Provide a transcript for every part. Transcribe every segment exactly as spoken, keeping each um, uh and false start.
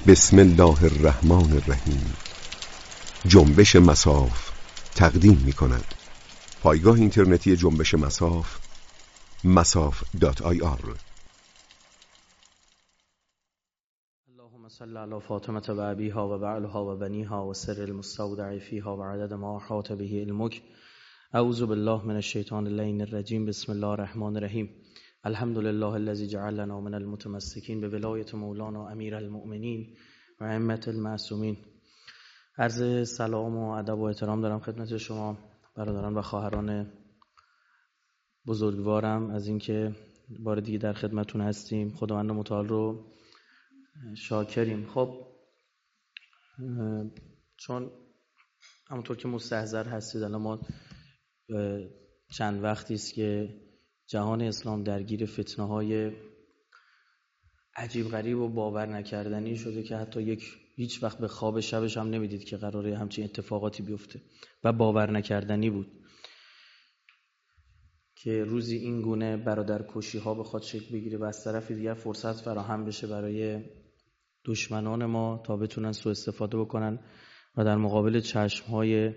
بسم الله الرحمن الرحیم. جنبش مصاف تقدیم می کند. پایگاه اینترنتی جنبش مصاف مصاف دات آی آر. اللهم صل علی فاطمه و ابیها و بعلها و بنیها و سر المستودع فیها و عدد ما احاط به علمک. اعوذ بالله من الشیطان اللعین الرجیم. بسم الله الرحمن الرحیم. الحمد لله الذي جعلنا من المتمسکین به ولایت مولانا امیر المؤمنین و ائمة المعصومین. عرض سلام و ادب و احترام دارم خدمت شما برادران و خواهران بزرگوارم از اینکه بار دیگه در خدمتتون هستیم. خداوند متعال رو شاکریم. خب چون همونطور که مستحضر هستید الان ما چند وقتی است که جهان اسلام درگیر فتنه های عجیب غریب و باور نکردنی شده که حتی یک هیچ وقت به خواب شبش هم نمیدید که قراره همچین اتفاقاتی بیفته و باور نکردنی بود که روزی این گونه برادرکشی ها بخواد شکل بگیره و از طرف دیگر فرصت فراهم بشه برای دشمنان ما تا بتونن سوء استفاده بکنن و در مقابل چشم های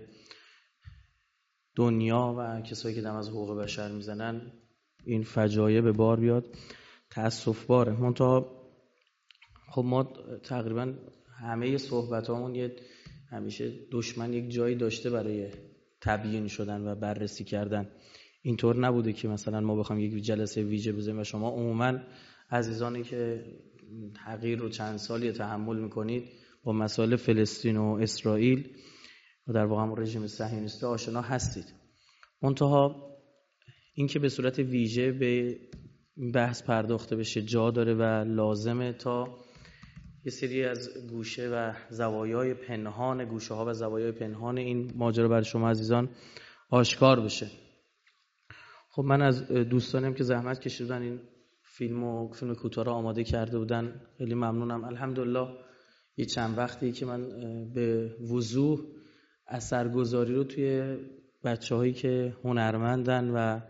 دنیا و کسایی که دم از حقوق بشر میزنن این فجایع به بار بیاد. تأسف باره. منتها خب ما تقریبا همه صحبتامون یه همیشه دشمن یک جایی داشته برای تبیین شدن و بررسی کردن. اینطور نبوده که مثلا ما بخوام یک جلسه ویژه بزنیم و شما عموما عزیزانی که حقیر رو چند سالی تحمل میکنید با مسائل فلسطین و اسرائیل و در واقع هم رژیم صهیونیستی آشنا هستید. منتها این که به صورت ویژه به بحث پرداخته بشه جا داره و لازمه تا یه سری از گوشه و زوایای پنهان گوشه ها و زوایای پنهان این ماجرا برای شما عزیزان آشکار بشه. خب من از دوستانم که زحمت کشیدن این فیلم و فیلم کوتاه را آماده کرده بودن خیلی ممنونم. الحمدلله یه چند وقتی که من به وضوح اثرگذاری رو توی بچه‌هایی که هنرمندن و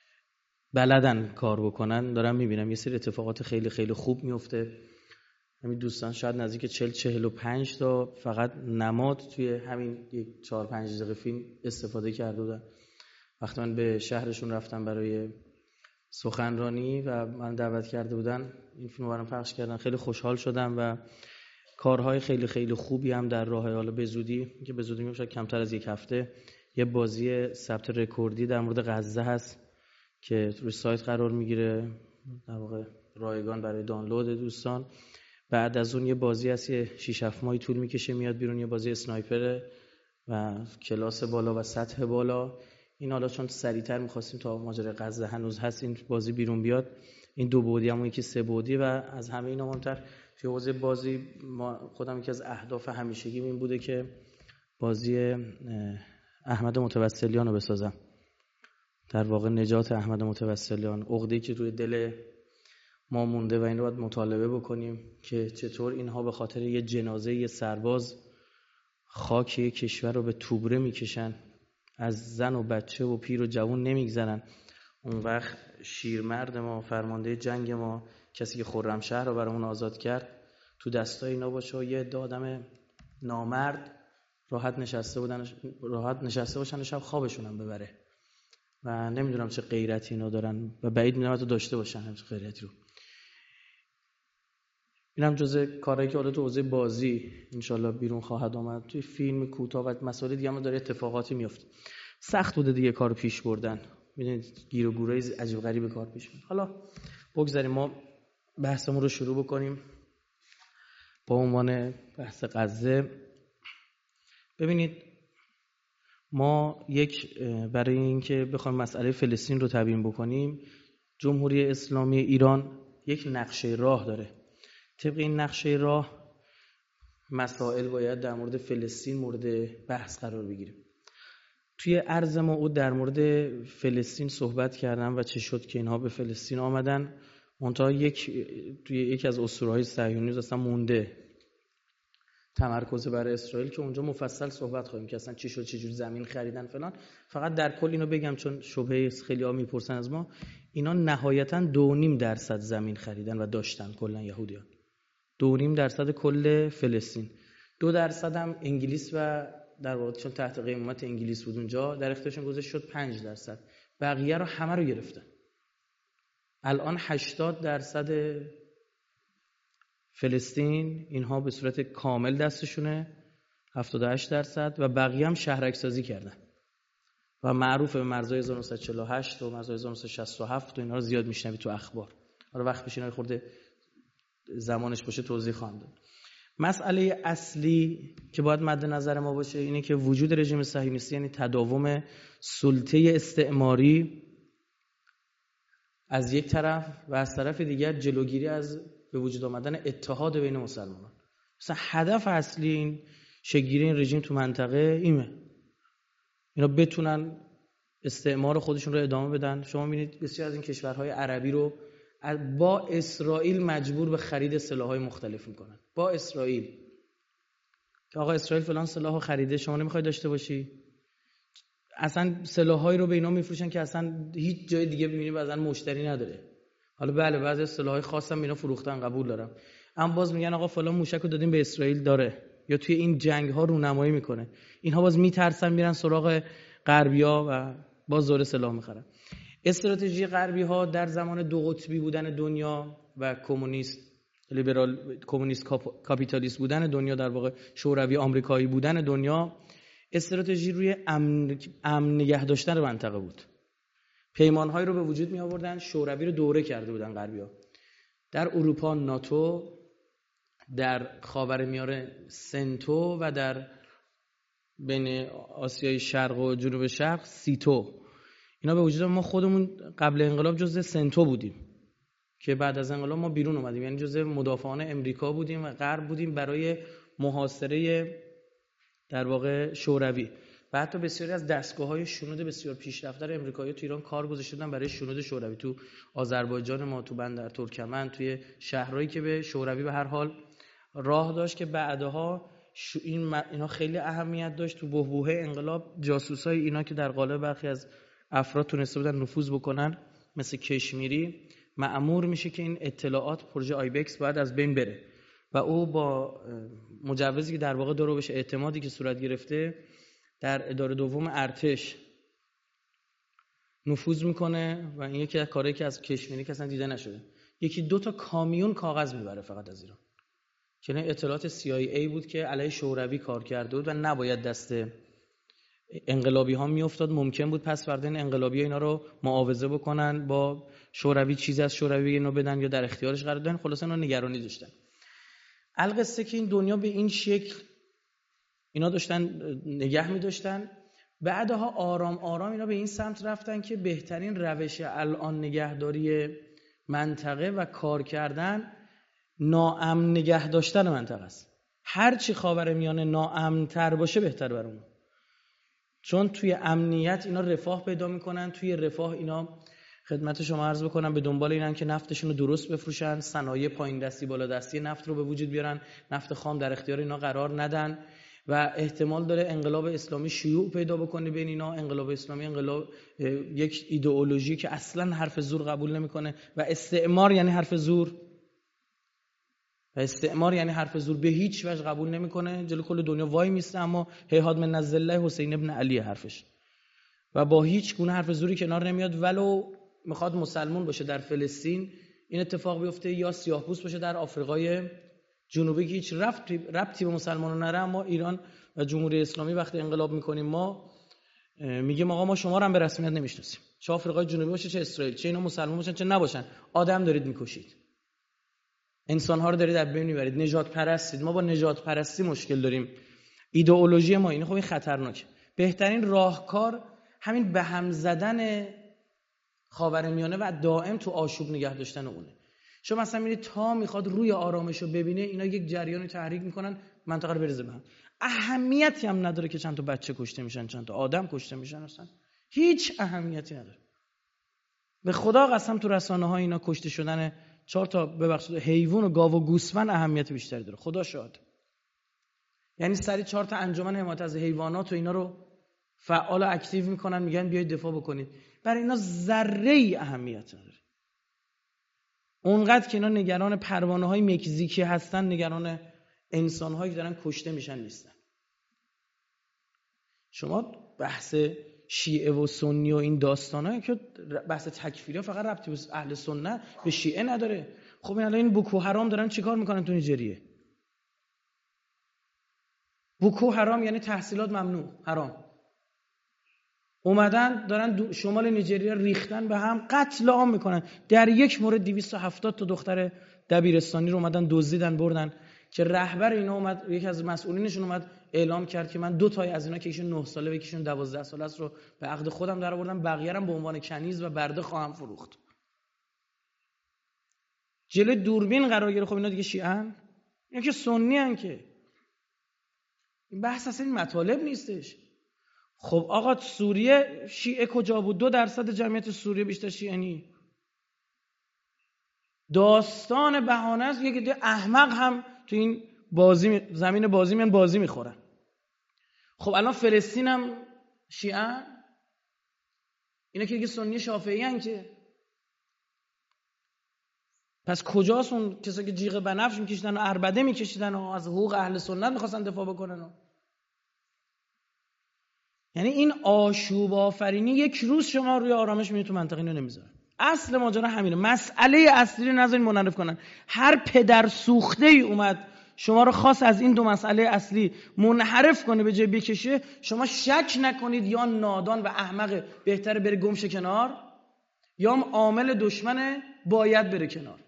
بلدن کار بکنن دارم میبینم. یه سری اتفاقات خیلی خیلی خوب میفته. همین دوستان شاید نزدیک چهل چهل و پنج تا فقط نماد توی همین یک چهار پنج دقیقه فیلم استفاده کرده بودن. وقتی من به شهرشون رفتم برای سخنرانی و من دعوت کرده بودن این فیلم رو برام پخش کردن، خیلی خوشحال شدم و کارهای خیلی خیلی خوبی هم در راه. حالا به زودی که به زودی میشه کمتر از یک هفته یه بازی ثبت رکوردی در مورد غزه هست که روی سایت قرار میگیره، در واقع رایگان برای دانلود دوستان. بعد از اون یه بازی هست یه شش هفت ماهی طول میکشه میاد بیرون، یه بازی اسنایپره و کلاس بالا و سطح بالا. این حالا چون سریعتر می‌خواستیم تا ماجرای غزه هنوز هست این بازی بیرون بیاد. این دو بعدی هم یکی سه بعدی و از همه اینا مهمتر توی حوزه بازی ما خودم یکی از اهداف همیشگیم این بوده که بازی احمد متوسلیان رو بسازم. در واقع نجات احمد متوسلیان، عقده‌ای که روی دل ما مونده و این رو باید مطالبه بکنیم که چطور اینها به خاطر یه جنازه یه سرباز خاک یه کشور رو به توبره میکشن، از زن و بچه و پیر و جوان نمیگذرن. اون وقت شیرمرد ما، فرمانده جنگ ما، کسی که خرمشهر رو برامون آزاد کرد تو دستای اینا باشه و یه عده آدم نامرد راحت نشسته بودن راحت نشسته باشن شب خوابشون هم ببره و نمیدونم چه غیرتی اینا دارن و بعید میدونم تو داشته باشن همچین غیرتی رو. اینم جزء کارهایی که حالا تو حوزه بازی انشالله بیرون خواهد آمد. توی فیلم کوتاه و مسائل دیگه هم داره اتفاقاتی میفته. سخت بوده دیگه کارو پیش بردن. میدونید گیر و گورای عجیب غریب کار پیش میاد. حالا بگذاریم ما بحثمون رو شروع بکنیم با عنوان بحث غزه. ببینید ما یک برای اینکه بخوایم مسئله فلسطین رو تبیین بکنیم جمهوری اسلامی ایران یک نقشه راه داره. طبق این نقشه راه مسائل باید در مورد فلسطین مورد بحث قرار بگیره. توی عرض ما او در مورد فلسطین صحبت کردم و چه شد که اینها به فلسطین آمدن. منتها یک توی یکی از اسطوره‌های صهیونیسم اصلا مونده تمرکز برای اسرائیل که اونجا مفصل صحبت خواهیم که اصلا چی شد چه جور زمین خریدن فلان. فقط در کل اینو بگم چون شبهه خیلی‌ها میپرسن از ما. اینا نهایتاً دو و نیم درصد زمین خریدن و داشتن کلا یهودیان. دو نیم درصد کل فلسطین. دو درصد هم انگلیس و در واقع چون تحت قیمت انگلیس بود اونجا در اختیارشون گذاشت شد پنج درصد. بقیه رو همه رو گرفتن. الان هشتاد درصد فلسطین اینها به صورت کامل دستشونه، هفتاد و هشت درصد، و بقیه هم شهرک سازی کردن و معروف به مرزهای هزار و نهصد و چهل و هشت و مرزهای هزار و نهصد و شصت و هفت و اینا رو زیاد میشنوید تو اخبار. حالا وقت بشه اینا خورده زمانش باشه توضیح خواهم داد. مسئله اصلی که باید مد نظر ما باشه اینه که وجود رژیم صهیونیستی یعنی تداوم سلطه استعماری از یک طرف و از طرف دیگر جلوگیری از به وجود آمدن اتحاد بین مسلمانان. مثلا هدف اصلی این شکل‌گیری این رژیم تو منطقه اینه، اینا بتونن استعمار خودشون رو ادامه بدن. شما می‌بینید بسیار از این کشورهای عربی رو با اسرائیل مجبور به خرید سلاح‌های مختلف می‌کنن. با اسرائیل که آقا اسرائیل فلان سلاحو خریده، شما نمی‌خوای داشته باشی. اصلا سلاح‌هایی رو به اینا می‌فروشن که اصلا هیچ جای دیگه ببینید بعضن مشتری نداره. حالا بله بعضی سلاح‌های خاصم اینا فروختن، قبول دارم، اما باز میگن آقا فلان موشکو دادیم به اسرائیل داره یا توی این جنگ‌ها رونمایی میکنه. اینها باز میترسن میرن سراغ غربی‌ها و باز زور سلاح میخرن. استراتژی غربی‌ها در زمان دو قطبی بودن دنیا و کمونیست لیبرال کمونیست کاپیتالیست بودن دنیا، در واقع شوروی آمریکایی بودن دنیا، استراتژی روی امن, امن نگه داشتن منطقه بود. پیمان‌هایی رو به وجود می آوردن، شوروی رو دوره کرده بودن غربی‌ها. در اروپا ناتو، در خاورمیانه سنتو و در بین آسیای شرق و جنوب شرق سیتو. اینا به وجود ما خودمون قبل انقلاب جزء سنتو بودیم که بعد از انقلاب ما بیرون اومدیم، یعنی جزء مدافعان امریکا بودیم و غرب بودیم برای محاصره در واقع شوروی. و حتی بسیاری از دستگاه‌های شنود بسیار پیشرفته امریکایی تو ایران کار گذاشته بودن برای شنود شوروی، تو آذربایجان ما، تو بندر ترکمن، توی شهرهایی که به شوروی به هر حال راه داشت که بعدها این اینا خیلی اهمیت داشت. تو بحبوحه انقلاب جاسوسای اینا که در قالب برخی از افراد تونسته بودن نفوذ بکنن مثل کشمیری، مأمور میشه که این اطلاعات پروژه آیبکس باید از بین بره و او با مجوزی که در واقع داره بشه اعتمادی که صورت گرفته در اداره دوم ارتش نفوذ میکنه و این یکی از کارهایی که از کشمیری که اصلا دیده نشده، یکی دو تا کامیون کاغذ میبره فقط از ایران که این اطلاعات سی آی ای بود که علیه شوروی کار کرده بود و نباید دست انقلابی ها میافتاد. ممکن بود پس فردا این انقلابی ها اینا رو معاوضه بکنن با شوروی، چیزی از شوروی اینو بدن یا در اختیارش قرار بدن. خلاص اینا نگرانی داشتن. القصه که این دنیا به این شکل اینا داشتن نگه می داشتن، بعدها آرام آرام اینا به این سمت رفتن که بهترین روش الان نگهداری منطقه و کار کردن ناامن نگه داشتن منطقه است. هر چی خاورمیانه ناامن تر باشه بهتر برامون، چون توی امنیت اینا رفاه پیدا میکنن. توی رفاه اینا خدمت شما عرض بکنم به دنبال اینن که نفتشون رو درست بفروشن، صنایع پایین دستی بالا دستی نفت رو به وجود بیارن، نفت خام در اختیار اینا قرار ندن و احتمال داره انقلاب اسلامی شیوع پیدا بکنه بین اینا. انقلاب اسلامی انقلاب یک ایدئولوژی که اصلا حرف زور قبول نمیکنه و استعمار یعنی حرف زور و استعمار یعنی حرف زور به هیچ وجه قبول نمیکنه. جلو کل دنیا وای میسته، اما هیهاد من الله حسین ابن علی حرفش و با هیچ گونه حرف زوری کنار نمیاد. ولو میخواد مسلمان باشه در فلسطین این اتفاق بیفته یا سیاه‌پوست باشه در آفریقای جنوبی که هیچ ربطی ربطی به مسلمانان نره، اما ایران و جمهوری اسلامی وقتی انقلاب میکنیم ما میگیم آقا ما شما رو هم به رسمیت نمیشناسیم، چه آفریقای جنوبی باشه چه اسرائیل، چه اینا مسلمان باشن چه نباشن، آدم دارید میکشید، انسان ها رو دارید از بین میبرید، نجات پرستید. ما با نجات پرستی مشکل داریم، ایدئولوژی ما اینه. خب این خطرناکه. بهترین راهکار همین به هم زدن خاورمیانه و دائم تو آشوب نگه داشتن اونه. شما مثلا میبینید تا میخواد روی آرامش رو ببینه اینا یک جریانی تحریک میکنن منطقه رو بریزه به هم. اهمیتی هم نداره که چند تا بچه کشته میشن، چند تا آدم کشته میشن، اصلا هیچ اهمیتی نداره. به خدا قسم تو رسانه ها اینا کشته شدن چهار تا ببخشید حیوان و گاو و گوسفند اهمیت بیشتری داره، خدا شاهد. یعنی سری چهار تا انجمن حمایت از حیوانات و اینا رو فعال و اکتیو میکنن، میگن بیاید دفاع بکنید. برای اینا ذره ای اهمیت نداره. اونقدر که اینا نگران پروانه های مکزیکی هستن، نگران انسان هایی که دارن کشته میشن نیستن. شما بحث شیعه و سنی و این داستانایی که بحث تکفیری فقط ربطی به اهل سنت به شیعه نداره. خب این الان این بوکو حرام دارن چیکار میکنن تو نیجریه؟ بوکو حرام یعنی تحصیلات ممنوع، حرام. اومدن دارن شمال نیجریه ریختن به هم، قتل عام میکنن. در یک مورد دویست و هفتاد تا دختر دبیرستانی رو اومدن دزدیدن بردن که رهبر اینا اومد، یکی از مسئولینشون اومد اعلام کرد که من دو تای از اینا که ایشون نه ساله و یکیشون دوازده ساله است رو به عقد خودم در آوردم، بقیه رو به عنوان کنیز و برده خواهم فروخت. جلوی دوربین قرار گرفت. خب اینا دیگه شیعه‌ان؟ اینا که سنی ان که. این بحث اصلا این مطالب نیستش. خب آقا سوریه شیعه کجا بود؟ دو درصد جمعیت سوریه بیشتر شیعه نی. داستان بهانه است. یک عده احمق هم تو این بازی زمین بازی میان بازی میخورن. خب الان فلسطین هم شیعه، اینا که دیگه سنی شافعی ان که. پس کجاست اون کسایی که جیغ بنفش میکشیدن و عربده میکشیدن و از حقوق اهل سنت میخواستن دفاع بکنن و. یعنی این آشوب آفرینی یک روز شما روی آرامش میبینید تو منطقه اینو نمیذاره. اصل ماجرا همینه. مسئله اصلی رو نذارین منحرف کنن. هر پدر سوخته ای اومد شما رو خاص از این دو مسئله اصلی منحرف کنه به جای بکشه، شما شک نکنید یا نادان و احمق بهتره بره گم شه کنار، یا عامل دشمنه باید بره کنار.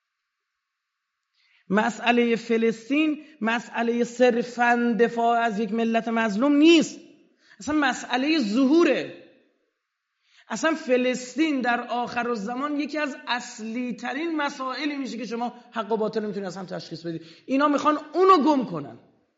مسئله فلسطین مسئله صرفاً دفاع از یک ملت مظلوم نیست، اصلا مسئله ظهوره. اصلا فلسطین در آخر الزمان یکی از اصلی ترین مسائلی میشه که شما حق و باطل نمیتونید از هم تشخیص بدید. اینا میخوان اونو گم کنن.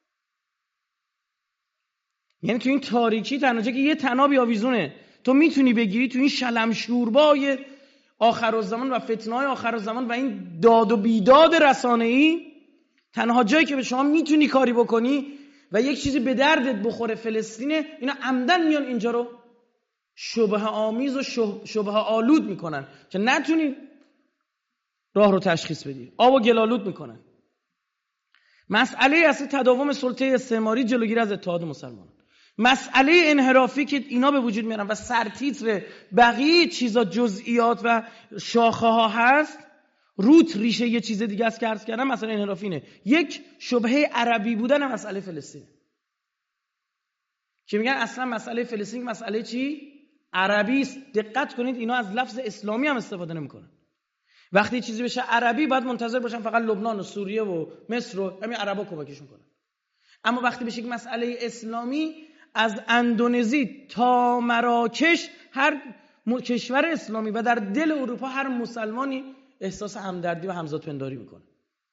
یعنی تو این تاریکی تنها جایی که یه طنابی آویزونه تو میتونی بگیری تو این شلمشوربای آخر الزمان و فتنه‌های آخر الزمان و این داد و بیداد رسانه‌ای، تنها جایی که به شما میتونی کاری بکنی و یک چیزی به دردت بخوره فلسطینه. اینا عمدن میان اینجا رو شبهه آمیز و شبهه آلود میکنن که نتونی راه رو تشخیص بدی. آب و گلالود میکنن. مسئله اصلی تداوم سلطه استعماری، جلوگیری از اتحاد مسلمانان. مسئله انحرافی که اینا به وجود میارن و سرتیتر بقیه چیزا جزئیات و شاخه ها هست، روت ریشه یه چیز دیگه است که عرض کردم. مسئله انحرافی اینه. یک، شبهه عربی بودن مسئله فلسطین که میگن اصلا مسئله فلسطین مسئله چی؟ عربی است. دقت کنید اینا از لفظ اسلامی هم استفاده نمیکنن. وقتی چیزی بشه عربی باید منتظر باشن فقط لبنان و سوریه و مصر و همین عربا کمکشون کنن. اما وقتی بشه یک مسئله اسلامی، از اندونزی تا مراکش هر کشور اسلامی و در دل اروپا هر مسلمانی احساس همدردی و همزادپنداری میکنه.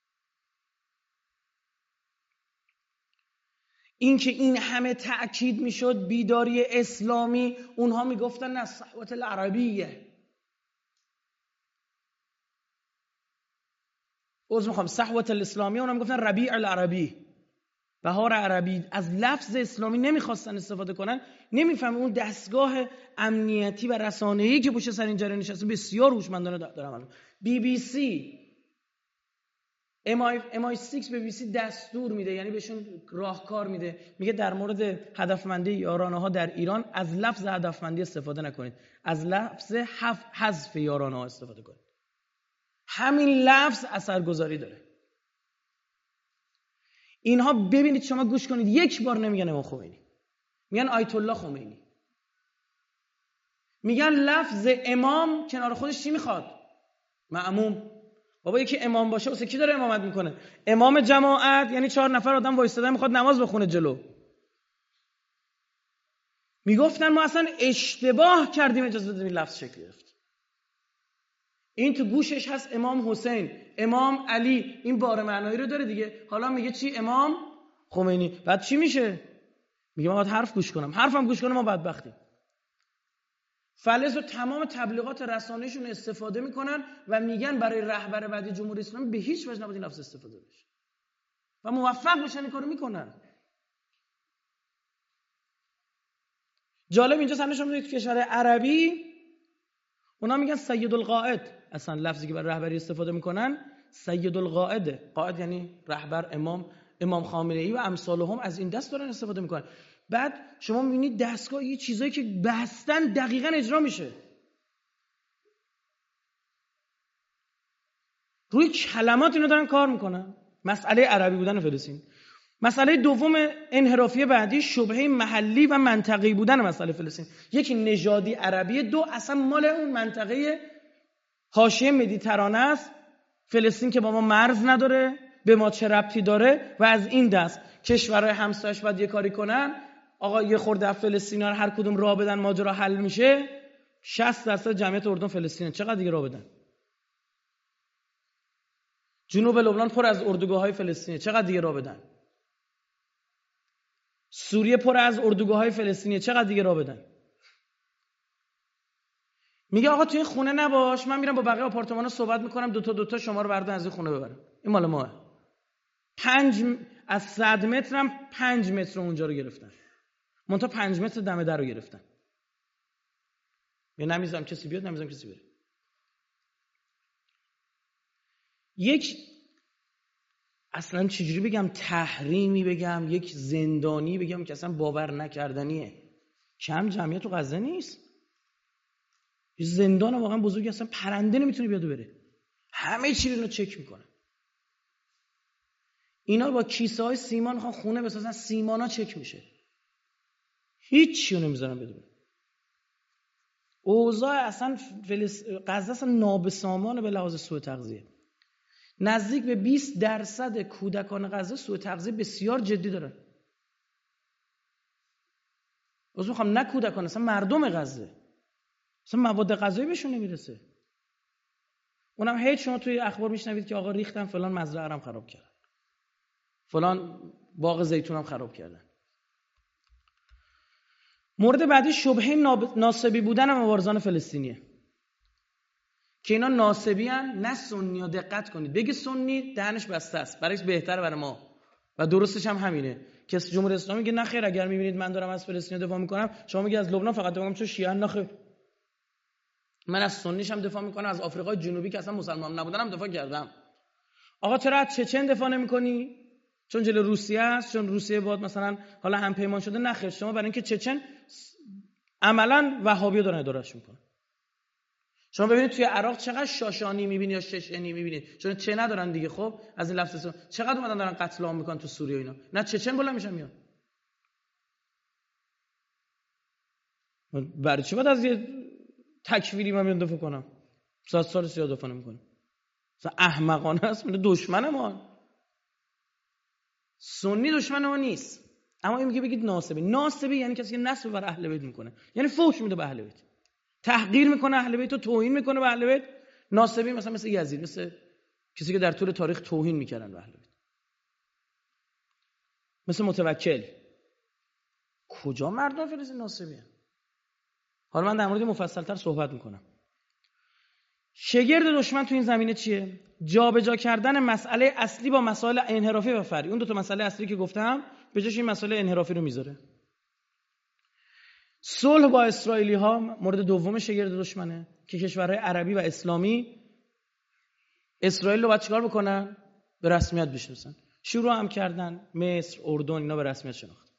این که این همه تأکید میشد بیداری اسلامی، اونها میگفتن نه صحوت العربیه. عذر میخوام، صحوت الاسلامیه، اونها میگفتن ربیع العربی، بهار عربی. از لفظ اسلامی نمیخواستن استفاده کنن. نمیفهم اون دستگاه امنیتی و رسانه‌ای که پشت سر این جریان نشسته بسیار هوشمندانه دارم. بی بی سی ام آی شش به بی بی سی دستور میده، یعنی بهشون راهکار میده، میگه در مورد هدفمندی یارانه ها در ایران از لفظ هدفمندی استفاده نکنید، از لفظ حذف یارانه ها استفاده کنید. همین لفظ اثرگذاری داره. اینها ببینید، شما گوش کنید، یک بار نمیگن امام خمینی، میگن آیت الله خمینی. میگن لفظ امام کنار خودش چی میخواد؟ مأموم. بابا یکی امام باشه واسه کی داره امامت میکنه؟ امام جماعت یعنی چهار نفر آدم وایستادن میخواد نماز بخونه جلو. میگفتن ما اصلا اشتباه کردیم اجازه دادیم لفظ شکل گرفت. این تو گوشش هست امام حسین، امام علی، این بار معنایی رو داره دیگه. حالا میگه چی؟ امام خمینی. بعد چی میشه؟ میگه ما باید حرف گوش کنم، حرفم گوش کنم ما بدبختیم. فلز و تمام تبلیغات رسانه‌شون استفاده میکنن و میگن برای رهبر بعدی جمهوری اسلامی به هیچ وجه نباید این لفظ استفاده بشه و موفق بشن این کارو میکنن. جالب اینجا سنشون میگه تو کشور عربی اونا میگن سید القائد، اصلا لفظی که برای رهبری استفاده میکنن سید القاعده، قائد یعنی رهبر، امام، امام خامنه‌ای و امثالهم از این دست دارن استفاده میکنن. بعد شما میبینید دستگاه یه چیزایی که بستن دقیقاً اجرا میشه. روی کلمات اینا دارن کار میکنن. مسئله عربی بودن فلسطین. مسئله دوم انحرافی بعدی شبهه محلی و منطقه‌ای بودن مسئله فلسطین. یکی نژادی عربی، دو اصلا مال اون منطقه حاشیه مدیترانه است. فلسطین که با ما مرز نداره، به ما چه ربطی داره؟ و از این دست کشورهای همسایه‌اش باید یه کاری کنن، آقا یه خورده فلسطینی‌ها هر کدوم راه بدن ماجرا حل میشه. شصت درصد جمعیت اردن فلسطینه، چقدر دیگه راه بدن؟ جنوب لبنان پر از اردوگاه‌های فلسطینی، چقدر دیگه راه بدن؟ سوریه پر از اردوگاه‌های فلسطینی، چقدر دیگه راه بدن؟ میگه آقا توی خونه نباش، من میرم با بقیه آپارتمانا صحبت میکنم، دوتا دوتا شما رو بردارن از این خونه ببرم. این مال ماه. پنج از صد مترم پنج متر اونجا رو گرفتن. منتها پنج متر دم در رو گرفتن. من نمیذارم کسی بیاد، نمیذارم کسی بره. یک اصلا چجوری بگم، تحریمی بگم، یک زندانی بگم که اصلا باور نکردنیه. کم جمعیت تو غزه نیست. یه زندان واقعا بزرگی، اصلا پرنده نمیتونه بیاد و بره. همه چی رو چک میکنه. اینا با کیسه های سیمان میخوان خونه بسازن، سیمانا چک میشه. هیچ چیو نمیذارن بیاد بره. اوضاع اصلا فلس... غزه اصلا نابسامانه به لحاظ سوء تغذیه. نزدیک به بیست درصد کودکان غزه سوء تغذیه بسیار جدی دارن. از میخوام نه کودکان، اصلا مردم غزه اصلا مواد غذایی بهشون نمیرسه. اونم هیچ شما توی اخبار میشنوید که آقا ریختن فلان مزرعه رو خراب کردن، فلان باغ زیتونم خراب کردن. مورد بعدی شبهه ناسبی بودن مبارزان فلسطینیه که اینا ناسبی ان، نه سنی ها. دقت کنید، بگی سنی دهنش بسته است، برایش بهتره برای ما و درستش هم همینه که جمهوری اسلامی میگه نه خیر، اگر میبینید من دارم از فلسطین دفاع میکنم، شما میگی از لبنان فقط دفاع میکنم چون شیعه نه خیر، من از سنیش هم دفاع میکنم، از آفریقای جنوبی که اصلا مسلمان نبودن هم دفاع کردم. آقا چرا از چچن دفاع نمیکنی؟ چون جلو روسیه است، چون روسیه باید مثلا حالا هم پیمان شده. نه خیر، شما برای اینکه چچن عملاً وهابی دارن ادارهش میکنن. شما ببینید توی عراق چقدر شاشانی میبینید یا چچنی میبینید، چون چه ندارن دیگه. خب از این لفظ چقدر اومدن دارن قتل عام میکنن تو سوریه اینا، نه چچن بالا میشن میاد. برای چی باید از یه تکفیری من دفاع کنم؟ صد سال سیاه دفاع نمیکنم. مثلا احمقانه است، من دشمن ما. سنی دشمن ما نیست، اما این میگه بگید ناسبی. ناسبی یعنی کسی که نسب بر اهل بیت میکنه، یعنی فحش میده به اهل بیت، تحقیر میکنه اهل بیت و توهین میکنه به اهل بیت. ناسبی مثلا مثل یزید، مثل کسی که در طول تاریخ توهین میکردن به اهل بیت، مثل متوکل. کجا مردم فلسطین ناسبی هستند؟ حالا من در مورد مفصل‌تر صحبت میکنم. شگرد دشمن تو این زمینه چیه؟ جابجا کردن مسئله اصلی با مسائل انحرافی و فرعی. اون دو تا مسئله اصلی که گفتم به جاش این مسئله انحرافی رو میذاره. صلح با اسرائیلی ها مورد دوم شگرد دشمنه که کشورهای عربی و اسلامی اسرائیل رو باید چیکار بکنن؟ به رسمیت بشناسن. شروع هم کردن، مصر، اردن اینا به رسمیت شناختن.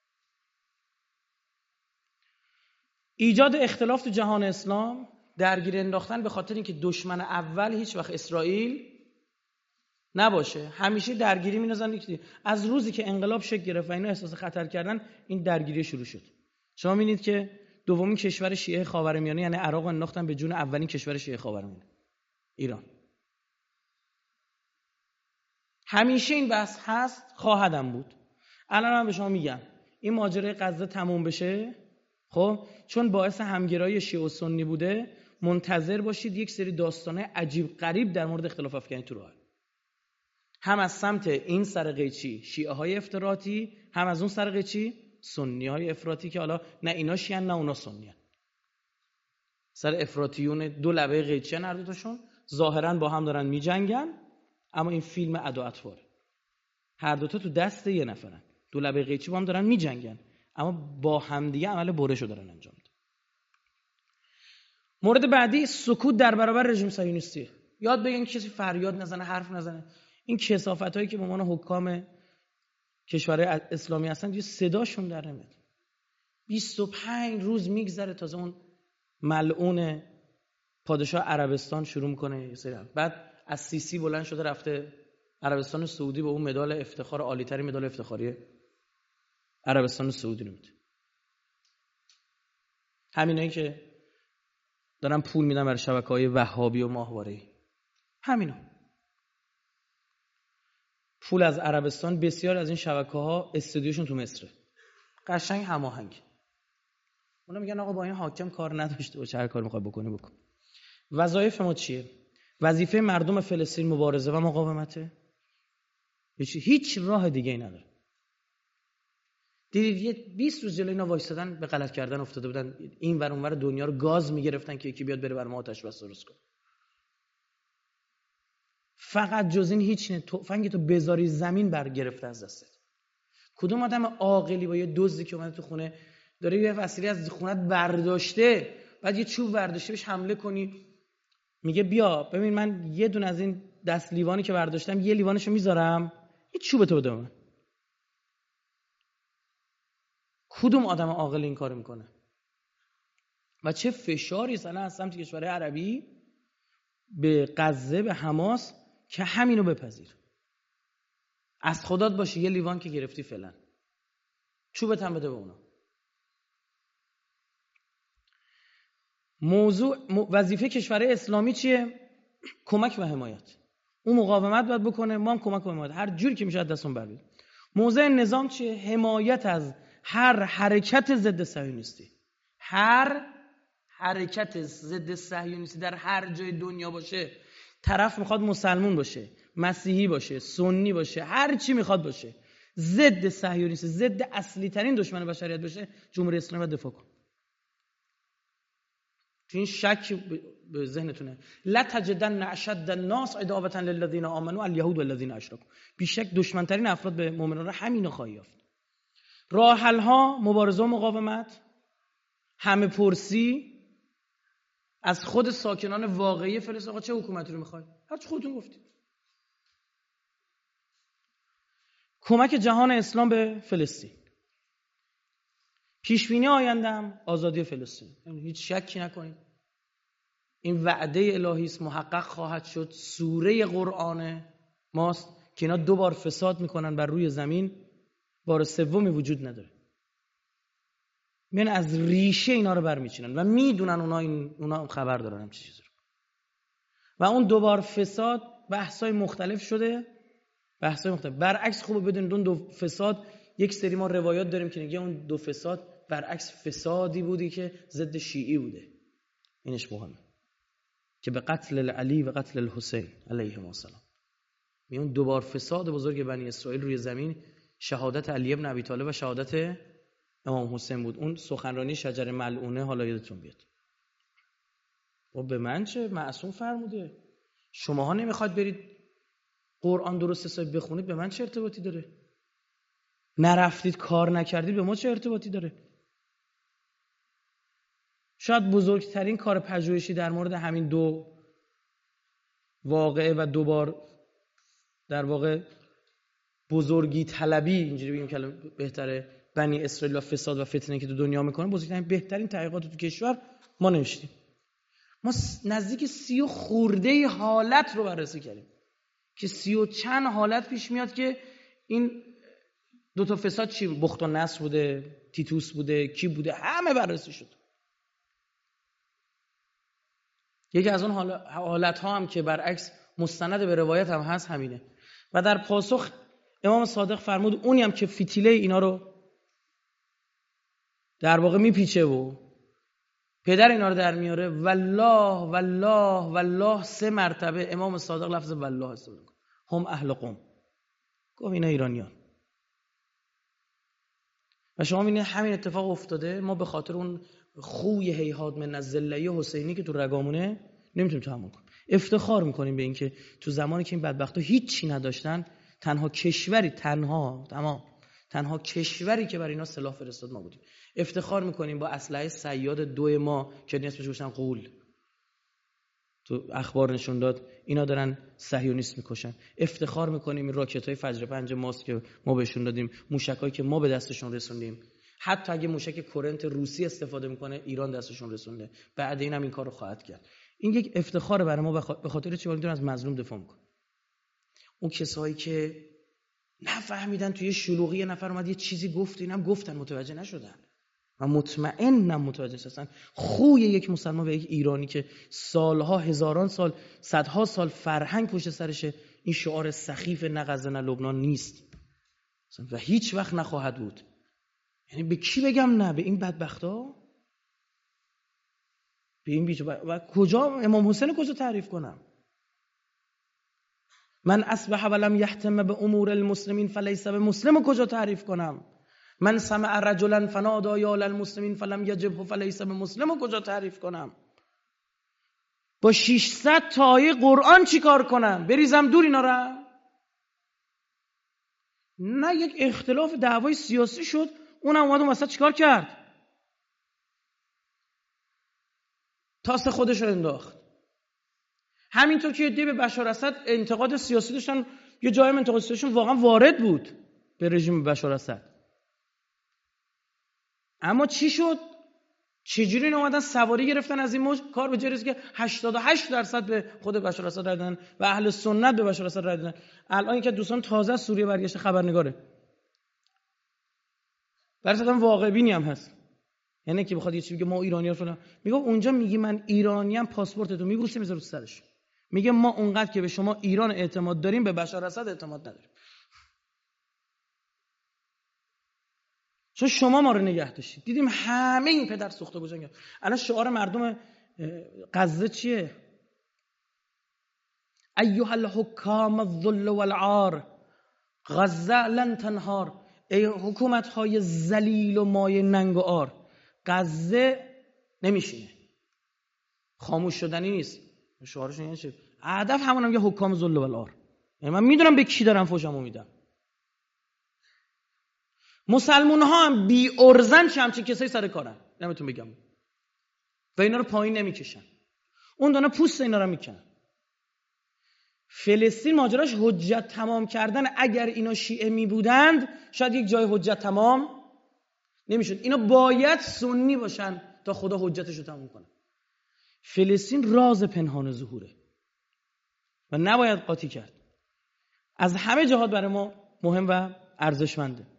ایجاد اختلاف تو جهان اسلام، درگیر انداختن به خاطر اینکه دشمن اول هیچ وقت اسرائیل نباشه، همیشه درگیری می‌نازن. از روزی که انقلاب شکل گرفت و اینا احساس خطر کردن، این درگیری شروع شد. شما می‌بینید که دومین کشور شیعه خاورمیانه یعنی عراق رو انداختن به جون اولین کشور شیعه خاورمیانه، ایران. همیشه این بحث هست، خواهدم بود. الان من به شما میگم این ماجرای غزه تموم بشه، خب چون باعث همگرایی شیعه و سنی بوده، منتظر باشید یک سری داستانه عجیب غریب در مورد اختلاف افکاری تو راه، هم از سمت این سر قیچی شیعه های افراطی، هم از اون سر قیچی سنی های افراطی که حالا نه اینا شیعه نه اونا سنی هن. سر افراطیون دو لبه قیچی هن، هر دوتاشون ظاهرا با هم دارن می جنگن، اما این فیلم ادا اطواره. هر دوتا تو دست یه نفرن، دو لبه قیچی با هم دارن می جنگن، اما با هم دیگه عمل برشو دارن انجام میدن. مورد بعدی سکوت در برابر رژیم صهیونیستی. یاد بگیرین کسی فریاد نزنه، حرف نزنه. این کثافتایی که به عنوان حکام کشورهای اسلامی هستن یه صداشون در نمیاد. بیست و پنج روز میگذره تازه اون ملعون پادشاه عربستان شروع میکنه. بعد از سیسی بلند شده رفته عربستان سعودی به اون مدال افتخار عالی‌ترین مدال افتخاری عربستان سعودی رو میده. همینایی که دارن پول میدن برای شبکه‌های وهابی و ماهواره‌ای، همینا پول از عربستان. بسیار از این شبکه‌ها استودیوشون تو مصره، قشنگ هماهنگ. اونا میگن آقا با این حاکم کار نداشته باشه، هر کار میخواد بکنه بکن. وظایف ما چیه؟ وظیفه مردم فلسطین مبارزه و مقاومته. هیچ راه دیگه ای نداره. دیدید یه بیست روز جلوی اینا وایسادن به غلط کردن افتاده بودن، این ور اون ور دنیا رو گاز میگرفتن که یکی بیاد بره بر ما آتش بس درست کنه. فقط جز این هیچ نه. تفنگ تو بذاری زمین برگرفته از دستت. کدوم آدم عاقلی با یه دزدی که اومده تو خونه داره یه وسیله از خونت برداشته، بعد یه چوب برداشته بهش حمله کنی، میگه بیا ببین من یه دونه از این دست لیوانی که برداشتم یه لیوانشو میذارم، این چوبتو بده من. کدوم آدم عاقل این کارو میکنه؟ و چه فشاری سنا از سمت کشورهای عربی به غزه، به حماس که همینو بپذیر. از خدات باشه یه لیوان که گرفتی فعلا، چوبت هم بده به اونا. موضوع وظیفه کشورهای اسلامی چیه؟ کمک و حمایت. اون مقاومت باید بکنه، ما هم کمک و حمایت هر جوری که میشه از دستون بر بیاریم. موضع نظام چیه؟ حمایت از هر حرکت ضد صهیونیستی. هر حرکت ضد صهیونیستی در هر جای دنیا باشه، طرف میخواد مسلمون باشه، مسیحی باشه، سنی باشه، هر چی میخواد باشه، ضد صهیونیستی، ضد اصلی ترین دشمن بشریت باشه، جمهوری اسلامی باید دفاع کنه. این شک به ذهنتونه. لا تجدن اشد الناس عداوة للذین آمنوا اليهود والذین اشرکوا. بیشک دشمنترین افراد به مؤمنان را همینو خواهی یافت. راه حل ها مبارزه و مقاومت، همه پرسی از خود ساکنان واقعی فلسطین. آقا چه حکومتی رو میخوای؟ هر چی خودتون گفتید. کمک جهان اسلام به فلسطین. پیشبینی آیندم آزادی فلسطین. هیچ شکی نکنید این وعده الهی است، محقق خواهد شد. سوره قرآن ماست که اینا دو بار فساد میکنن بر روی زمین، بار سومی وجود نداره. من از ریشه اینا رو برمیچینن و میدونن اونا این اونا خبر دارن هم چه چیزی رو. و اون دو بار فساد بحثای مختلف شده، بحثای مختلف. برعکس خوبه بدونید اون دو فساد، یک سری ما روایات داریم که میگه اون دو فساد برعکس فسادی بودی که ضد شیعی بوده. اینش مهمه که به قتل علی و قتل الحسین علیهم السلام. میون دو بار فساد بزرگ بنی اسرائیل روی زمین، شهادت علی ابن ابی طالب و شهادت امام حسین بود. اون سخنرانی شجر ملعونه حالا یادتون بیاد. و به من چه؟ معصوم فرموده. شماها نمیخواد برید قرآن درست حسابی بخونید، به من چه ارتباطی داره؟ نرفتید کار نکردید، به ما چه ارتباطی داره؟ شاید بزرگترین کار پژوهشی در مورد همین دو واقعه و دوبار در واقع بزرگی طلبی، اینجوری بگیم کلمه بهتره، بنی اسرائیل و فساد و فتنه که تو دنیا میکنه، بزرگترین بهترین تحقیقات تو کشور ما نوشتیم. ما نزدیک سی و خورده حالت رو بررسی کردیم که سی و چند حالت پیش میاد که این دو تا فساد چی؟ بخت و نصر بوده، تیتوس بوده، کی بوده، همه بررسی شد. یکی از اون حالت ها هم که برعکس مستند به روایت هم هست همینه. و در پاسخ امام صادق فرمود اونی هم که فتیله اینا رو در واقع میپیچه و پدر اینا رو در میاره، والله والله والله سه مرتبه امام صادق لفظ والله استفاده کنه. هم اهل قم، گفت اینا ایرانیان. و شما میبینید همین اتفاق افتاده. ما به خاطر اون خوی هیهات من الذلیه حسینی که تو رگامونه نمیتونیم تحمل کنیم. افتخار میکنیم به این که تو زمانی که این بدبختا هیچی نداشتن، تنها کشوری تنها تمام تنها کشوری که برای اینا سلاح فرستاد ما بودیم. افتخار میکنیم با اسلحه صیاد دو ما که اسمش گذاشتن غول. تو اخبار نشون داد اینا دارن صهیونیست میکشن. افتخار میکنیم این راکت‌های فجر پنج ماست که ما بهشون دادیم، موشکایی که ما به دستشون رسوندیم. حتی اگه موشک کرنت روسی استفاده میکنه ایران دستشون رسونده، بعد این هم این کارو خواهد کرد. این یک افتخاره برای ما، به خاطر چی می‌دونن از مظلوم دفاع میکنه. اون کسایی که نفهمیدن توی شلوغی نفر اومد یه چیزی گفت، اینم گفتن متوجه نشدن و مطمئنم متوجه هستن. خوی یک مسلمان و یک ایرانی که سالها هزاران سال صدها سال فرهنگ پشت سرشه، این شعار سخیف نه غزه نه لبنان نیست و هیچ وقت نخواهد بود. یعنی به کی بگم نه؟ به این بدبختا؟ به این بیچاره؟ و کجا امام حسین کجا تعریف کنم؟ من اصبح ولم یهتم به امور المسلمین فلیس بمسلم کجا تعریف کنم؟ من سمع رجلا فنادى یا للمسلمین فلم یجبه فلیس بمسلم کجا تعریف کنم؟ با ششصد تا آیه قرآن چی کار کنم؟ بریزم دور اینا را؟ نه، یک اختلاف دعوای سیاسی شد، اونم اومد اون وسط چیکار کرد؟ تاس خودش رو انداخت. همینطور که دی به بشار اسد انتقاد سیاسی داشتن، یه جایی انتقاد سیاسیشون واقعا وارد بود به رژیم بشار اسد. اما چی شد؟ چجوری اینا اومدن سواری گرفتن از این موج؟ کار به جریز که هشتاد و هشت درصد به خود بشار اسد رای دادن و اهل سنت به بشار اسد رای دادن. الان که دوستان تازه از سوریه برگشته خبرنگاره، برای صدام واقع بینی هم هست. یعنی که بخواد یه چیزی بگه ما ایرانی‌ها فلان، میگه اونجا میگی من ایرانیم، پاسپورتتو میبوسه میذاره رو سرش، میگه ما اونقدر که به شما ایران اعتماد داریم به بشار اسد اعتماد نداریم، چون شما ما رو نگه داشتید. دیدیم همه این پدر سوخته گوجن. الان شعار مردم غزه چیه؟ ایها الحکام الذل والعار غزه لن تنهار. ای حکومت های ذلیل و مایه ننگ و عار، غزه نمیشینه، خاموش شدنی نیست. شعارشون یعنی چی؟ هدف همونم یه حکام ذل والعار. یعنی من میدونم به کی دارم فوشمو میدم. مسلمون ها هم بی ارزن چه همچین کسایی سر کارن، نمیتون بگم، و اینا رو پایین نمیکشن، اون دانه پوست اینا رو میکنن. فلسطین ماجراش حجت تمام کردن. اگر اینا شیعه می بودند شاید یک جای حجت تمام نمیشد. اینا باید سنی باشن تا خدا حجتشو تمام کنه. فلسطین راز پنهان ظهوره و نباید قاطی کرد. از همه جهات برای ما مهم و ارزشمنده.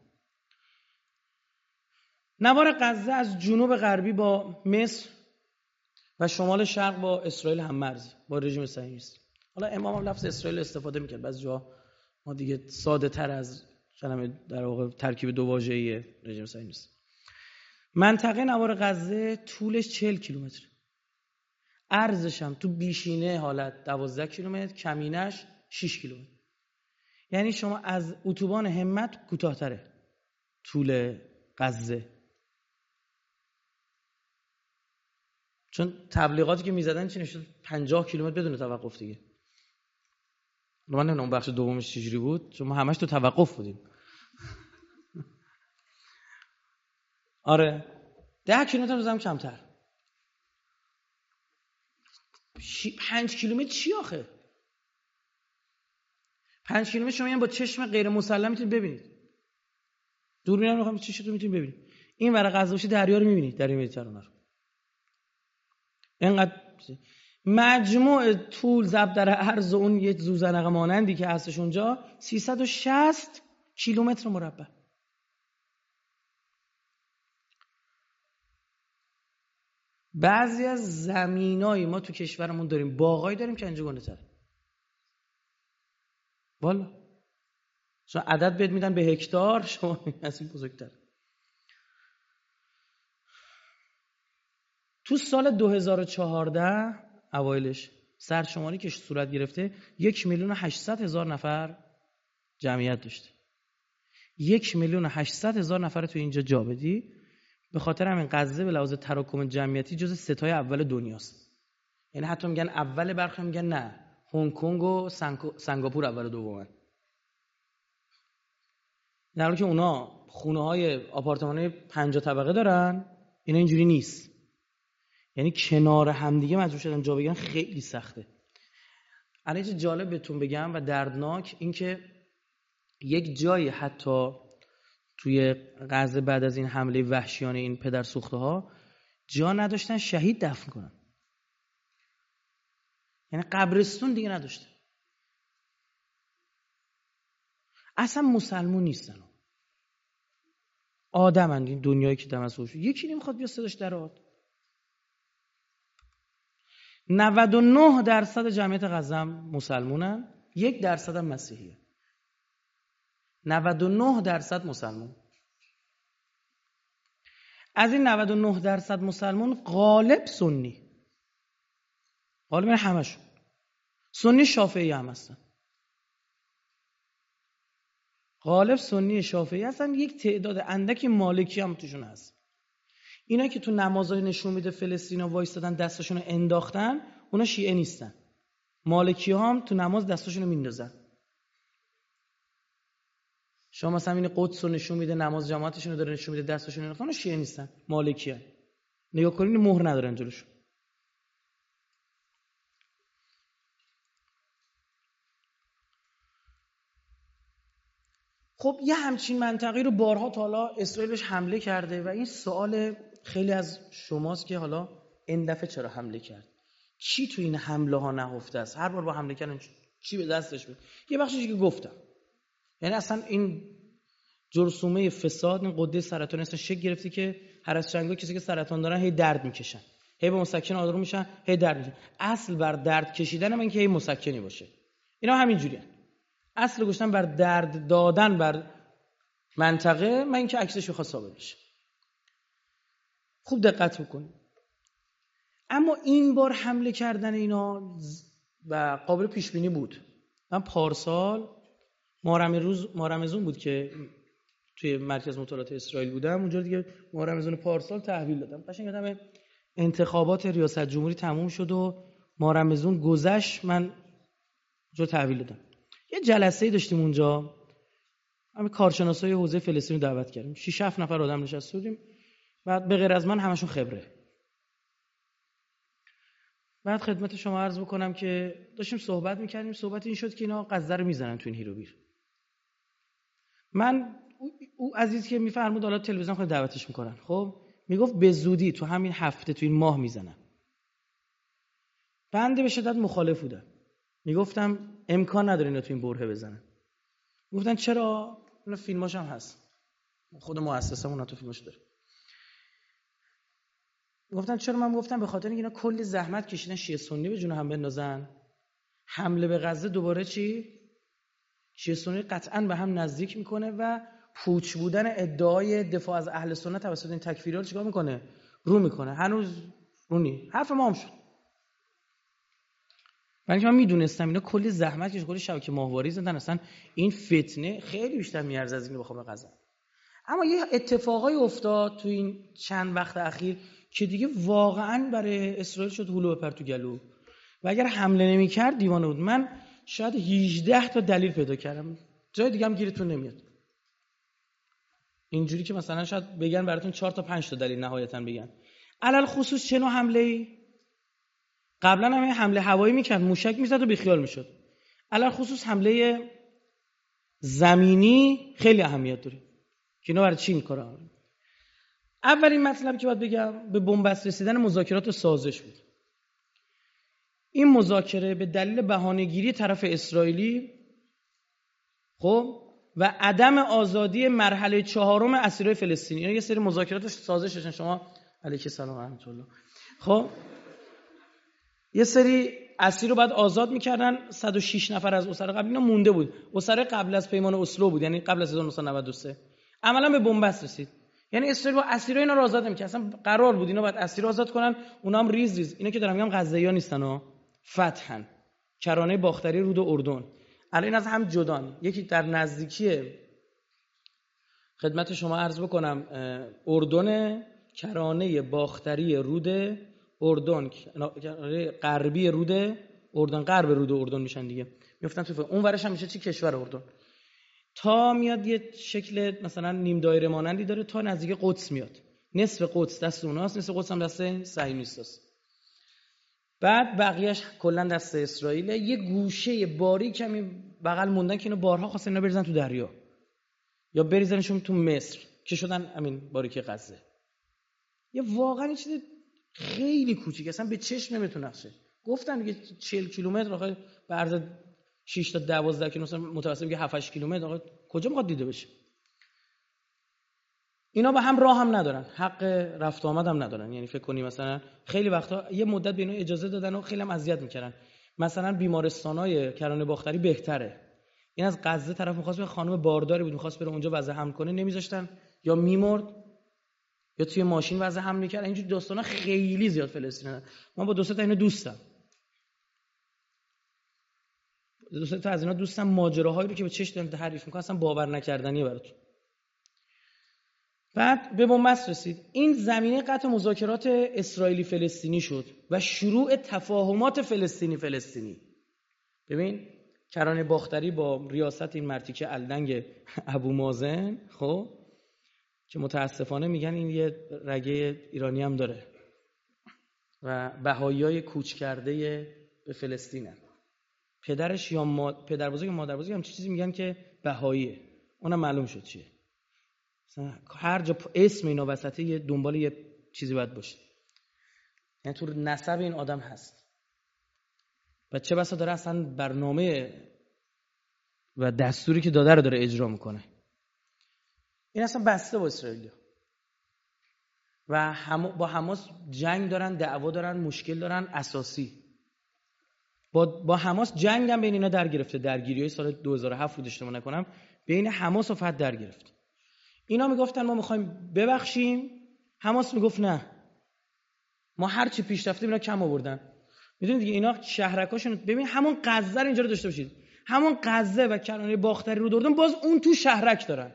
نوار غزه از جنوب غربی با مصر و شمال شرق با اسرائیل هم مرزی، با رژیم صهیونیست. حالا امام هم لفظ اسرائیل استفاده میکرد، بعضی جا ما دیگه ساده تر از کلمه در واقع ترکیب دو واژه‌ای رژیم صهیونیست. منطقه نوار غزه طولش چهل کیلومتر، عرضش هم تو بیشینه حالت دوازده کیلومتر، کمینش شش کیلومتر. یعنی شما از اتوبان همت کوتاه‌تره طول غزه، چون تبلیغاتی که میزدن چی نشد؟ پنجاه کیلومتر بدون توقف دیگه. من نمیدونم اون بخش دومش چجوری بود، چون ما همش تو توقف بودیم. آره ده کیلومتر روزم کمتر. پنج کیلومتر چی آخه؟ پنج کیلومتر شما یعنی با چشم غیر مسلم میتونید ببینید. دوربین رو میخوام چشتون میتونید ببینید. این ورق غزه باشه دریا رو میبینید، دریا مدیترانه رو. اینقدر مجموع طول ضرب در عرض اون یه زوزنقه مانندی که هستش اونجا سیصد و شصت کیلومتر مربع. بعضی از زمینایی ما تو کشورمون داریم، باغایی داریم که اینجا گنده تره. والا چون عدد بهت میدن به هکتار، شما از این بزرگتر. تو سال دو هزار و چهارده اوایلش سرشماری که صورت گرفته یک میلیون و هشتصد هزار نفر جمعیت داشته. یک میلیون و هشتصد هزار نفر تو اینجا جا بدی، به خاطر همین غزه به لحاظ تراکم جمعیتی جز ستای اول دنیاست. یعنی حتی میگن اول، برخی میگن نه، هنگ کنگ و سنگاپور اول دومن. در حالی که اونا خونه های آپارتمان های پنجاه طبقه دارن، اینا اینجوری نیست. یعنی کنار همدیگه مجبور شدن جا بگیرن، خیلی سخته. الان چه جالب بهتون بگم و دردناک، این که یک جایی حتی توی غزه بعد از این حمله وحشیانه این پدر سوخته ها جا نداشتن شهید دفن کنن، یعنی قبرستون دیگه نداشتن. اصلا مسلمون نیستن، آدمن. این دنیایی که دم از خودش یکی نمیخواد بیا صداش در آد. نود و نه درصد جمعیت غزه مسلمونن، یک درصد هم مسیحیه. نود و نه درصد مسلمون. از این نود و نه درصد مسلمون غالب سنی، غالب همشون سنی شافعی هم هستن، غالب سنی شافعی هستن، یک تعداد اندکی مالکی هم توشون هست. اینا که تو نمازهای نشون میده فلسطینا وایستادن دستاشونو انداختن، اونا شیعه نیستن. مالکی ها هم تو نماز دستاشونو میندازن. شما مثلا این قدس رو نشون میده، نماز جماعتشون رو داره نشون میده دستاشونو انداختن، اونا شیعه نیستن، مالکی ها. نگاه کنین مهر ندارن جلوشون. خب یه همچین منطقی رو بارها تا حالا اسرائیل بهش حمله کرده و این سوال خیلی از شماست که حالا این دفعه چرا حمله کرد؟ چی تو این حمله ها نهفته است؟ هر بار با حمله کردن چی به دستش بود؟ یه بخشی که گفتم، یعنی اصلا این جرثومه فساد، این قده سرطان اصلا شکل گرفته که هر از چنگا کسی که سرطان دارن هی درد میکشن، هی به مسکن آروم میشن، هی درد میکشن. اصل بر درد کشیدن من که هی مسکنی باشه. اینا همینجوریه. اصل گوشتن بر درد دادن بر منطقه، من اینکه عکسش بخواد ثابت بشه. خوب دقت بکنید. اما این بار حمله کردن اینا و قابل پیش بینی بود. من پارسال ماه روز ماه رمضان بود که توی مرکز مطالعات اسرائیل بودم، اونجا دیگه ماه رمضان پارسال تحویل دادم. قشنگ یادم انتخابات ریاست جمهوری تموم شد و ماه رمضان گذشت، من اونجا تحویل دادم. یه جلسه‌ای داشتیم اونجا، همه کارشناسای حوزه فلسطین رو دعوت کردیم، شش هفت نفر آدم نشسته بودیم، بعد به غیر از من همشون خبره. بعد خدمت شما عرض بکنم که داشتیم صحبت می‌کردیم، صحبت این شد که اینا غزه رو میزنن تو این هیروبیر. من او عزیز که میفرمود حالا تلویزیون خود دعوتش میکنن، خب میگفت به زودی تو همین هفته تو این ماه میزنن. بنده به شدت مخالف بودم، میگفتم امکان نداره اینا تو این برهه بزنن. گفتن چرا؟ اینا فیلماش هم هست، خود مؤسسمون تو فیلماش داره. گفتن چرا؟ من گفتم به خاطر اینکه اینا کلی زحمت کشیدن شیعه سنی به جون هم بندازن، حمله به غزه دوباره چی؟ شیعه سنی قطعاً به هم نزدیک میکنه و پوچ بودن ادعای دفاع از اهل سنت توسط این تکفیرها رو چیکار میکنه؟ رو میکنه. هنوز رونی حرف ما هم شد. من که من میدونستم اینا کلی زحمت کشیدن، کلی شبکه ماهواره زدن، اصلا این فتنه خیلی بیشتر میارزه از اینکه بخوام غزه. اما یه اتفاقای افتاد تو این چند وقت اخیر که دیگه واقعاً برای اسرائیل شد هلو بپر تو گلو و اگر حمله نمی‌کرد دیوانه بود. من شاید هجده تا دلیل پیدا کردم، جای دیگه هم گیرتون نمیاد. اینجوری که مثلا شاید بگن براتون چهار تا پنج تا دلیل نهایتاً بگن. علل خصوص چه نوع حمله‌ای؟ قبلا هم حمله هوایی میکرد، موشک میزد و بیخیال میشد. علل خصوص حمله زمینی خیلی اهمیت داره که اینا برای چی این کارا. اولین مطلبی که باید بگم به بنبست رسیدن مذاکرات و سازش بود. این مذاکره به دلیل بهانه‌گیری طرف اسرائیلی خب و عدم آزادی مرحله چهارم اسیرای فلسطینی، اینا یه سری مذاکرات و سازششن. شما علیک السلام و رحمت الله. خب یه سری اسیر رو بعد آزاد می‌کردن، صد و شش نفر از اسرا قبلی اینا مونده بود. اسرا قبل از پیمان اسلو بود، یعنی قبل از هزار و نهصد و نود و سه. عملاً به بنبست رسید. یعنی اسرائیل با اسیرای اینا رو آزاد نمی‌کرد. اصلا قرار بود اینا بعد اسیر آزاد کنن، اونا هم ریز ریز. اینا که دارم میگم غزه‌ای‌ها نیستن ها، فتحن. کرانه باختری رود اردن. الان از هم جدان. یکی در نزدیکی خدمت شما عرض بکنم اردن، کرانه باختری رود اردن، غربی رود اردن، غرب رود اردن میشن دیگه. میافتن تو اون ورش هم میشه چی؟ کشور اردن. تا میاد یه شکل مثلا نیم دایره مانندی داره تا نزدیک قدس میاد. نصف قدس دست اوناست، نصف قدس هم دست صهیونیستاست. بعد بقیهش کلا دست اسرائیل. یه گوشه باریک کمی بغل موندن که اینو بارها خواستن اینا بریزن تو دریا یا بریزنشون تو مصر که شدن همین باریک غزه. یه واقعا چیز خیلی کوچیک، اصلا به چشم نمیتونه نقشه. گفتن دیگه چهل کیلومتر آخه به عرض شش تا دوازده کیلومتر متوسط میگه هفت هشت کیلومتر آخه کجا میخواد دیده بشه؟ اینا با هم راه هم ندارن، حق رفت آمد هم ندارن. یعنی فکر کنی مثلا خیلی وقتا یه مدت به اینا اجازه دادن و خیلی هم اذیت میکردن. مثلا بیمارستانای کرانه باختری بهتره، این از غزه طرف می‌خواست، به خانم بارداری بود می‌خواست بره اونجا وضع حمل کنه، نمیذاشتن، یا میمرد یا توی ماشین وضع حمل می‌کرد. اینجور داستانا خیلی زیاد فلسطینه. من با دو سه تا اینا دوستم، دو سه تا از اینا دوستم، ماجراهایی رو که به چش دارن تعریف می‌کنن اصلا باور نکردنیه براتون. بعد به بنبست رسید. این زمینه قطع مذاکرات اسرائیلی فلسطینی شد و شروع تفاهمات فلسطینی فلسطینی. ببین کرانه باختری با ریاست این مرتیکه الدنگ ابو مازن، خب که متاسفانه میگن این یه رگه ایرانی هم داره و بهاییای کوچ کرده به فلسطینن. پدرش یا ما... پدر بزرگ یا مادر بزرگ هم چیزی میگن که بهاییه، اونم معلوم شد چیه. هر جا اسم اینا وسطه یه دنبال یه چیزی باید باشه، یعنی تو نسب این آدم هست و چه بسا داره اصلا برنامه و دستوری که داده رو داره اجرا میکنه. این اصلا بسته با اسرائیل و هم با حماس جنگ دارن، دعوا دارن، مشکل دارن اساسی. با با حماس جنگ هم بین اینا در گرفته، درگیری‌های سال دو هزار و هفت بود اشتباه نکنم، بین حماس و فتح در گرفت. اینا میگفتن ما میخوایم ببخشیم، حماس میگفت نه، ما هر چی پیش رفتیم اینا کم آوردن. میدونید دیگه اینا شهرکاشون، ببین همون غزه رو اینجا رو داشته باشید، همون غزه و کرانه باختری رو دردن، باز اون تو شهرک دارن.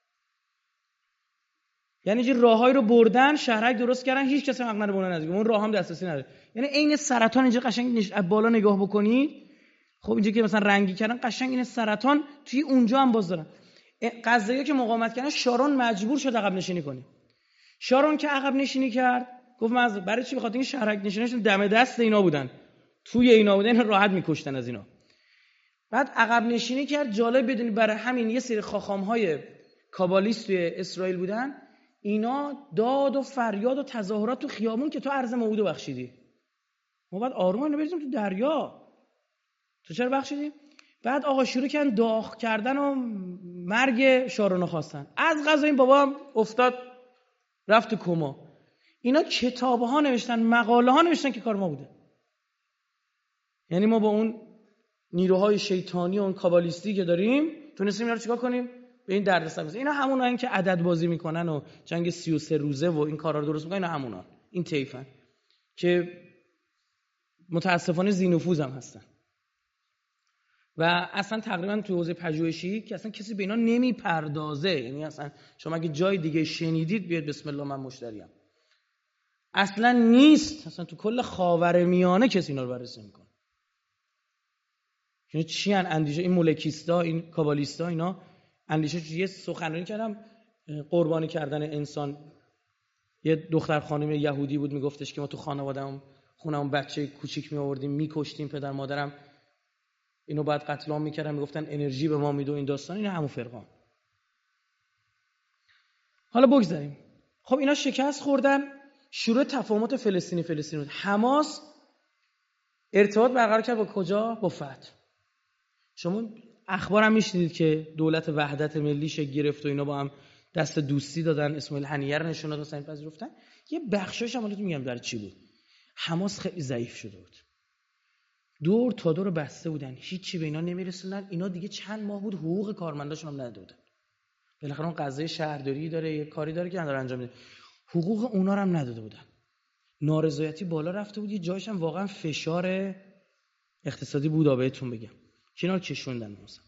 یعنی چه راههایی رو بردن، شهرک درست کردن، هیچ کسی حق نداره اون نزدیک، اون راه هم دسترسی نداره. یعنی عین سرطان اینجا قشنگ نش... بالا نگاه بکنید، خب اینجا که مثلا رنگی کردن قشنگ این سرطان توی اونجا هم باز دارن. غزه‌ای که مقاومت کردن، شارون مجبور شد عقب نشینی کنه. شارون که عقب نشینی کرد گفت من از برای چی؟ بخاطر این شهرک نشیناشون دم دست اینا بودن، توی اینا بودن، راحت میکشتن از اینا. بعد عقب نشینی کرد. جالب بدونید برای همین یه سری خاخام‌های کابالیست توی اسرائیل بودن، اینا داد و فریاد و تظاهرات تو خیابون که تو ارض موعود بخشیدی، ما بعد آروم اینو بریزیم تو دریا، تو چرا بخشیدی؟ بعد آقا شروع کردن داغ کردن و مرگ شارونو خواستن. از قضا این بابا هم افتاد رفت تو کما. اینا کتاب‌ها نوشتن، مقاله ها نوشتن که کار ما بوده. یعنی ما با اون نیروهای شیطانی و اون کابالیستی که داریم تونستیم اینا رو چیکار کنیم؟ به این دردسر برسیم. اینا همونایین که عدد بازی میکنن و جنگ سی و سه روزه و این کارا رو درست میکنن. اینا همونا، این طیفن که متاسفانه ذی‌نفوذ هم هستن و اصلا تقریبا تو حوزه پژوهشی که اصلا کسی به اینا نمیپردازه. یعنی اصلا شما اگه جای دیگه شنیدید بیاد بسم الله من مشتریم، اصلا نیست. اصلا تو کل خاورمیانه کسی اینا رو بررسی میکنه. یعنی چی ان اندیشه این مولکیستا، این کابالیستا، اینا اندیشه. یه سخنرانی کردم قربانی کردن انسان، یه دختر خانم یهودی بود میگفتش که ما تو خانواده‌ام خونم بچه کوچیک می آوردیم میکشتیم، پدر مادرم اینو بعد قتل عام میکردن، میگفتن انرژی به ما میده. این داستان اینا همون فرقان. حالا بگذاریم. خب اینا شکست خوردن، شروع تفاهمات فلسطینی فلسطینی بود. حماس ارتباط برقرار کرد با کجا؟ با فتح. شما اخبارم میشنیدید که دولت وحدت ملی شکل گرفت و اینا با هم دست دوستی دادن، اسماعیل هنیه رو نشون دادن، مثلا پذیرفتن. یه بخشش هم البته میگم در چی بود. حماس خیلی ضعیف شده بود، دور تا دور بسته بودن، هیچی به اینا نمیرسوندن. اینا دیگه چند ماه بود حقوق کارمنداشون هم نداده بودن. بالاخره اون قضیه شهرداری داره، یه کاری داره که داره انجام میده، حقوق اونا رو هم نداده بودن. نارضایتی بالا رفته بود. یه جایش هم واقعا فشار اقتصادی بود بهتون بگم، کنار کشوندن مثلا.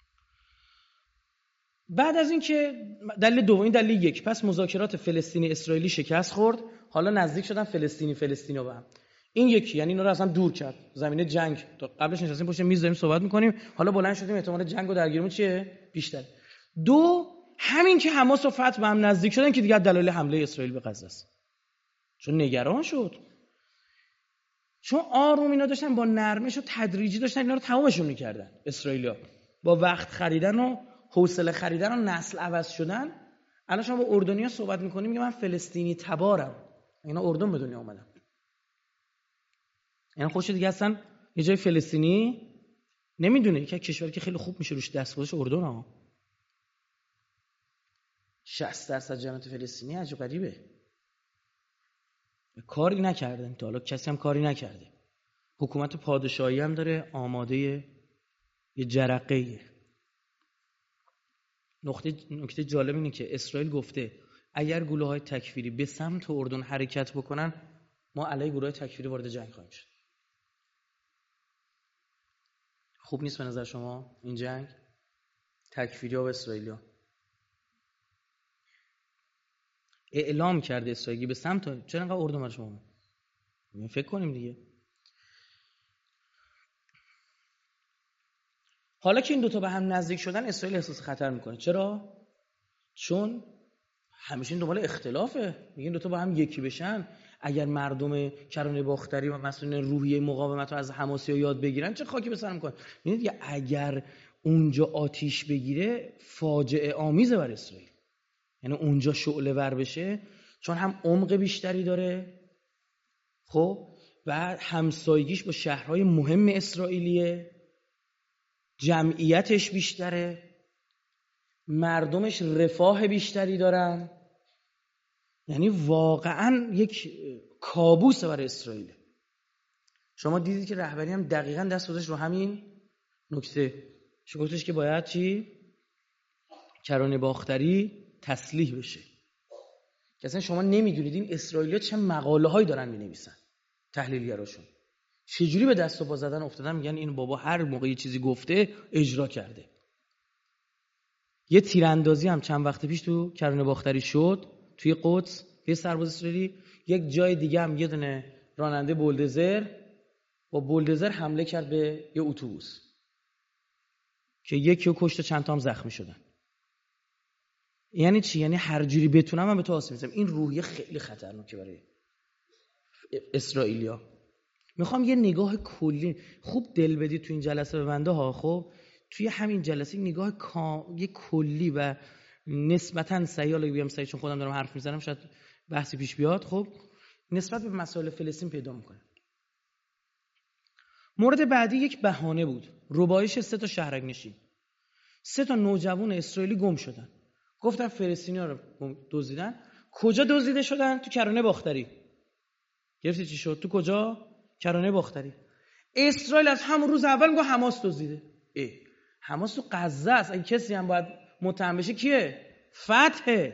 بعد از این که دلیل دومی، دلیل یک، پس مذاکرات فلسطینی اسرائیلی شکست خورد، حالا نزدیک شدن فلسطینی فلسطینی با هم. این یکی، یعنی اینا رو اصلا دور کرد زمینه جنگ. قبلش نشستیم پشت میز داریم صحبت میکنیم، حالا بلند شدیم احتمال جنگ و درگیریمون چیه؟ بیشتر. دو، همین که حماس و فتح به هم نزدیک شدن که دیگه دلایل حمله اسرائیل به غزه است، چون نگران شد. چون آروم اینا داشتن با نرمش و تدریجی داشتن اینا رو تمامشون میکردن. اسرائیلیا با وقت خریدن و حوصله خریدن و نسل عوض شدن. الان شما با اردنیا صحبت میکنیم میگه من فلسطینی تبارم. اینا اردن به دنیا اومدن. یعنی خودش دیگه اصلا یه جای فلسطینی نمیدونه. که کشوری که خیلی خوب میشه روش دست گذاشت اردن ها. شصت درصد جمعیت فلسطینی عجب غریبه. کاری نکردن تا حالا، کسی هم کاری نکرده. حکومت پادشاهی هم داره آماده یه جرقه‌ایه. نقطه نکته جالب اینه که اسرائیل گفته اگر گلوهای تکفیری به سمت اردن حرکت بکنن ما علیه گلوهای تکفیری وارد جنگ خواهیم شد. خوب نیست به نظر شما این جنگ؟ تکفیری‌ها و اسرائیلی‌ها اعلام کرده اسرائیلی به سمت چرا انقدر اردن برای شما؟ فکر کنیم دیگه. حالا که این دوتا به هم نزدیک شدن اسرائیل احساس خطر میکنه. چرا؟ چون همیشه این دنبال اختلافه. میگه این دوتا با هم یکی بشن، اگر مردم کرانه باختری و مسئولین روحیه مقاومت رو از حماسی‌ها یاد بگیرن چه خاکی به سر میکنه. میدونید اگر اونجا آتیش بگیره فاجعه آمیزه برای اسرائیل. یعنی اونجا شعله ور بشه، چون هم عمق بیشتری داره خب و همسایگیش با شهرهای مهم اسرائیلیه، جمعیتش بیشتره، مردمش رفاه بیشتری دارن. یعنی واقعا یک کابوس برای اسرائیل. شما دیدید که رهبری هم دقیقاً دست گذاشت رو همین نکته. شما گفتش که باید چی؟ کرانه باختری تسلیح بشه. که اصلا شما نمیدونید این اسرائیلی‌ها چه مقاله هایی دارن می‌نویسن، تحلیلگراشون چجوری به دست و پا زدن افتادن. میگن این بابا هر موقع یه چیزی گفته اجرا کرده. یه تیراندازی هم چند وقت پیش تو کرانه باختری شد توی قدس، یه سرباز اسرائیلی یک جای دیگه هم یه دونه راننده بولدوزر با بولدوزر حمله کرد به یه اتوبوس که یکی رو کشت، چند تا هم زخمی شدن. یعنی چی؟ یعنی هر جوری بتونم من به تو آسیب میزنم. این روحیه خیلی خطرناکه برای اسرائیلیا. میخوام یه نگاه کلی خوب دل بدید تو این جلسه به بنده ها. خب توی همین جلسه نگاه کا... یه کلی و نسبتاً سعی حالا بگم سعی چون خودم دارم حرف میزنم شاید بحثی پیش بیاد. خب نسبت به مسائل فلسطین پیدا میکنه. مورد بعدی یک بهانه بود، ربایش سه تا شهرک نشین. سه تا نوجوان اسرائیلی گم شدن. گفتن فلسطینی‌ها رو دزدیدن. کجا دزدیده شدن؟ تو کرانه باختری. گرفتی چی شد؟ تو کجا؟ کرانه باختری. اسرائیل از همون روز اول میگه حماس دزدیده. ای حماس تو غزه است. اگه کسی هم باید متهم بشه کیه؟ فتح.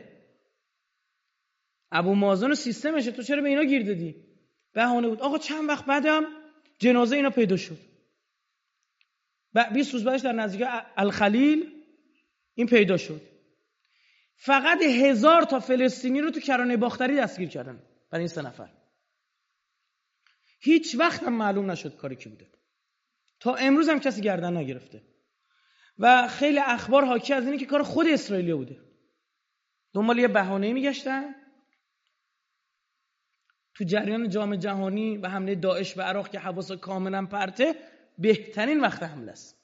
ابو مازن و سیستمشه. تو چرا به اینا گیر دادی؟ بهانه بود. آقا چند وقت بعدم جنازه اینا پیدا شد. بیست روز بعدش در نزدیکی الخلیل این پیدا شد. فقط هزار تا فلسطینی رو تو کرانه باختری دستگیر کردن برای این سه نفر. هیچ وقت هم معلوم نشد کاری کی بوده. تا امروز هم کسی گردن نگرفته. و خیلی اخبار حاکی از اینه که کار خود اسرائیلیا بوده. دنبال یه بهانه‌ای میگشتن. تو جریان جام جهانی و حمله داعش به عراق که حواس کاملا پرته، بهترین وقت حمله است.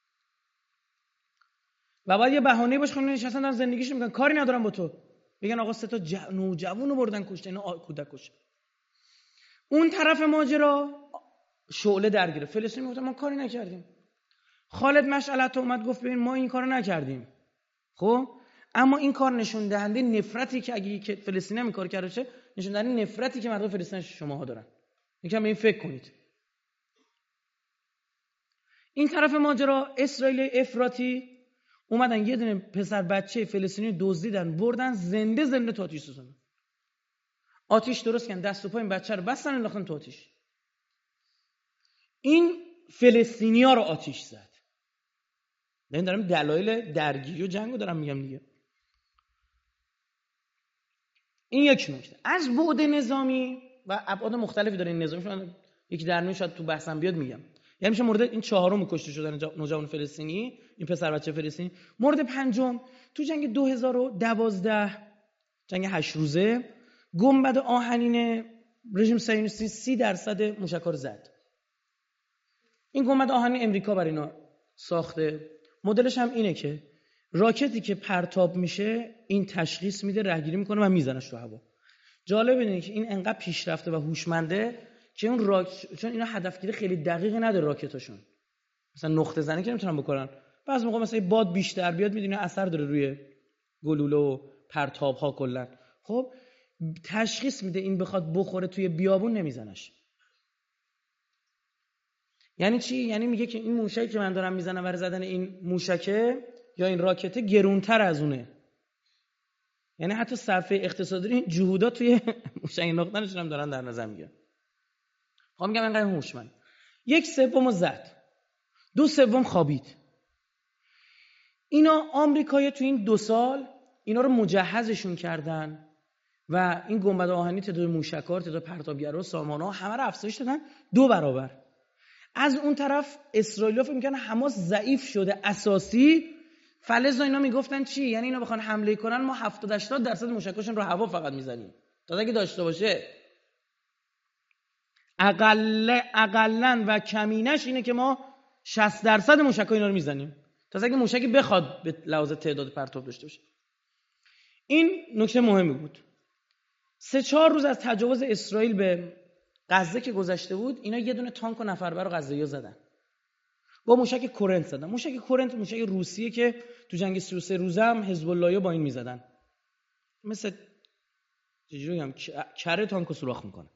و بعد یه بهانه‌ای باشه خونن نشستن دارن زندگیش میکنن، کاری ندارن با تو. میگن آقا سه تا ج... نوجوانو بردن کشتن، اینا کودک کشتن. اون طرف ماجرا شعله درگیره. فلسطین میگفتن ما کاری نکردیم. خالد مشعلت اومد گفت ببین ما این کارو نکردیم. خب اما این کار نشون دهنده نفرتی که اگه که فلسطین هم این کار کرده چه نشون دهنده نفرتی که مردم فلسطین شماها دارن. یکم به این فکر کنید. این طرف ماجرا اسرائیل افراطی اومدن یه دونه پسر بچه فلسطینی دزدیدن، بردن زنده زنده تو آتیش سوزوندن. آتیش درست کردن، دست و پای این بچه رو بستن انداختن تو آتیش. این فلسطینی‌ها رو آتیش زد. من دارم دلایل درگیری و جنگو دارم میگم دیگه. این یک نکته. از بعد نظامی و ابعاد مختلفی داره این نظامی. شما یکی در میون شاید تو بحثم بیاد میگم. یعنی میشه مورد این چهارم کشته شدن نوجوان فلسطینی، این پسر بچه فلسطینی. مورد پنجم تو جنگ دو هزار و دوازده، جنگ هشت روزه، گنبد آهنین رژیم صهیونیستی سی درصد موشک‌ها رو زد. این گنبد آهنی امریکا برای اینا ساخته. مدلش هم اینه که راکتی که پرتاب میشه این تشخیص میده، رهگیری میکنه و میزنش تو هوا. جالب اینه که این انقدر پیشرفته و هوشمنده که اون راک... چون اینا هدفگیری خیلی دقیقی نداره راکتاشون. مثلا نقطه زنی که نمیتونن بکنن. بعضی موقع مثلا باد بیشتر بیاد میدونه اثر داره روی گلوله و پرتاب ها کلا. خب تشخیص میده این بخواد بخوره توی بیابون نمیزنش. یعنی چی؟ یعنی میگه که این موشکی که من دارم میزنم برای زدن این موشکه یا این راکت گرونتر از اونه. یعنی حتی صرفه اقتصادی این جهودا توی موشک ناختنشون هم دارن در نظر میگیرن. خب میگم اینقدر هوشمند. یک سومو زد. دو سوم خوابید. اینا آمریکایی‌ها تو این دو سال اینا رو مجهزشون کردن و این گنبد آهنی تعداد موشک‌ها، تعداد پرتابگرا، سامانه‌ها همه رو افزایش دادن دو برابر. از اون طرف اسرائیل‌ها فکر می‌کنن حماس ضعیف شده اساسی، فلز و اینا میگفتن چی؟ یعنی اینا بخوان حمله کنن ما هفتاد هشتاد درصد موشکاشون رو هوا فقط میزنیم. تا اگه داشته باشه اقل اقلن و کمینش اینه که ما شصت درصد موشک‌ها اینا رو میزنیم. تا اگه موشکی بخواد به لحاظ تعداد پرتاب داشته باشه. این نکته مهمی بود. سه چهار روز از تجاوز اسرائیل به غزه که گذشته بود، اینا یه دونه تانک و نفربر رو غزه‌یا زدن. با موشک کورنت زدن. موشک کورنت موشک روسیه که تو جنگ سی و سه روزه هم حزب الله‌ها با این میزدن. مثل چجوری هم کره تانکو سوراخ میکنه.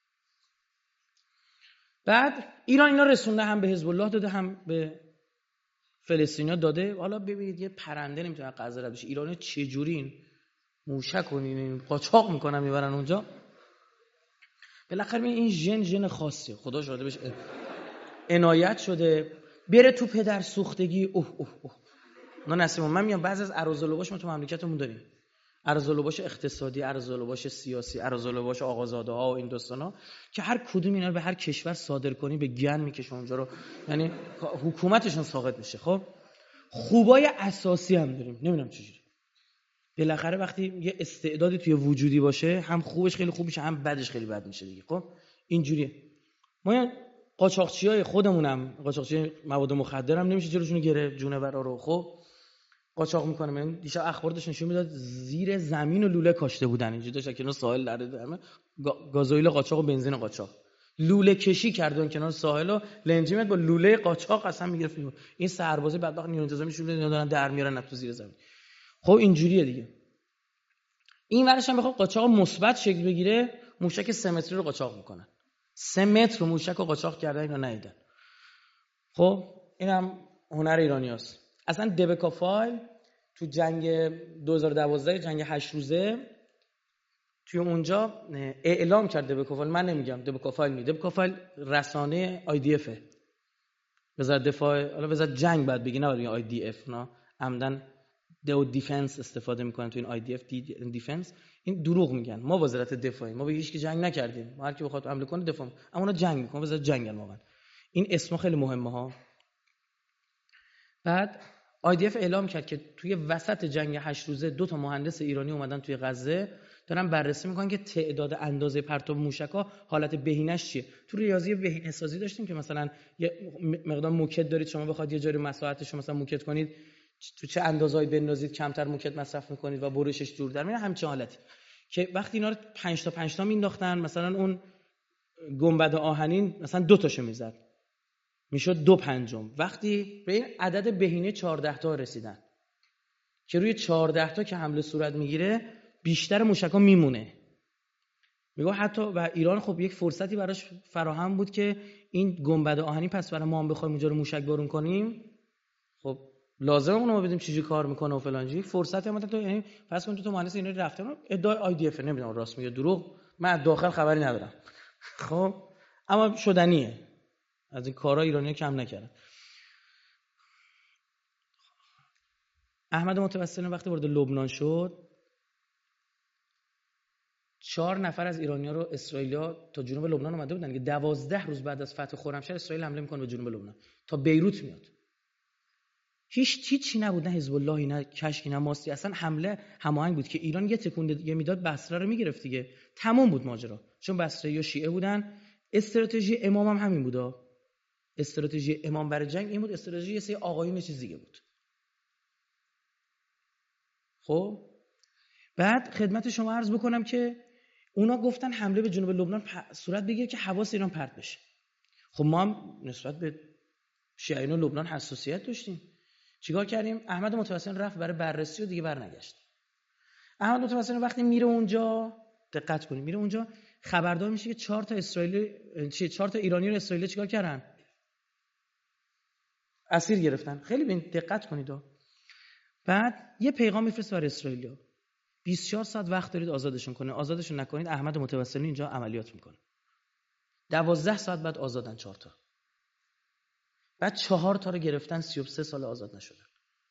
بعد ایران اینا رسونده، هم به حزب الله داده هم به فلسطینیا داده. حالا ببینید یه پرنده نمیتونه غزه رد بشه. ایرانی‌ها چه جوری این موشک کنین قاچاق میکنن میبرن اونجا. بالاخره این ژن ژن خاصیه. خدا شاهده بهش عنایت شده. بره تو پدر سوختگی. اوه اوه اوه. نه نسیم من میگم بعضی از ارزالوباش ما تو مملکتمون داریم. ارزالوباش اقتصادی، ارزالوباش سیاسی، ارزالوباش آقازاده‌ها و این دوستانا که هر کدوم اینا رو به هر کشور صادر کنی به گن میکشه اونجا رو، یعنی حکومتشون ساقط میشه. خب خوبای اساسی هم داریم، نمیدونم چجوری. بالاخره وقتی یه استعدادی توی وجودی باشه هم خوبش خیلی خوب میشه هم بدش خیلی بد میشه دیگه. خب اینجوریه. ما قاچاقچیای خودمونم، قاچاقچی مواد مخدر هم نمیشه جلوشون گرفت، جونورا رو. خب قاچاق میکنه. من دیشب اخبار داشت نشون میداد زیر زمین و لوله کاشته بودن. اینجوری داشت کنار ساحل لرده همه گازوئیل قاچاق و بنزین قاچاق. لوله کشی کردن کنار ساحل و لنجیمت با لوله قاچاق اصلا میگرفت. این سربازی بدبخت نیروی انتظامی شون اینا دارن در میارن تو زیر زمین. خب اینجوریه دیگه. این ورش هم بخواد قاچاق مثبت شکل بگیره، موشک سه متری رو قاچاق میکنن. سه متر موشک رو قاچاق کردن اینا ندیدن. خب اینم هنر ایرانیاست. اصلا دبکا فایل تو جنگ دو هزار و دوازده، جنگ هشت روزه، توی اونجا اعلام کرد دبکا فایل. من نمیگم دبکا فایل می دبکا فایل رسانه آی دی اف وزارت دفاع. حالا وزارت جنگ بعد بگی، نه آی دی اف. نه عمدن دو دیفنس استفاده میکنن تو این آی دی اف دیفنس. این دروغ میگن. ما وزارت دفاعی، ما به هیچ کی جنگ نکردیم. ما هر کی بخواد حمله کنه دفاع، اما اونا جنگ میکنن. وزارت جنگن واقعا. این اسم خیلی مهمه ها. بعد آی دی اف اعلام کرد که توی وسط جنگ هشت روزه دو تا مهندس ایرانی اومدن توی غزه دارن بررسی میکنن که تعداد اندازه پرتاب موشک‌ها حالت بهینه‌اش چیه. تو ریاضی بهینه‌سازی داشتیم که مثلا یه مقدار موکت دارید، شما بخواید یه جوری مساحتش رو مثلا موکت کنید، تو چه اندازه‌ای بندازید کمتر موکت مصرف میکنید و برشش جور در میاد. همچین حالتی که وقتی اینا رو پنج تا پنج تا مینداختن، مثلا اون گنبد آهنین مثلا دو تاشو میزد، میشد دو پنجم. وقتی به این عدد بهینه چهارده تا رسیدن که روی چهارده تا که حمله صورت میگیره بیشتر موشک‌ها میمونه. میگه حتی و ایران خب یک فرصتی براش فراهم بود که این گنبد آهنین پس برای ما هم بخوایم اونجا رو موشک بارون کنیم، خب لازمه اونو بدیم چجوری کار میکنه و فلانجی. فرصتی هم تو، یعنی پس کن تو تو مهندس اینا رفتن ادعای آی دی اف، نمیدونم راست میگه دروغ، من داخل خبری ندارم. خب اما شدنیه. از این کارا ایرانی‌ها کم نکردن. احمد متوسلی وقتی وارد لبنان شد، چهار نفر از ایرانی‌ها رو اسرائیلیا تا جنوب لبنان اومده بودن که دوازده روز بعد از فتح خرمشهر اسرائیل حمله میکنه به جنوب لبنان تا بیروت میاد. هیچ هیچی نبود، نه حزب اللهی، نه کشکی، نه ماستی. اصلا حمله هماهنگ بود که ایران یه تکون دیگه میداد بصره رو میگرفت دیگه، تمام بود ماجرا. چون بصره یا شیعه بودن. استراتژی امام هم همین بود. استراتژی امام برای جنگ این بود، استراتژی یه سری آقایون چیز دیگه بود. خب بعد خدمت شما عرض بکنم که اونا گفتن حمله به جنوب لبنان صورت بگیره که حواس ایران پرت بشه. خب ما هم نسبت به شیعیان لبنان حساسیت داشتیم. چیکار کردیم؟ احمد متوسل رفت برای بررسی و دیگه برنگشت. احمد متوسل وقتی میره اونجا، دقت کنید، میره اونجا خبردار میشه که چهار تا اسرائیلی چه چهار تا ایرانی رو اسرائیلی چیکار کردن؟ اسیر گرفتن. خیلی ببین دقت کنید. بعد یه پیغام میفرسته برای اسرائیلیا، بیست و چهار ساعت وقت دارید آزادشون کنید، آزادشون نکنید احمد متوسلی اینجا عملیات میکنه. دوازده ساعت بعد آزادن چهار تا. بعد چهار تا رو گرفتن، سی و سه سال آزاد نشدن.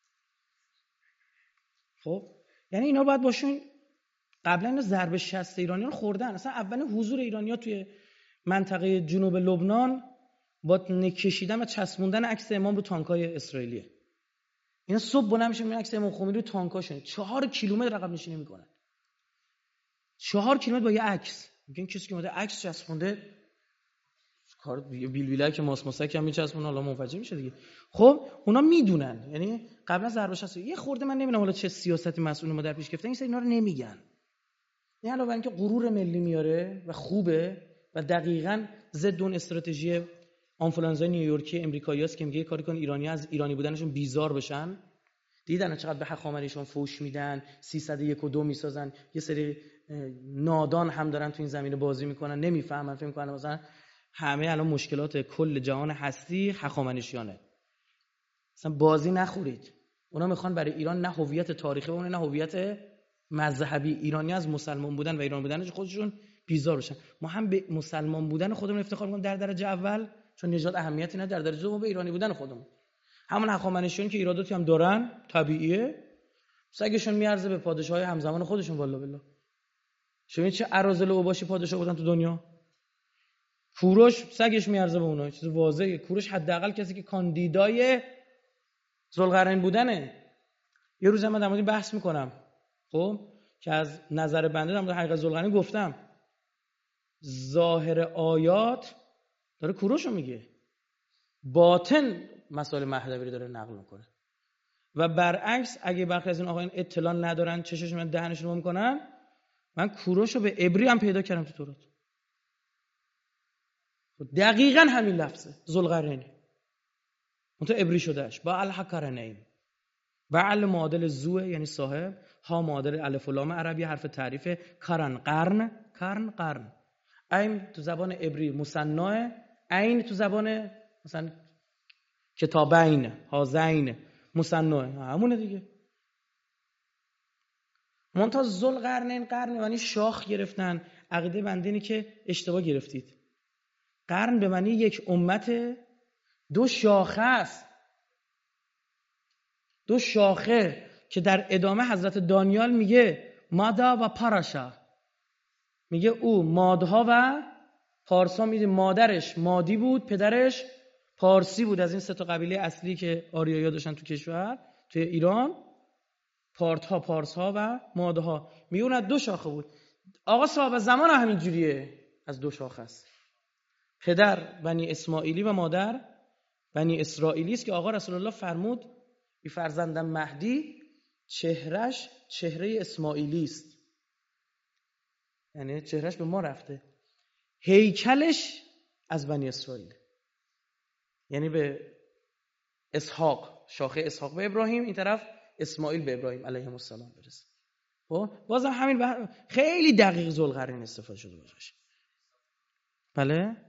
خب یعنی اینا باید باشون قبلا اینا ضربه شست ایرانیان خوردن. اصلا اولین حضور ایرانی‌ها توی منطقه جنوب لبنان با نکشیدن و چسبوندن عکس امام رو تانکای اسرائیلیه. اینا صبح بلند میشه میبینن عکس امام خمینی رو تانکاشون چهار کیلومتر عقب نشینی میکنن. چهار کیلومتر با یه عکس. میگن کسی که اومده عکس چسبونده، کار بیلبیلک که ماسماسک هم میچسبونه، حالا منفجر میشه دیگه. خب اونا میدونن، یعنی قبلا ضربه شست یه خورده من نمیدونم حالا چه سیاستی مسئول ما در پیش گرفتن، این سری اینا رو نمیگن. نه علاوه بر اینکه غرور ملی میاره و خوبه و دقیقاً ضد اون استراتژی آنفولانزای نیویورکی امریکاییاست که میگه کاری کن ایرانی از ایرانی بودنشون بیزار بشن. دیدن چقدر به هخامنشیان فوش میدن، سیصد و یک و دو میسازن، یه سری نادان هم دارن تو این زمینه بازی میکنن، نمیفهمن، فکر میکنن مثلا همه الان مشکلات کل جهان هستی هخامنشیانه. مثلا بازی نخورید. اونا میخوان برای ایران نه هویت تاریخی اون، نه هویت مذهبی. ایرانی از مسلمان بودن و ایران بودنش خودشون بیزار بشن. ما هم به مسلمان بودن خودمون افتخار میکنیم در درجه اول، چون نژاد اهمیتی نداره، در درجه دوم به ایرانی بودن خودمون. همون هخامنشیان که ایراداتی هم دارن طبیعیه، سگشون میارزه به پادشاهای همزمان خودشون. والله بالله شما چه اراذل و اوباشی پادشاه بودن تو دنیا. کوروش سگش میارزه به اونها، چیز واضحه. کوروش حداقل کسی که کاندیدای ذوالقرنین بودنه. یه روز من در مورد بحث میکنم، خب که از نظر بنده در مورد حقیقت ذوالقرنین گفتم ظاهر آیات داره کوروشو میگه، باطن مسائل مهدوی رو داره نقل میکنه. و برعکس اگه برخی از این آقایان اطلاع ندارن چششون من دهنشون رو میکنن، من کوروشو به عبری هم پیدا کردم تو تورات. دقیقاً همین لفظه ذوالقرنین. اون تو عبری شدهش با الحکرنین. بعل معادل زوه یعنی صاحب، ها معادل الف و لام عربی حرف تعریف، کرن قرن، کرن قرن. عین تو زبان عبری مثناه، عین تو زبان مثلا کتابین، هازین مثناه، همونه دیگه. منتها ذوالقرنین قرن یعنی شاخ گرفتن. عقیده بنده اینه که اشتباه گرفتید. قرن به معنی یک امت دو شاخه است. دو شاخه که در ادامه حضرت دانیال میگه مادا و پاراشا، میگه او مادها و پارسا. میگه مادرش مادی بود، پدرش پارسی بود. از این سه تا قبیله اصلی که آریایی‌ها داشتن تو کشور، تو ایران، پارتها، پارسها و مادها. میگه اون از دو شاخه بود. آقا صاحب زمان همین جوریه، از دو شاخه است. پدر بنی اسماعیلی و مادر بنی اسرائیلی است که آقا رسول الله فرمود بی فرزندم مهدی چهرش چهره اسماعیلی است، یعنی چهرش به ما رفته. هیکلش از بنی اسرائیل، یعنی به اسحاق، شاخه اسحاق به ابراهیم، این طرف اسماعیل به ابراهیم علیه السلام برسه. خب بازم همین بح... خیلی دقیق ذوالقرنین استفاده شده باشه. بله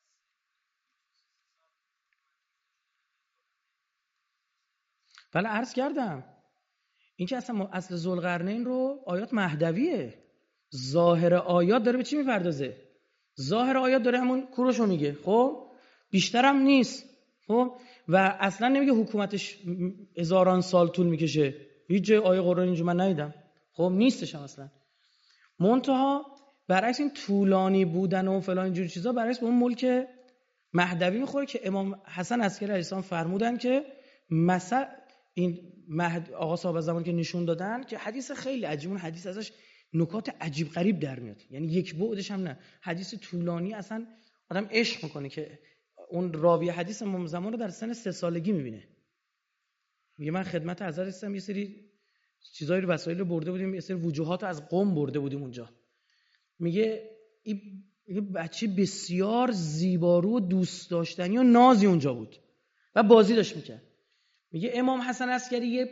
بله عرض کردم این که اصلا اصل ذوالقرنین رو آیات مهدویه. ظاهر آیات داره به چی میپردازه؟ ظاهر آیات داره همون کوروش رو میگه، خب بیشتر هم نیست. خب و اصلا نمیگه حکومتش هزاران سال طول میکشه. هیچ جای آیه قرآن اینجا من ندیدم. خب نیستش هم اصلا. منتها برعکس این طولانی بودن و فلان اینجور چیزا برعکس به اون ملک مهدوی میخوره که امام حسن عسکری علیه السلام فرمودن که مثل این مهد آقا صاحب زمان که نشون دادن که حدیث خیلی عجیب، اون حدیث ازش نکات عجیب غریب در میاد، یعنی یک بعدش هم نه، حدیث طولانی، اصلا آدم عشق میکنه که اون راوی حدیث امام زمان رو در سن سه سالگی میبینه. میگه من خدمت حضرت هستم، یه سری چیزایی رو وسایل رو برده بودیم، یه سری وجوهات رو از قم برده بودیم اونجا. میگه این بچه بسیار زیبارو و دوست داشتنی و نازی اونجا بود و بازی داشت میکرد. میگه امام حسن عسکری یه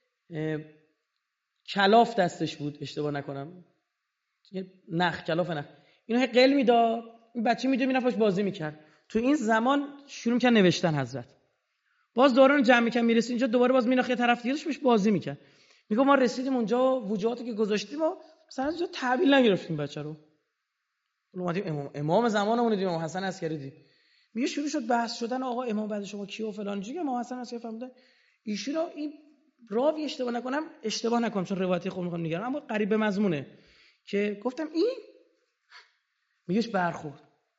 کلاف دستش بود، اشتباه نکنم، یه نخ، کلاف نخ، اینو هی قل میداد، این بچه میدوید میرفت باش بازی میکرد. تو این زمان شروع کرد نوشتن حضرت، باز دوران جمع میکرد، میرسید اینجا دوباره باز میراخ یه طرف دیگهش بهش بازی میکرد. میگه ما رسیدیم اونجا وجوهاتی که گذاشتیم و مثلا اینجا تحویل نگرفتیم بچه رو، اومدیم امام امام زمانمون دیدیم، امام حسن عسکری دید. میگه شروع شد بحث شدن، آقا امام بعد شما کیه و فلان چیه. امام حسن عسکری فهمیدن ایشون این راوی اشتباه نکنم اشتباه نکنم چون روایتی خوب میخوام نگرم اما قریب به مضمونه که گفتم این میگهش برخورد.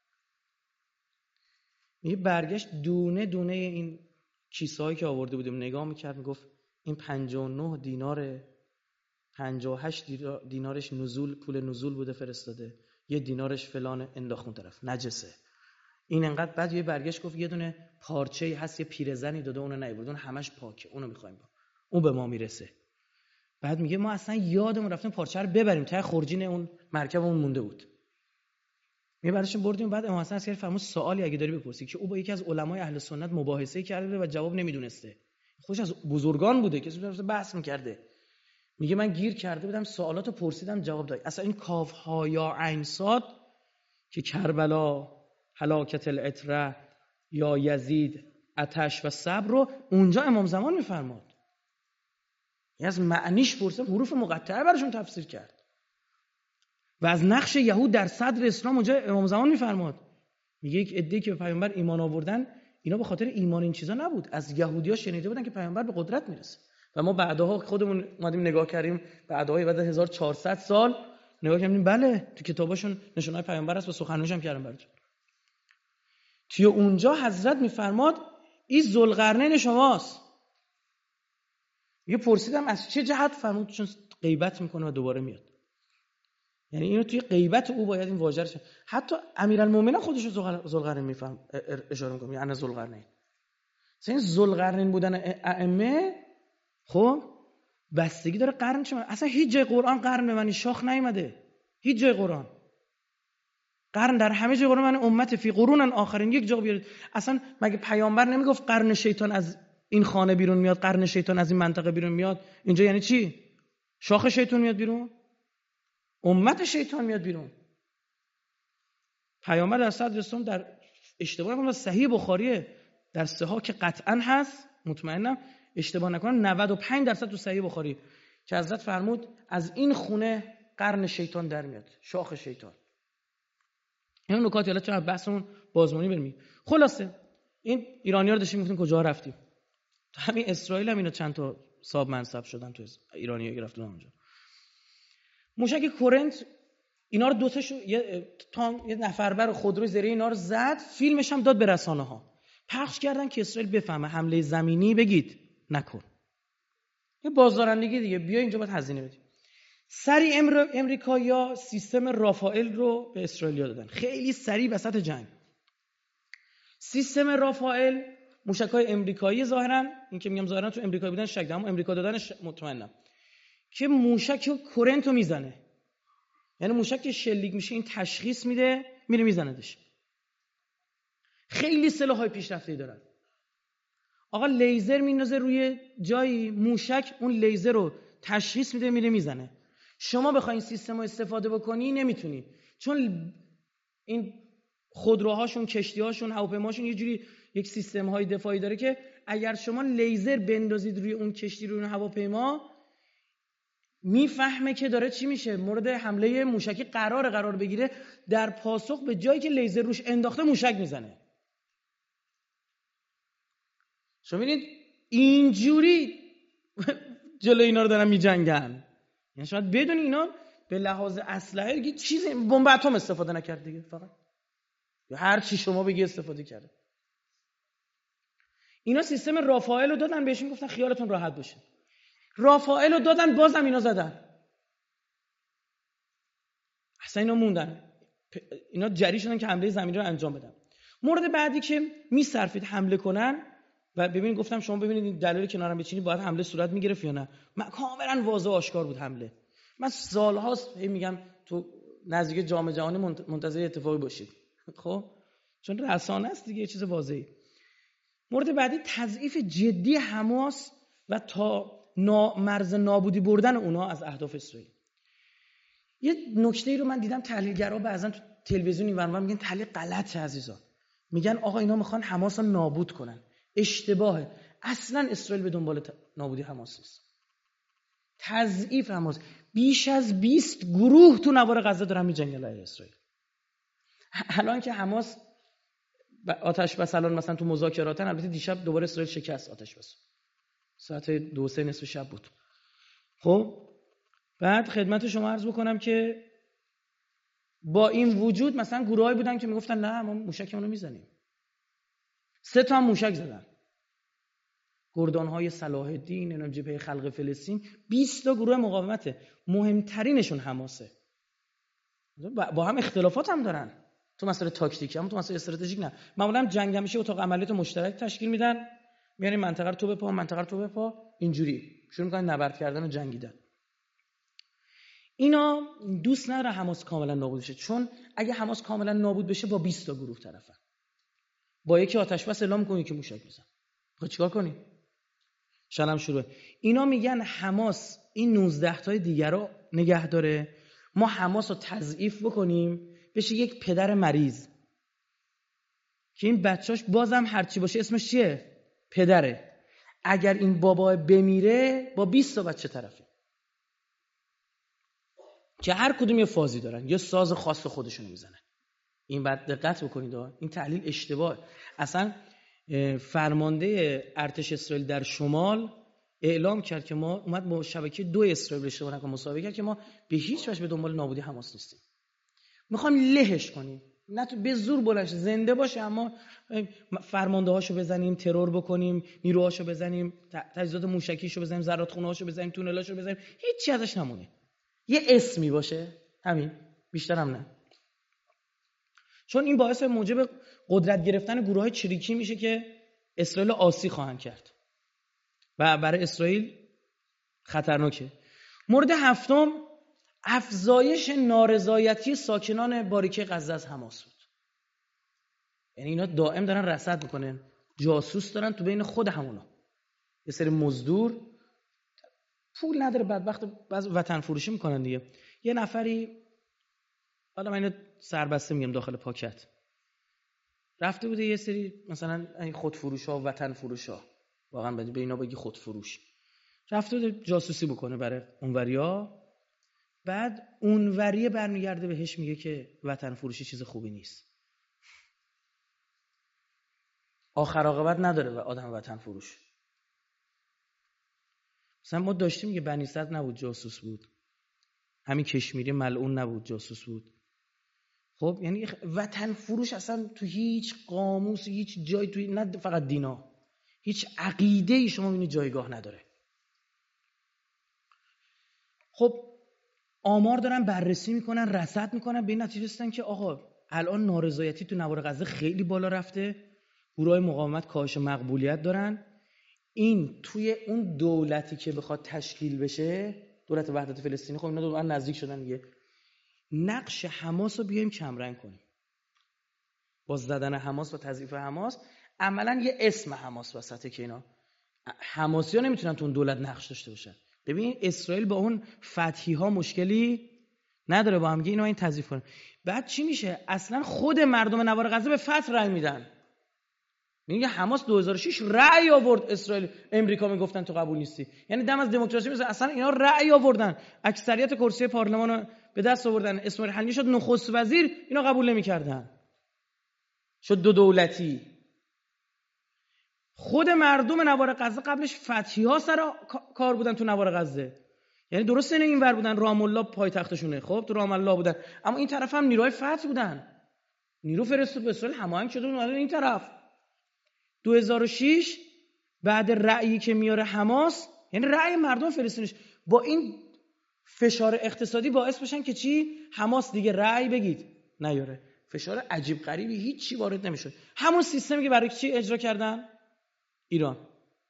میگه برگشت دونه دونه این کیسه‌هایی که آورده بودیم نگاه میکرد، میگفت این پنجاه و نه دیناره، پنجاه و هشت دینارش نزول، پول نزول بوده فرستاده، یه دینارش فلان انداخت اون طرف نجسه. این انقدر بعد یه برگشت گفت یه دونه پارچه‌ای هست یه پیرزنی داده اونو نیورد، اون همش پاکه، اونو می‌خوایم، اون به ما میرسه. بعد میگه ما اصلا یادمون رفتیم پارچه رو ببریم، ته خورجین اون مرکبمون مونده بود. میبرشون بردیم. بعد امام حسن عسکری فرمود سوالی اگه داری بپرسی، که او با یکی از علمای اهل سنت مباحثه کرده و جواب نمیدونسته، خودش از بزرگان بوده کسی میتونه بحث میکرده. میگه من گیر کرده بودم سوالاتو پرسیدم جواب داد. اصلا این کاف ها یا عین صاد که کربلا، هلاکت العطره یا یزید، آتش و صبر رو اونجا امام زمان میفرماد. یعنی از معنیش پرسیدم، حروف مقطعه براشون تفسیر کرد. و از نقش یهود در صدر اسلام اونجا امام زمان میفرماد. میگه یک عده‌ای که به پیامبر ایمان آوردن اینا به خاطر ایمان این چیزا نبود، از یهودی‌ها شنیده بودن که پیامبر به قدرت میرسه. و ما بعدها خودمون اومدیم نگاه کردیم، بعدها بعد از هزار و چهارصد سال نگاه کردیم، بله تو کتاباشون نشونای پیامبر هست و سخنرانیش هم کردن براتون. توی اونجا حضرت میفرماد این ذوالقرنین شماست. یه پرسیدم از چه جهت؟ فرمود چون غیبت میکنه و دوباره میاد. یعنی اینو توی غیبت او باید این واژه رو، حتی امیرالمومنین خودش رو ذوالقرنین میفهم اشاره میکنه، یعنی ذوالقرنین. این ذوالقرنین بودن ائمه خب بستگی داره قرن چه. اصلا هیچ جای قرآن قرن به معنی شاخ نیومده، هیچ جای قرآن. قرن در همه جای قرآن معنی امت فی قرون آخرین. یک جا بیارید اصلا مگه پیامبر نمیگفت قرن شیطان از این خانه بیرون میاد، قرن شیطان از این منطقه بیرون میاد؟ اینجا یعنی چی؟ شاخ شیطان میاد بیرون، امت شیطان میاد بیرون. پیامبر در صدر اسلام در اشتباه نکنم صحیح بخاریه، در صحاح که قطعا هست، مطمئنم اشتباه نکنم نود و پنج درصد تو صحیح بخاری که حضرت فرمود از این خونه قرن شیطان در میاد، شاخ شیطان. این نکات حالا چون بحثمون بازمانی بریم. خلاصه این ایرانی‌ها رو داشتیم میگفتیم کجا رفتیم. تو همین اسرائیل هم اینا چند تا صاحب منصب شدن، تو ایرانی‌ها که رفتن اونجا. موشک کورنت اینا رو دو تاشو یه تا یه نفربر خودروی زیر اینا رو زد، فیلمش هم داد به رسانه‌ها، پخش کردن که اسرائیل بفهمه حمله زمینی بگید نکن. یه بازدارندگی دیگه، بیا اینجا باید هزینه بدی. سری امر... امریکایی‌ها سیستم رافائل رو به اسرائیلیا دادن، خیلی سریع وسط جنگ. سیستم رافائل موشک‌های امریکایی، ظاهراً این که میگم ظاهراً تو امریکا بودن شک دارم، امریکا دادنش مطمئنم، که موشک کورنتو میزنه. یعنی موشک که شلیک میشه این تشخیص میده میره میزندش. خیلی سلاح‌های پیشرفته‌ای دارن. آقا لیزر میندازه روی جایی، موشک اون لیزر رو تشخیص میده میره میزنه. شما بخوای این سیستم رو استفاده بکنی نمیتونی، چون این خودروهاشون، کشتی‌هاشون، هواپیماشون یه جوری یک سیستم‌های دفاعی داره که اگر شما لیزر بندازید روی اون کشتی، روی اون هواپیما، میفهمه که داره چی میشه، مورد حمله موشکی قرار قرار بگیره، در پاسخ به جایی که لیزر روش انداخته موشک میزنه. شما ببینید اینجوری جلوی اینا رو دارن میجنگن. یعنی شما بدون اینا به لحاظ اسلحه دیگه چیزی، بمب اتم استفاده نکرد دیگه، فقط یا هر چی شما بگی استفاده کرده. اینا سیستم رافائل رو دادن بهشون، گفتن خیالتون راحت باشه. رافائل رو دادن بازم اینا زدن. اصلا اینا موندن. اینا جری شدن که حمله زمینی رو انجام بدن. مورد بعدی که میصرفید حمله کنن و ببینید گفتم شما ببینید این دلایل کنارم بچینی باید حمله صورت میگرفت یا نه. من کاملا واضح آشکار بود حمله. من سالهاست میگم تو نزدیک جام جهانی منتظر اتفاقی باشید. خب چون رسانه است دیگه، چیز واضحی. مورد بعدی تضعیف جدی حماس و تا نا مرز نابودی بردن اونا از اهداف اسرائیل. یه نکته‌ای رو من دیدم تحلیلگرا بعضن تو تلویزیون اینور میگن تحلیل غلطه عزیزان. میگن آقا اینا میخوان حماس رو نابود کنن. اشتباهه. اصلا اسرائیل به دنبال نابودی حماس نیست. تضعیف حماس. بیش از بیست گروه تو نوار غزه دارن میجنگن علیه اسرائیل. الان که حماس آتش بس الان مثلا تو مذاکراتن، البته دیشب دوباره اسرائیل شکست آتش بس. ساعت دو سه نصف شب بود. خب بعد خدمت شما عرض بکنم که با این وجود مثلا گروهایی بودن که میگفتن نه ما موشکمون رو میزنیم. سه تا هم موشک زدن. گردانهای صلاح الدین، اینا جبهه خلق فلسطین، بیست تا گروه مقاومته. مهمترینشون حماسه. با هم اختلافات هم دارن. تو مسئله تاکتیکی، اما تو مسئله استراتژیک نه. معمولا جنگ همیشه اتاق عملیات مشترک تشکیل میدن. میارن منطقه رو تو بپا، منطقه رو تو بپا، اینجوری شروع میکنن نبرد کردن و جنگیدن. اینا دوست نداره حماس کاملا نابود بشه، چون اگه حماس کاملا نابود بشه با بیست تا گروه طرفن. با یکی آتش بس اعلام کنی که موشک میزن. خب چیکار کنی؟ شلم شروع. اینا میگن حماس این نوزده تای دیگر رو نگه داره، ما حماس رو تضعیف بکنیم بشه یک پدر مریض که این بچه‌اش بازم هرچی باشه اسمش چیه؟ پدره. اگر این بابا بمیره با بیست تا بچه طرفه که هر کدوم یه فازی دارن، یه ساز خاص خودشونو میزنن. این بعد دقت بکنید، این تحلیل اشتباه. اصلا فرمانده ارتش اسرائیل در شمال اعلام کرد که ما اومد با شبکه دو اسرائیل اشتباه نکنم مصاحبه کرد که ما به هیچ وجه به دنبال نابودی حماس نیستیم. میخوایم لهش کنیم، نه تو به زور بلنش زنده باشه اما فرمانده هاشو بزنیم، ترور بکنیم، نیروهاشو بزنیم، تجهیزات موشکیشو بزنیم، زرادخونه هاشو بزنیم، تونلاشو بزنیم، هیچ چیز ازش نمونه. یه اسمی باشه، همین، بیشتر هم نه. چون این باعث موجب قدرت گرفتن گروه‌های چریکی میشه که اسرائیل آسی خواهند کرد و برای اسرائیل خطرناکه. مورد هفتم افزایش نارضایتی ساکنان باریکه غزه از حماس بود. یعنی اینا دائم دارن رصد میکنن، جاسوس دارن تو بین خود همونا. یه سری مزدور پول نداره بدبخت بعضی وطن فروشی میکنن دیگه. یه نفری، حالا من اینو سربسته میگم داخل پاکت، رفته بوده یه سری مثلا این خودفروشا و وطن فروشا، واقعا به اینا بگی خودفروش، رفته بوده جاسوسی بکنه برای اونوریا، بعد اونوریه برمیگرده بهش میگه که وطن فروشی چیز خوبی نیست. آخر عاقبت نداره و آدم وطن فروش. مثلا ما داشتیم که بنی صدر نبود جاسوس بود، همین کشمیری ملعون نبود جاسوس بود. خب یعنی وطن فروش اصلا تو هیچ قاموس، هیچ جای، توی نه فقط دینا، هیچ عقیده‌ای شما این جایگاه نداره. خب آمار دارن بررسی میکنن، رصد میکنن، به این نتیجه رسیدن که آقا الان نارضایتی تو نوار غزه خیلی بالا رفته، گروهای مقاومت کاهش مقبولیت دارن. این توی اون دولتی که بخواد تشکیل بشه، دولت وحدت فلسطینی، خب اینا دو هم نزدیک شدن دیگه، نقش حماس رو بیایم کمرنگ کنیم. با زدن حماس و تضعیف حماس، عملاً یه اسم حماس وسطه که اینا حماسی‌ها نمیتونن تو اون دولت نقش داشته باشن. ببین اسرائیل با اون فتحی ها مشکلی نداره، با هم گه اینا این تضعیف کنه. بعد چی میشه؟ اصلا خود مردم نوار غزه به فتح رأی میدن. میگه حماس دو هزار و شش رأی آورد، اسرائیل امریکا میگفتن تو قبول نیستی، یعنی دم از دموکراسی میشه. اصلا اینا رأی آوردن، اکثریت کرسی پارلمان رو به دست آوردن، اسماعیل حنیه شد نخست وزیر، اینا قبول نمیکردن، شد دو دولتی. خود مردم نوار غزه قبلش فتحی ها سر کار بودن تو نوار غزه، یعنی درست اینه اینور بودن، رام الله پایتختشونه، خب تو رام الله بودن، اما این طرف هم نیروهای فتح بودن، نیرو فرستاد به اسرائیل، هماهنگ شده اون این طرف. دو هزار و شش بعد رأیی که میاره حماس، یعنی رأی مردم فلسطینیش با این فشار اقتصادی باعث بشن که چی؟ حماس دیگه رأی بگید نیاره. فشار عجیب غریبی هیچ چی وارد نمیشه. همون سیستمی که برای چی اجرا کردن؟ ایران.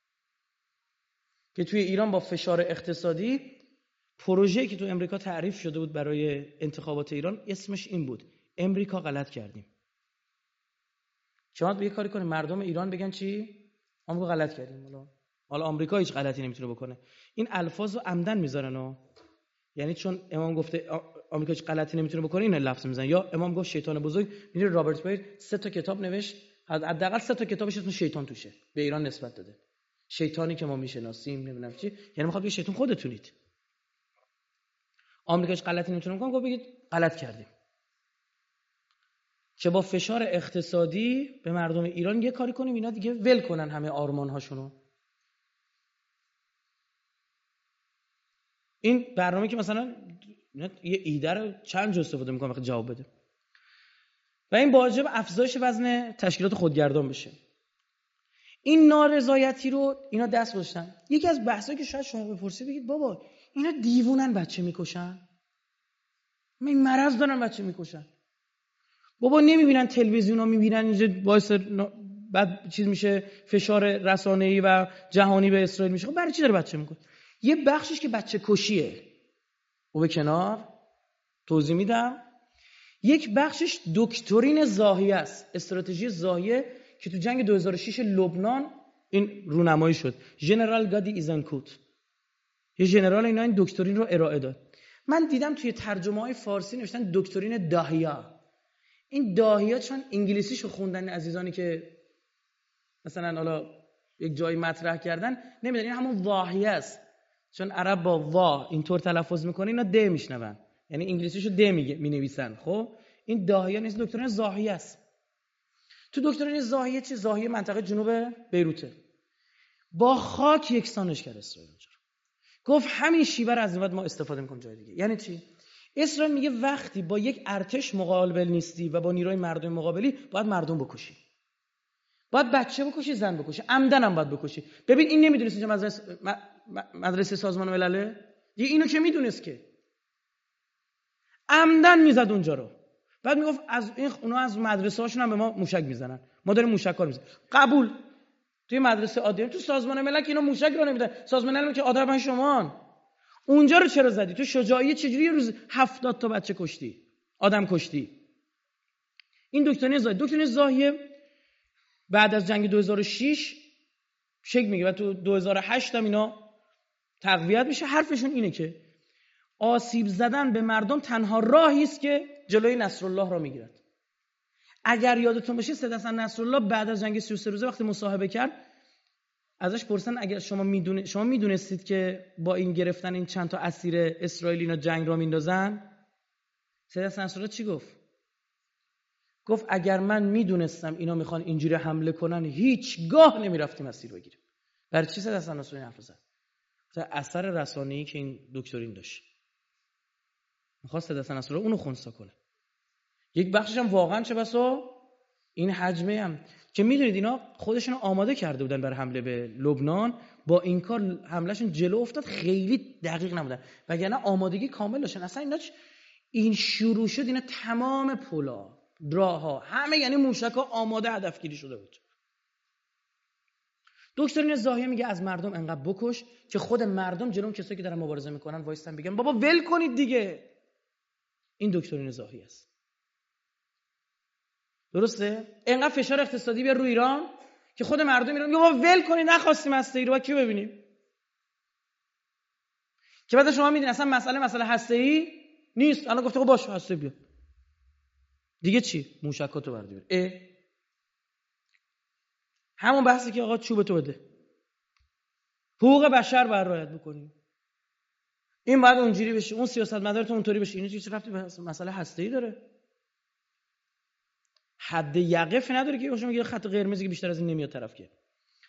که توی ایران با فشار اقتصادی، پروژه‌ای که تو امریکا تعریف شده بود برای انتخابات ایران اسمش این بود: امریکا غلط کردیم. شما یه کاری کنید مردم ایران بگن چی؟ آمریکا غلط کردیم. حالا حالا آمریکا هیچ غلطی نمیتونه بکنه. این الفاظو عمدن میذارن ها. یعنی چون امام گفته آمریکا هیچ غلطی نمیتونه بکنه این لفظ میزنن. یا امام گفت شیطان بزرگ، میدونی رابرت بایر سه تا کتاب نوشت، حداقل سه تا کتابش اسم شیطان توشه، به ایران نسبت داده. شیطانی که ما میشناسیم نمیدونم چی، یعنی میخواد بگه شیطان خودتونید. آمریکا هیچ غلطی نمیتونه بکنه، گفت بگید غلط کردیم. که با فشار اقتصادی به مردم ایران یه کاری کنیم اینا دیگه ول کنن همه آرمان‌هاشونو. این برنامه که مثلا یه ایده رو چند جور استفاده میکنه وقتی جواب بده. و این باعث به افزایش وزن تشکیلات خودگردان بشه. این نارضایتی رو اینا دست گذاشتن. یکی از بحثایی که شاید شما بپرسید بگید بابا اینا دیوونن بچه میکشن؟ این مرض دارن بچه میکشن. بابا نمیبینن تلویزیونا میبینن اینجا باعث بعد چیز میشه، فشار رسانه‌ای و جهانی به اسرائیل میشه. خب برای چی داره بچه میکنه؟ یه بخشش که بچه کشیه و به کنار توضیح میدم. یک بخشش دکترین زاهیه است، استراتژی زاهیه که تو جنگ دو هزار و شش لبنان این رونمایی شد. ژنرال گادی ایزنکوت، یه ژنرال اینا این دکترین رو ارائه داد. من دیدم توی ترجمه‌های فارسی نوشتن دکترین داهیا. این داهیا چون انگلیسیشو خوندن عزیزانی که مثلا حالا یک جایی مطرح کردن نمیدونن این همون واهیه است، چون عرب با وا اینطور تلفظ میکنه اینا د میشنون، یعنی انگلیسیشو د میگه مینویسن. خب این داهیا نیست، دکترین زاهیه است. تو دکترین زاهیه چی؟ زاهیه منطقه جنوب بیروته. با خاک یکسانش کرد اسرائیل اونجا. گفت همین شیوه رو از این بعد ما استفاده میکنیم جای دیگه. یعنی چی؟ اسرائیل میگه وقتی با یک ارتش مقابل نیستی و با نیروی مردم مقابلی، باید مردم بکشی، باید بچه بکشی، زن بکشی، عمدن هم باید بکشی. ببین این نمیدونست اینجا مدرسه مدرسه سازمان ملله، دیگه اینو که میدونست که عمدن میزد اونجا رو. بعد میگفت از این اونا از مدرسه هاشون هم به ما موشک میزنن، ما داریم موشک‌ها میزنیم. قبول. توی مدرسه عادی، تو سازمان ملل که اینا موشک رو نمیدن. سازمان ملل که آدم شما اونجا رو چرا زدی؟ تو شجاعی چجوری یه روز هفتاد تا بچه کشتی، آدم کشتی؟ این دکترین زاهیه. دکترین زاهیه بعد از جنگ دو هزار و شش شکل میگیره و تو دو هزار و هشت هم اینا تقویت میشه. حرفشون اینه که آسیب زدن به مردم تنها راهی است که جلوی نصرالله را میگیرد. اگر یادتون باشه سید حسن نصرالله بعد از جنگ سی و سه روزه وقتی مصاحبه کرد ازش پرسن اگر شما میدونه شما میدونستید که با این گرفتن این چند تا اسیر اسرائیلی اینا جنگ را میندازن؟ سید حسن نصرالله چی گفت؟ گفت اگر من میدونستم اینا میخوان اینجوری حمله کنن هیچگاه نمیرفتیم اسیر بگیریم. برای چی سید حسن نصرالله حرف زد؟ اثر رسانه‌ای که این دکترین داشت. می‌خواست سید حسن نصرالله اونو خنثی کنه. یک بخشش هم واقعا چه بسا این حجمه هم که میدونید اینا خودشون آماده کرده بودن برای حمله به لبنان، با این کار حملهشون جلو افتاد، خیلی دقیق نبودن وگرنه آمادگی کامل داشتن. اصلا اینا این شروع شد اینا تمام پلا دراها همه یعنی موشک‌ها آماده هدفگیری شده بود. دکترین زاهیه میگه از مردم انقدر بکش که خود مردم جلوی کسایی که دارن مبارزه میکنن وایستن بگن بابا ول کنید دیگه. این دکترین زاهیه است. درسته؟ انقدر فشار اقتصادی بیار روی ایران که خود مردم ایران میگه بابا ول کنید، نخواستیم هسته‌ای رو، با کی ببینیم؟ که بعد شما میدین اصلا مسئله مسئله هسته‌ای نیست. الان گفته باشه هسته بیا. دیگه چی؟ موشکاتو بردار. اه همون بحثی که آقا چوب تو بده، حقوق بشر باید رعایت بکنیم، این باید اونجوری بشه، اون سیاستمدارتون اونطوری بشه. این چیزی رفتی به مسئله هسته‌ای داره؟ حد یقف نداره که شما میگه خط قرمزی که بیشتر از این نمیاد طرف که.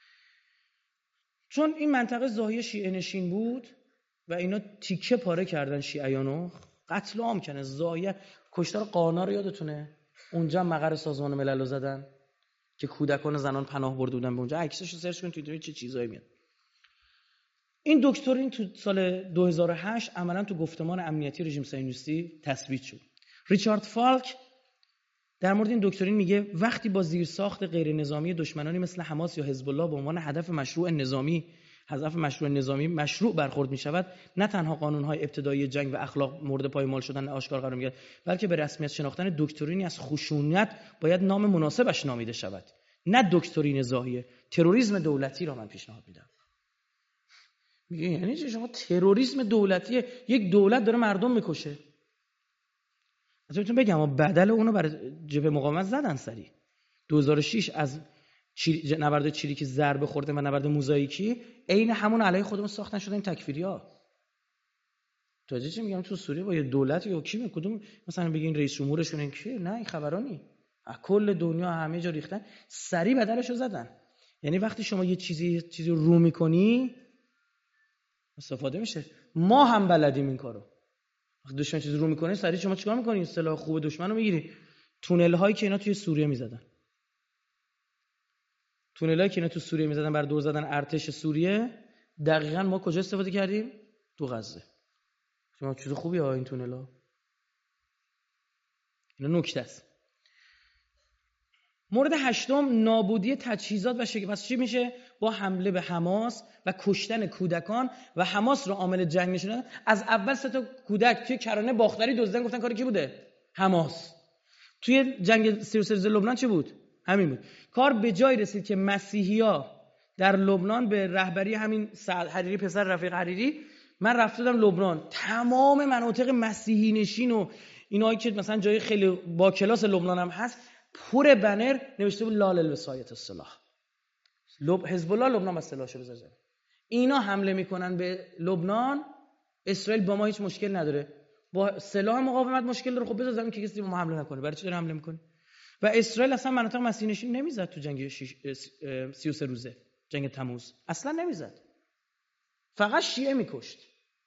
چون این منطقه زاهیه شیعه نشین بود و اینا تیکه پاره کردن شیعیانو، قتل عام کردن. زاهیه کشتار قانا رو یادتونه؟ اونجا مقر سازمان ملل رو زدن. که کودکان و زنان پناه برده بودن به اونجا. عکسش رو سرچ کنید تو اینترنت چه چیزایی میاد. این دکترین تو سال دو هزار و هشت عملاً تو گفتمان امنیتی رژیم صهیونیستی تثبیت شد. ریچارد فالک در مورد این دکترین میگه وقتی با زیرساخت غیر نظامی دشمنانی مثل حماس یا حزب الله به عنوان هدف مشروع نظامی هدف مشروع نظامی مشروع برخورد میشود، نه تنها قانون‌های ابتدایی جنگ و اخلاق مورد پایمال شدن آشکار قرار میگیرد، بلکه به رسمیت شناختن دکترینی از خشونت باید نام مناسبش نامیده شود، نه دکترین زاهیه. تروریسم دولتی را من پیشنهاد میدم. میگه یعنی چی؟ شما تروریسم دولتیه، یک دولت داره مردم میکشه. مثلا بهتون بگم اما بدل اونو برای جبهه مقاومت زدن سری. دو هزار و شش از چی... نبرد چریکی ضربه خورده و نبرد موزاییکی عین همون علیه خودمون ساختن شده این تکفیریا. توجه چی میگم؟ تو سوریه با یه دولت یا کی کدوم مثلا بگین رئیس جمهورشون این کیه؟ نه این خبرانی از کل دنیا همه جا ریختن، سری بدلشو زدن. یعنی وقتی شما یه چیزی چیزی رو میکنی استفاده میشه. ما هم بلدیم این کارو. وقتی دشمن چیزی رو میکنه سری شما چیکار میکنی؟ سلاح خوب دشمنو میگیری. تونل هایی که اینا توی سوریه میزدن، تونل هایی که اینا تو سوریه میزدن برای دور زدن ارتش سوریه، دقیقاً ما کجا استفاده کردیم؟ تو غزه. شما چیز خوبی ها این تونل ها. اینا نکته است. مورد هشتم نابودی تجهیزات و شکل. پس چی میشه؟ با حمله به حماس و کشتن کودکان و حماس رو عامل جنگ نشوندن. از اول سه تا کودک توی کرانه باختری دزدیدن، گفتن کاری کی بوده؟ حماس. توی جنگ سی و سه روز لبنان چه بود؟ همین بود. کار به جای رسید که مسیحی‌ها در لبنان به رهبری همین سعد حریری، پسر رفیق حریری، من رفتم لبنان، تمام مناطق مسیحی نشین و اینایی که مثلا جای خیلی با کلاس لبنان هم هست پر بنر نوشته بود لا للوصایة السلاح. لب حزب الله لبنان با سلاحشو بزنه. اینا حمله میکنن به لبنان، اسرائیل با ما هیچ مشکل نداره، با سلاح مقاومت مشکل داره. خب بذار زمین که کسی با ما حمله نکنه. برای چی داره حمله میکنه؟ و اسرائیل اصلا مناطق مسیحی نشین نمیزد تو جنگ سی و سه روزه، جنگ تموز اصلا نمیزد، فقط شیعه میکشت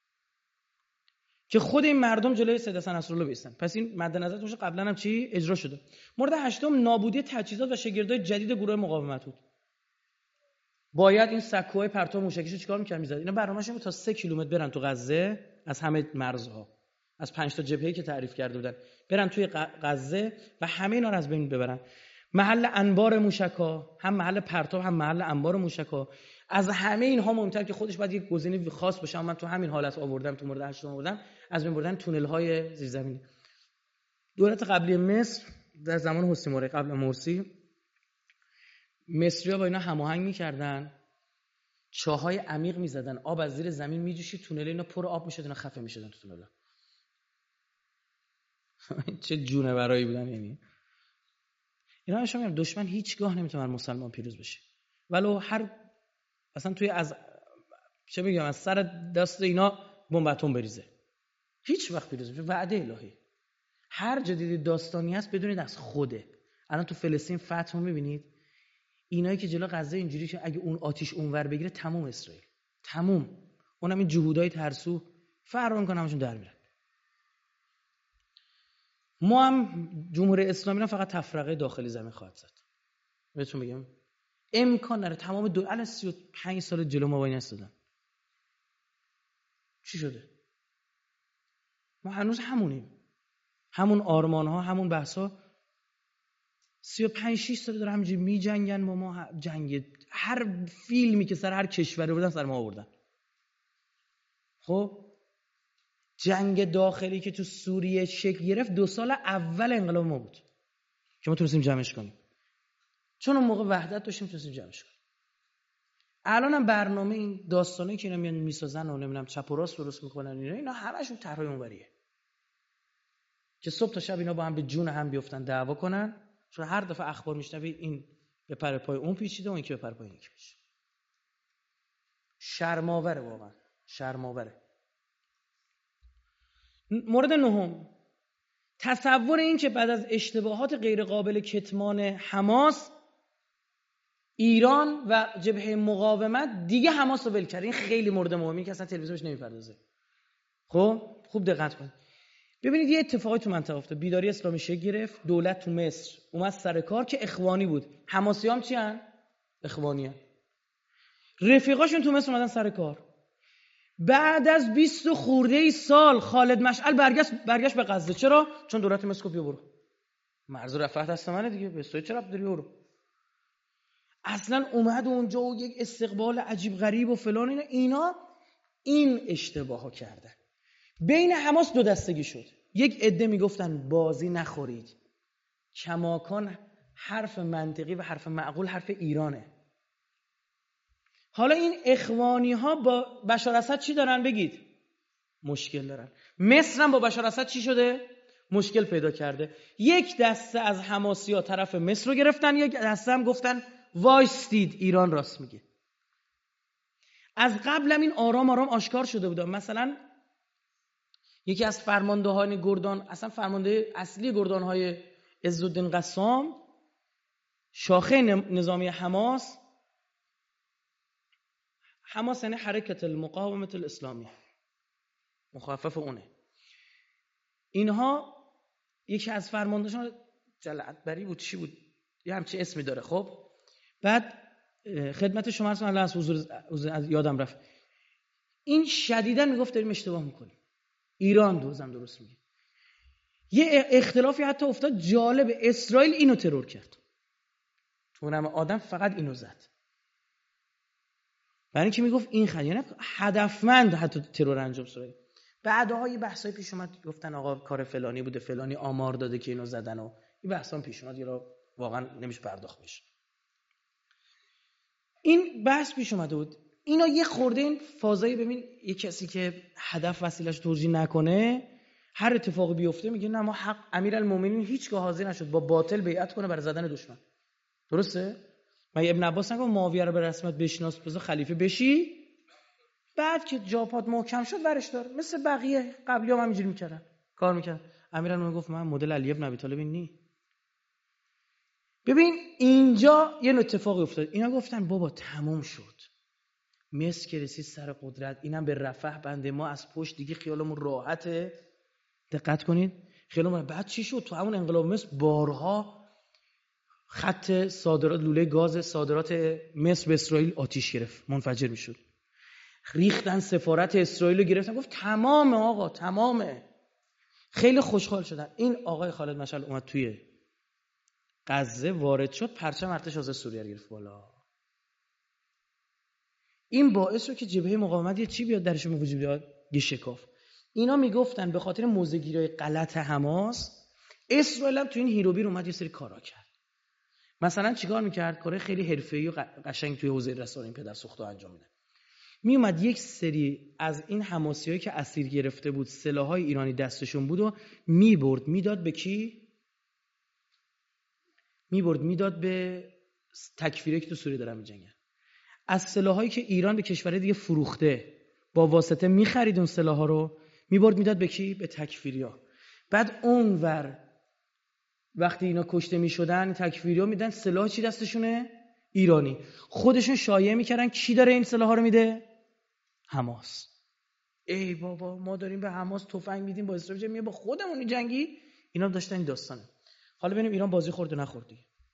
که خود این مردم جلوی سید حسن نصرالله بیستن. پس این مد نظر باشه قبلا هم چی اجرا شده. مورد هشتم نابودی تجهیزات و شگردای جدید گروه مقاومت بود. باید این سکوهای پرتاب موشکیشو چیکار می‌کردن؟ می‌زد. اینا برنامه‌شون تا سه کیلومتر برن تو غزه از همه مرزها، از پنج تا جبهه‌ای که تعریف کرده بودن، برن توی غزه و همه اینا رو از بین ببرن. محل انبار موشک‌ها، هم محل پرتاب هم محل انبار موشک‌ها، از همه اینها مهمتر که خودش باید یک گزینه خاص باشه، من تو همین حالت آوردم، تو مورد هشتم آوردم، از بین بردن تونل‌های زیرزمینی. دولت قبلی مصر در زمان حسنی مبارک قبل مرسی، مصری‌ها با اینا هماهنگ می‌کردن، چاهای عمیق می‌زدن، آب از زیر زمین می‌جوشید، تونل اینا پر آب می‌شد، اینا خفه می‌شدن تو تونل‌ها. چه جونورایی بودن. یعنی اینا شما میگم دشمن هیچگاه نمیتونه مسلمان پیروز بشه، ولو هر اصلا توی از چه میگم از سر دست اینا بمب اتم بریزه، هیچ وقت پیروز نمیشه. وعده الهی. هر جا دیدید داستانی هست بدونید از خوده. الان تو فلسطین فتح رو میبینید، اینایی که جلو غزه اینجوری که اگه اون آتیش اونور بگیره تموم اسرائیل تموم، اونم این جهودای ترسو فرار میکنن همشون در میرن. ما هم جمهوری اسلامی را فقط تفرقه داخلی زمین خواهد زد. بهتون میگم امکان نداره. تمام دو الان سی و پنج سال جلو ما وای نستادن. چی شده؟ ما هنوز همونیم، همون آرمان ها، همون بحث ها. سی و پنج شش سال داره همینجوری می جنگن با ما. جنگ هر فیلمی که سر هر کشوری بودن سر ما آوردن. خب جنگ داخلی که تو سوریه شکل گرفت دو سال اول انقلاب ما بود که ما تونستیم جمعش کنیم، چون اون موقع وحدت داشتیم تونستیم جمعش کنیم. الان هم برنامه این داستانی که اینا میان میسازن و نمیدونم چپ و راست درست میکنن، اینا اینا همشون طرحای اونوریه که صبح تا شب اینا با هم به جون هم بیفتن، دعوا کنن، چون هر دفعه اخبار میشنوی این به پر پای اون پیچیده و این که به پر پای این که میشه. شرم‌آوره، واقعا شرم‌آوره. مورد نهم، تصور این که بعد از اشتباهات غیر قابل کتمان حماس، ایران و جبهه مقاومت دیگه حماس رو ول کرد. این خیلی مورد مهمی که اصلا تلویزیونش نمیپردازه. خب خوب دقت کنید. ببینید یه اتفاقی تو منطقه افتاد، بیداری اسلامی شکل گرفت، دولت تو مصر اومد سر کار که اخوانی بود. حماسیام چی ان؟ اخوانی ان. رفیقاشون تو مصر اومدن سر کار. بعد از بیست خورده ای سال خالد مشعل برگشت برگشت به غزه. چرا؟ چون دولت مصر گفت بیا برو. مرز رفح دست منه دیگه، به سوی چرا رفت داری برو. اصلا اومد اونجا و یک استقبال عجیب غریب و فلان اینا اینا این اشتباهو کردن. بین حماس دو دستگی شد. یک عده میگفتن بازی نخورید، کماکان حرف منطقی و حرف معقول حرف ایرانه. حالا این اخوانی ها با بشار اسد چی دارن بگید؟ مشکل دارن. مصر هم با بشار اسد چی شده؟ مشکل پیدا کرده. یک دسته از حماسی ها طرف مصر رو گرفتن، یک دسته هم گفتن وایستید ایران راست میگه. از قبل هم این آرام آرام آشکار شده بود. مثلا یکی از فرماندهان گردان، اصلا فرمانده اصلی گردانهای عزالدین قسام، شاخه نظامی حماس، حماس یعنی حرکت المقاومه الاسلامی، مخفف اونه. اینها یکی از فرماندهشون جلعتبری بود، چی بود، یه همچین اسمی داره. خب بعد خدمت شما هستم، الله از حضور یادم رفت، این شدیداً میگفت داریم اشتباه میکنیم، ایران دوزم درست میگه. یه اختلافی حتی افتاد جالب، اسرائیل اینو ترور کرد، تو نام آدم فقط اینو زد، برای اینکه میگفت این خیلی یعنی هدفمند حتی ترور انجام شده. بعدها یه بحثای پیش اومد، گفتن آقا کار فلانی بوده، فلانی آمار داده که اینو زدن و این بحثا پیش اومد، یا واقعا نمیشه پرداخت بشه. این بحث پیش اومده بود. اینا یه خورده این فازایی، ببین یه کسی که هدف وسیله‌اش توجیه نکنه، هر اتفاقی بیفته میگه نه ما حق، امیرالمومنین هیچگاه حاضر نشد با باطل بیعت کنه برای زدن دشمن. درسته؟ من ابن عباس نگم معاویه رو به رسمیت بشناس بذار خلیفه بشی، بعد که جاپات محکم شد ورش دار. مثل بقیه قبلی هم همینجوری میکردن، کار میکردن. امیرالمومنین گفت من مدل علی ابن ابی طالب نی. ببین اینجا یه اتفاقی افتاد، اینا گفتن بابا تموم شد، مصر که رسید سر قدرت، اینم به رفح بنده، ما از پشت دیگه خیالمون راحته. دقت کنید خیالمون. بعد چی شد؟ تو همون انقلاب مصر بارها خط صادرات، لوله گاز صادرات مصر به اسرائیل آتیش گرفت، منفجر میشد. ریختن سفارت اسرائیل رو گرفتن، گفت تمام آقا تمامه. خیلی خوشحال شدن. این آقای خالد مشعل اومد توی غزه وارد شد، پرچم ارتش آزاد سوریه رو گرفت بالا. این باعث شد که جبهه مقاومت یه چی بیاد درش وجود بیاد، یه شکاف. اینا میگفتن به خاطر موزه‌گیری غلط حماس، اسرائیل هم تو این هیروبیر اومد یه سری کارا کرد. مثلا چیکار میکرد؟ کارهای خیلی حرفه‌ای و قشنگ توی حوزه رسانه این پدر سوخته انجام میدن. میومد یک سری از این حماسیایی که اسیر گرفته بود، سلاح‌های ایرانی دستشون بود و میبرد میداد به کی؟ میبرد میداد به تکفیری که تو سوریه دارن میجنگن. از سلاحایی که ایران به کشورهای دیگه فروخته با واسطه میخرید اون سلاحا رو، میبرد میداد به کی؟ به تکفیریا. بعد اونور وقتی اینا کشته میشدن، تکفیریا میدن سلاح چی دستشونه؟ ایرانی. خودشون شایعه میکردن کی داره این سلاحا رو میده؟ حماس. ای بابا ما داریم به حماس تفنگ میدیم، با اسرائیل میگه با خودمون جنگی. اینا داشتن این داستانه. حالا ببینیم ایران بازی خورد و نخوردی.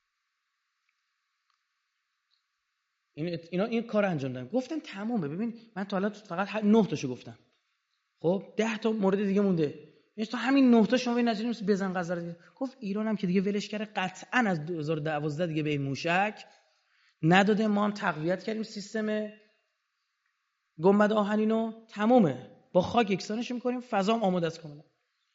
این اینا این کار انجام دادن، گفتن تمامه. ببین من تا حالا فقط نه تاشو گفتم، خب ده تا مورد دیگه مونده. یعنی تو همین نه تا شما به نتیجه میرسی بزن غزه رو. گفت ایران هم که دیگه ولش کرده، قطعا از دو هزار و دوازده دیگه به این موشک نداده. ما هم تقویت کردیم سیستم گنبد آهنینو، تمامه، با خاک یکسانش میکنیم، فضا هم آماده است کاملا.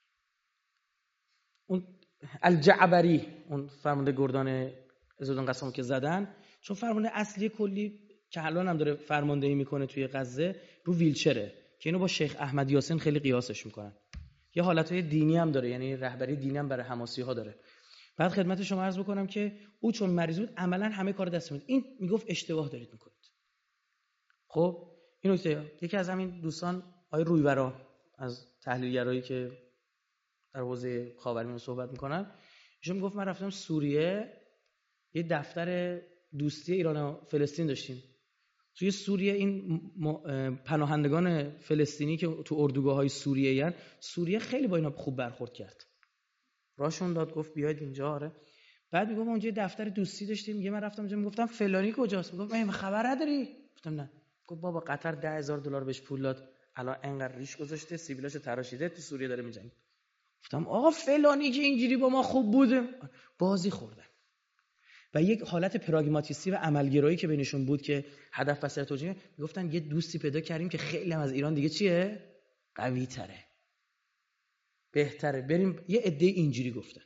اون الجعبری، اون فرمانده گردان عزالدین قسام که زدن، چون فرمانده اصلی کلی که الان هم داره فرماندهی میکنه توی غزه رو ویلچره، که اینو با شیخ احمد یاسین خیلی قیاسش میکنن. یه حالتهای دینی هم داره، یعنی رهبری دینی هم برای حماسی ها داره. بعد خدمت شما عرض بکنم که او چون مریض بود عملا همه کار دست میاد. این میگفت اشتباه دارید میکنید. خب این نکته. یکی از همین دوستان آقای رویورا از تحلیلگرایی که در حوزه خاورمیانه صحبت میکنن، ایشون میگفت من رفتم سوریه، یه دفتر دوستی ایران و فلسطین داشتیم، توی سوریه این پناهندگان فلسطینی که تو اردوگاه‌های سوریه هستن، سوریه خیلی با اینا خوب برخورد کرد، راشون داد، گفت بیاید اینجا. آره بعد میگم اونجا دفتر دوستی داشتیم، میگه من رفتم اونجا میگفتم فلانی کجاست، میگفت من خبر نداری؟ گفتم نه. گفت بابا قطر ده هزار دلار بهش پول داد، الان انقدر ریش گذاشته، سیبیلاشو تراشیده، تو سوریه داره میجنگه. گفتم آقا فلانی که اینجوری با ما خوب بوده، بازی خوردن. و یک حالت پراگماتیستی و عملگرایی که بینشون بود که هدف وسط توجیه، میگفتن یه دوستی پیدا کردیم که خیلی هم از ایران دیگه چیه؟ قوی تره، بهتره، بریم. یه عده اینجوری گفتن.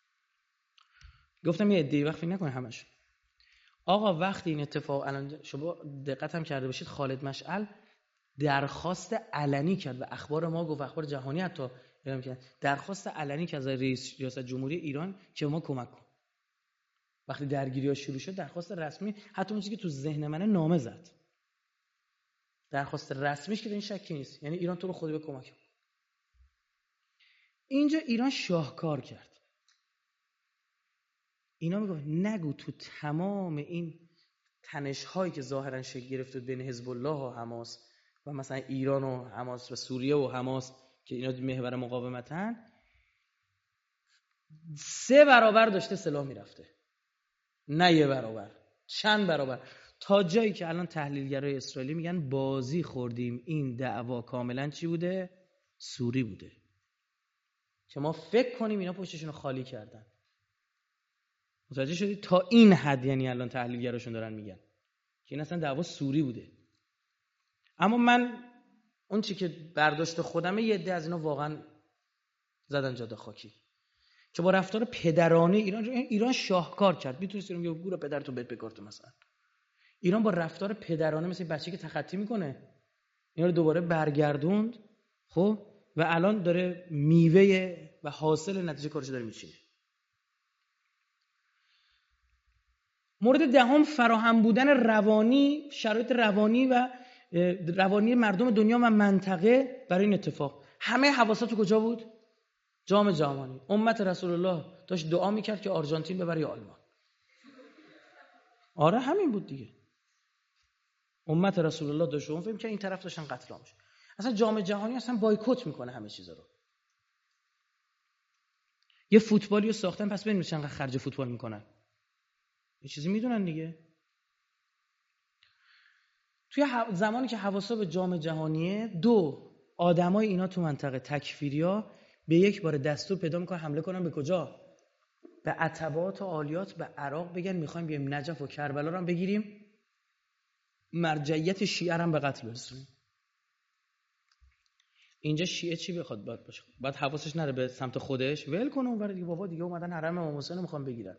گفتم یه عده، وقت فکر نکنه همش. آقا وقتی این اتفاق الان شما دقت هم کرده باشید، خالد مشعل درخواست علنی کرد و اخبار ما گفت، اخبار جهانی حتی اعلام کرد، درخواست علنی کرد از رئیس ریاست جمهوری ایران که ما کمک کن. وقتی درگیری‌ها شروع شد درخواست رسمی، حتی اون چیزی که تو ذهن منه نامه زد، درخواست رسمیش که این شکی نیست، یعنی ایران تو رو خودی به کمک کن. اینجا ایران شاهکار کرد. اینا میگه نگو تو تمام این تنش‌هایی که ظاهرا شکل گرفت بین حزب الله و حماس و مثلا ایران و حماس و سوریه و حماس که اینا محور مقاومتن، سه برابر داشته سلاح میرفته، نه یه برابر، چند برابر، تا جایی که الان تحلیلگرای اسرائیلی میگن بازی خوردیم، این دعوا کاملا چی بوده؟ سوری بوده، که ما فکر کنیم اینا پشتشون رو خالی کردن. متوجه شدی؟ تا این حد یعنی الان تحلیلگراشون دارن میگن که این اصلا دعوا سوری بوده. اما من اون چی که برداشت خودمه، یه عده از اینا واقعا زدن جاده خاکی که با رفتار پدرانه ایران ایران شاهکار کرد. میتونست ایران بگه گورا پدرتو بهت بکارت مثلا. ایران با رفتار پدرانه مثل بچه‌ای که تخطی میکنه اینا رو دوباره برگردوند، خب، و الان داره میوه و حاصل نتیجه کارش داره میچینه. مورد دهم فراهم بودن روانی، شرایط روانی و روانی مردم دنیا و منطقه برای این اتفاق. همه حواسات کجا بود؟ جام جهانی. امت رسول الله داشت دعا میکرد که آرژانتین ببره یا آلمان. آره همین بود دیگه. امت رسول الله داشت اون فهم که این طرف داشتن قتل عام میشه. اصلا جام جهانی اصلا بایکوت میکنه همه چیزا رو. یه فوتبالی رو ساختن، پس ببینید چقدر خرج فوتبال میکنن. یه چیزی میدونن دیگه. توی زمانی که حواسا به جام جهانیه، دو آدمای اینا تو منطقه تکفیریا به یک بار دستور پیدا میکنن حمله کنن به کجا؟ به عتبات و عالیات به عراق، بگن میخوایم بیایم نجف و کربلا رو هم بگیریم، مرجعیت شیعه رو هم به قتل برسونیم. اینجا شیعه چی بخواد باید باشه؟ بعد حواسش نره به سمت خودش، ول کنه اونور دیگه، بابا دیگه اومدن حرم امام حسین رو میخوان بگیرن.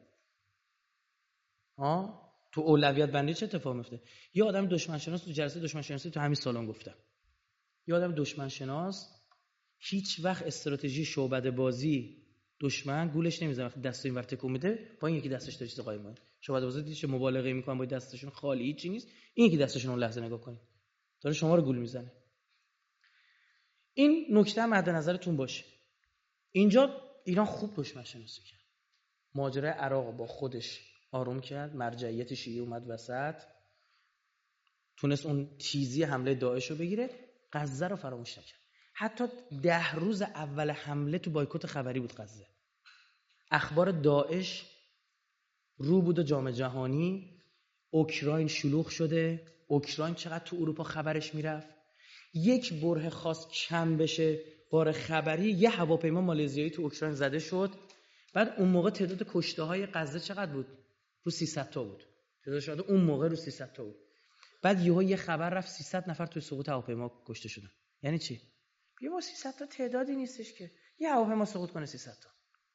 ها تو اولویت بندی چه اتفاقی میفته؟ یه آدم دشمن شناس تو جلسه دشمن شناسی تو همین سالن گفتم، یه آدم دشمن شناس هیچ وقت استراتژی شعبده بازی دشمن گولش نمیزنه، وقتی دستو اینور تکون میده با این یکی دستش داره چیز قایم میکنه. شعبده بازی دیگه مبالغه میکنن با دستشون خالی هیچی نیست، این یکی دستشون اون لحظه نگاه کنید داره شما رو گول میزنه. این نکته مد نظرتون باشه. اینجا ایران خوب دشمن شناسی کرد، ماجرای عراق با خودش آروم کرد، مرجعیت شیعه اومد وسط، تونست اون تیزی حمله داعش رو بگیره، غزه رو فراموش نکرد. حتی ده روز اول حمله تو بایکوت خبری بود غزه. اخبار داعش رو بود جام جهانی، اوکراین شلوغ شده، اوکراین چقدر تو اروپا خبرش میرفت. یک بره خاص کم بشه بار خبری، یه هواپیما مالزیایی تو اوکراین زده شد. بعد اون موقع تعداد کشته های غزه چقدر بود؟ رو سیصد تا بود. تعداد شده اون موقع رو سیصد تا بود. بعد یهو یه خبر رفت سیصد نفر توی سقوط هواپیما کشته شدن. یعنی چی؟ یه با سیصد تا تعدادی نیستش که یه هواپیما سقوط کنه سیصد تا.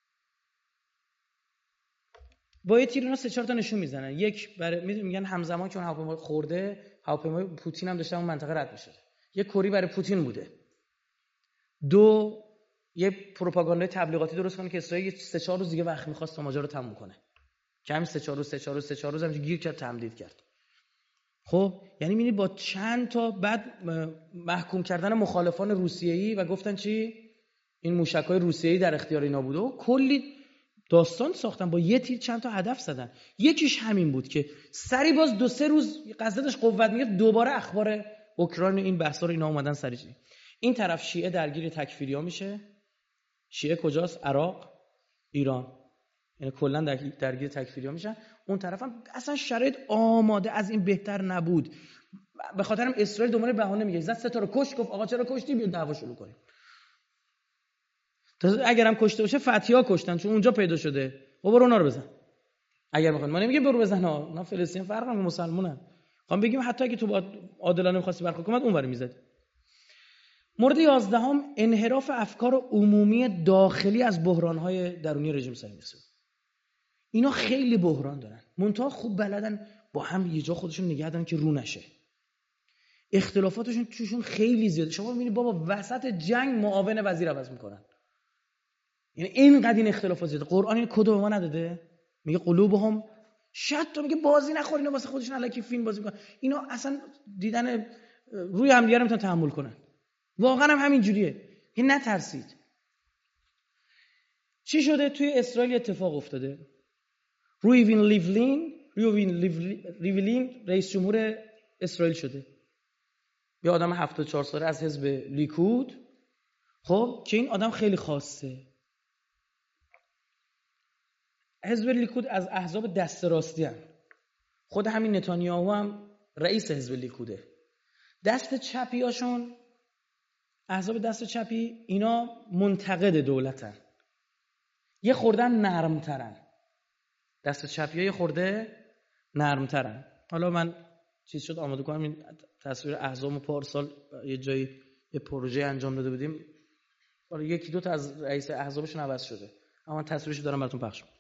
با یه تیر اونا سه چهار تا نشون میزنن. یک برای میگن همزمان که اون هواپیما خورده، هواپیمای پوتین هم داشته اون منطقه رد میشه. یه کری برای پوتین بوده. دو یه پروپاگاندای تبلیغاتی درست کنه که اسرائیل سه چهار روز دیگه وقت می‌خواست تا ماجرا رو تموم کنه. که همین سه چهار روز سه چهار روز سه چهار روز همینجوری گیر کرد تمدید کرد. خب یعنی می‌بینی با چند تا بعد محکوم کردن مخالفان روسیه‌ای و گفتن چی؟ این موشک‌های روسیه‌ای در اختیار اینا بوده و کلی داستان ساختن، با یه تیر چند تا هدف زدن. یکیش همین بود که سری باز دو سه روز قضیهش قوت میگیره، دوباره اخبار اوکراین این بحثا رو اینا اومدن سری چی. این طرف شیعه درگیر تکفیریا میشه. شیعه کجاست؟ عراق، ایران، یعنی کلا درگیر تکفیریا میشن. اون طرف هم اصلا شرایط آماده از این بهتر نبود. به خاطرم اسرائیل دوباره بهانه میگه زد سه تا رو کش، گفت آقا چرا کشتی، بیا دعوا شروع کنیم. اگرم کشته باشه فتحیا کشتن چون اونجا پیدا شده، و برو اونا رو بزن. اگر میخوان ما نمیگه برو بزن، اونا فلسطین فرق هم مسلمانن. خواهم بگیم حتی اگه تو با عادلانه می‌خواستی برخورد کنی اونوری میزدی. مورد یازدهم انحراف افکار عمومی داخلی از بحران‌های درونی رژیم صهیونیستی. اینا خیلی بحران دارن، منتها خوب بلدن با هم یه جا خودشون نگه دارن که رو نشه. اختلافاتشون توشون خیلی زیاده. شما می‌بینید بابا وسط جنگ معاون وزیر عوض میکنن. یعنی اینقدر این اختلافات زیاده. قرآن این کدو به ما نداده؟ میگه قلوبهم شتى، میگه بازی نخور، اینا واسه خودشون الکی فیلم بازی میکنن. اینا اصلا دیدن روی هم دیگه نمیتونن تحمل کنن. واقعا هم همین جوریه. که نترسید. چی شده توی اسرائیل اتفاق افتاده؟ رویوین لیولین، رویوین لیولین رئیس جمهور اسرائیل شده. یه آدم هفتاد و چهار ساله از حزب لیکود. خب که این آدم خیلی خاصه. حزب لیکود از احزاب دست راستی هست. خود همین نتانیاهو هم رئیس حزب لیکوده. دست چپیاشون، احزاب دست چپی، اینا منتقد دولتن. یه خورده نرمترن. دست چپی ها یه خورده نرمترن. حالا من چیز شد آماده کنم این تصویر احزاب پارسال یه جایی یه پروژه انجام داده بودیم. حالا یکی دو تا از رئیس احزابشون عوض شده. اما تصویرشو دارم براتون پخش می‌کنم.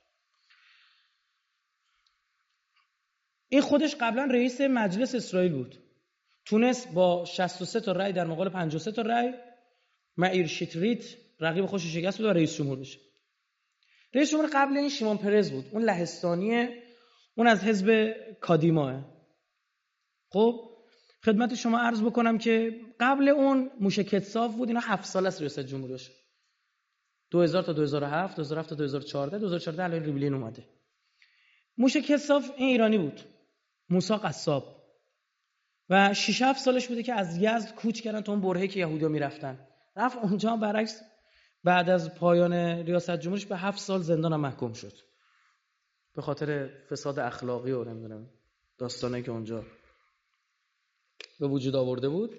این خودش قبلا رئیس مجلس اسرائیل بود. تونست با شصت و سه تا رای در مقابل پنجاه و سه تا رای معیر شتریت رقیب خودش شکست بده و رئیس جمهور بشه. رئیس جمهور قبل این شیمون پرز بود. اون لهستانیه، اون از حزب کادیماه. خب خدمت شما عرض بکنم که قبل اون موشه کتساف بود. اینا هفت سال است ریاست جمهوریش. دو هزار تا دو هزار و هفت، دو هزار و هفت تا دو هزار و چهارده، دو هزار و چهارده الان ریبلین اومده. موشه کتساف این ایرانی بود. موسی قصاب. و شش هفت سالش بوده که از یزد کوچ کردن تا اون برهه‌ای که یهودی‌ها میرفتن. رفت اونجا، برعکس بعد از پایان ریاست جمهوریش به هفت سال زندان هم محکوم شد. به خاطر فساد اخلاقی و نمیدونم داستانی که اونجا به وجود آورده بود.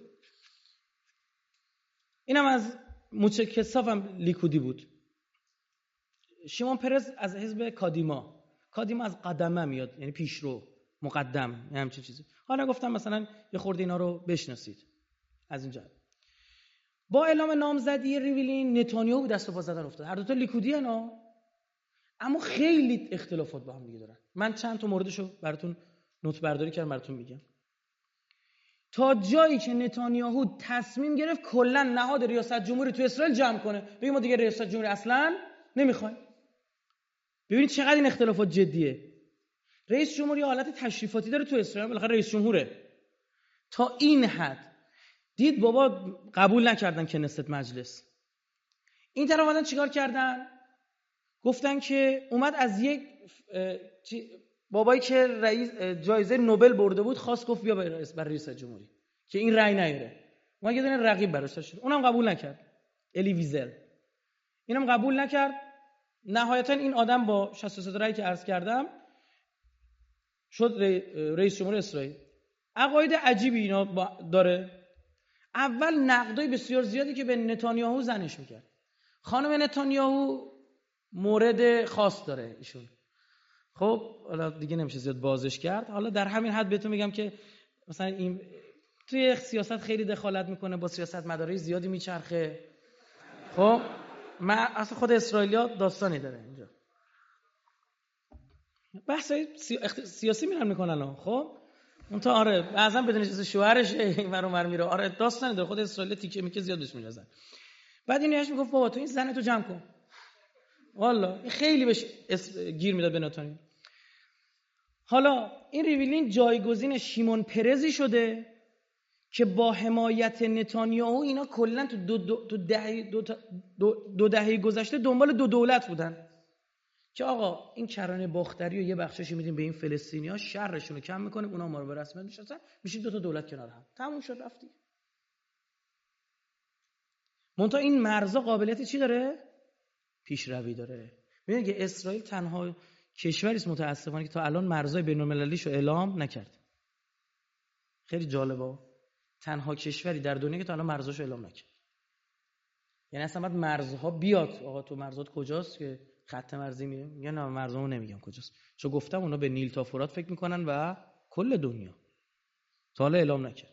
اینم از موشه کتساف هم لیکودی بود. شیمون پرز از حزب کادیما. کادیما از قدمه میاد، یعنی پیشرو، مقدم، یعنی همچین چیزی. حالا گفتم مثلا یه خورده اینا رو بشناسید از اینجا. با اعلام نامزدی ریویلین، نتانیاهو دست و پا زدن افتاد. هر دو تا لیکودی انا، اما خیلی اختلافات با هم دیگه دارن. من چند تا موردشو براتون نوت برداری کردم، براتون میگم. تا جایی که نتانیاهو تصمیم گرفت کلا نهاد ریاست جمهوری تو اسرائیل جمع کنه، بگیم ما دیگه ریاست جمهوری اصلا نمیخوایم. ببینید چقدر این اختلافات جدیه. رئیس جمهوری حالت تشریفاتی داره تو اسرائیل، بالاخره رئیس جمهوره. تا این حد دید بابا قبول نکردن کنست مجلس. این طرف اومدن چیکار کردن؟ گفتن که اومد از یک بابایی که رئیس جایزه نوبل برده بود خواست، گفت بیا برای رئیس جمهوری که این رأی نیاره. ما یه دونه رقیب براش داشت، اونم قبول نکرد. الی ویزل اینم قبول نکرد. نهایتا این آدم با شصت و سه رأی که عرض کردم شد رئیس جمهور اسرائیل. عقاید عجیبی اینا داره. اول نقدای بسیار زیادی که به نتانیاهو زنش میکرد. خانم نتانیاهو مورد خاص داره ایشون. خب حالا دیگه نمیشه زیاد بازش کرد. حالا در همین حد بهتون میگم که مثلا این توی سیاست خیلی دخالت میکنه، با سیاست مداری زیادی میچرخه. خب من اصلا خود اسرائیلیا داستانی داره اینجا. بحث سیاسی میرن میکنن. خب اون تا آره بعضا بدون اجازه شوهرش اینور اونور میره. آره داستانی داره. خود اسرائیل تیکه میکه زیاد بهش میندازن. بعد اینش میگفت بابا تو این زن تو جمع کن. والا این خیلی بهش گیر میداد به نتانیاهو. حالا این ریویلین جایگزین شیمون پرزی شده که با حمایت نتانیاهو اینا کلا تو دو دو دو دهه دو, دو, دو دهه گذشته دنبال دو دولت بودن. که آقا این کرانه باختری و یه بخشش میدیم به این فلسطینی‌ها، شرشون رو کم میکنیم، اونا ما رو به رسمیت میشناسن، میشیم دو تا دولت کنار هم، تموم شد رفت دیگه. منتها این مرزا قابلیت چی داره؟ پیشروی داره. میگه که اسرائیل تنها کشوری است متاسفانه که تا الان مرزای بین‌المللیشو اعلام نکرد. خیلی جالبه، تنها کشوری در دنیا که تا الان مرزاشو اعلام نکرد. یعنی اصلا بعد مرزها بیاد، آقا تو مرزات کجاست که خط مرزی میره؟ میگن نه مرزامو نمیگم کجاست، چون گفتم اونا به نیل تا فرات فکر میکنن و کل دنیا، تا حالا اعلام نکرد.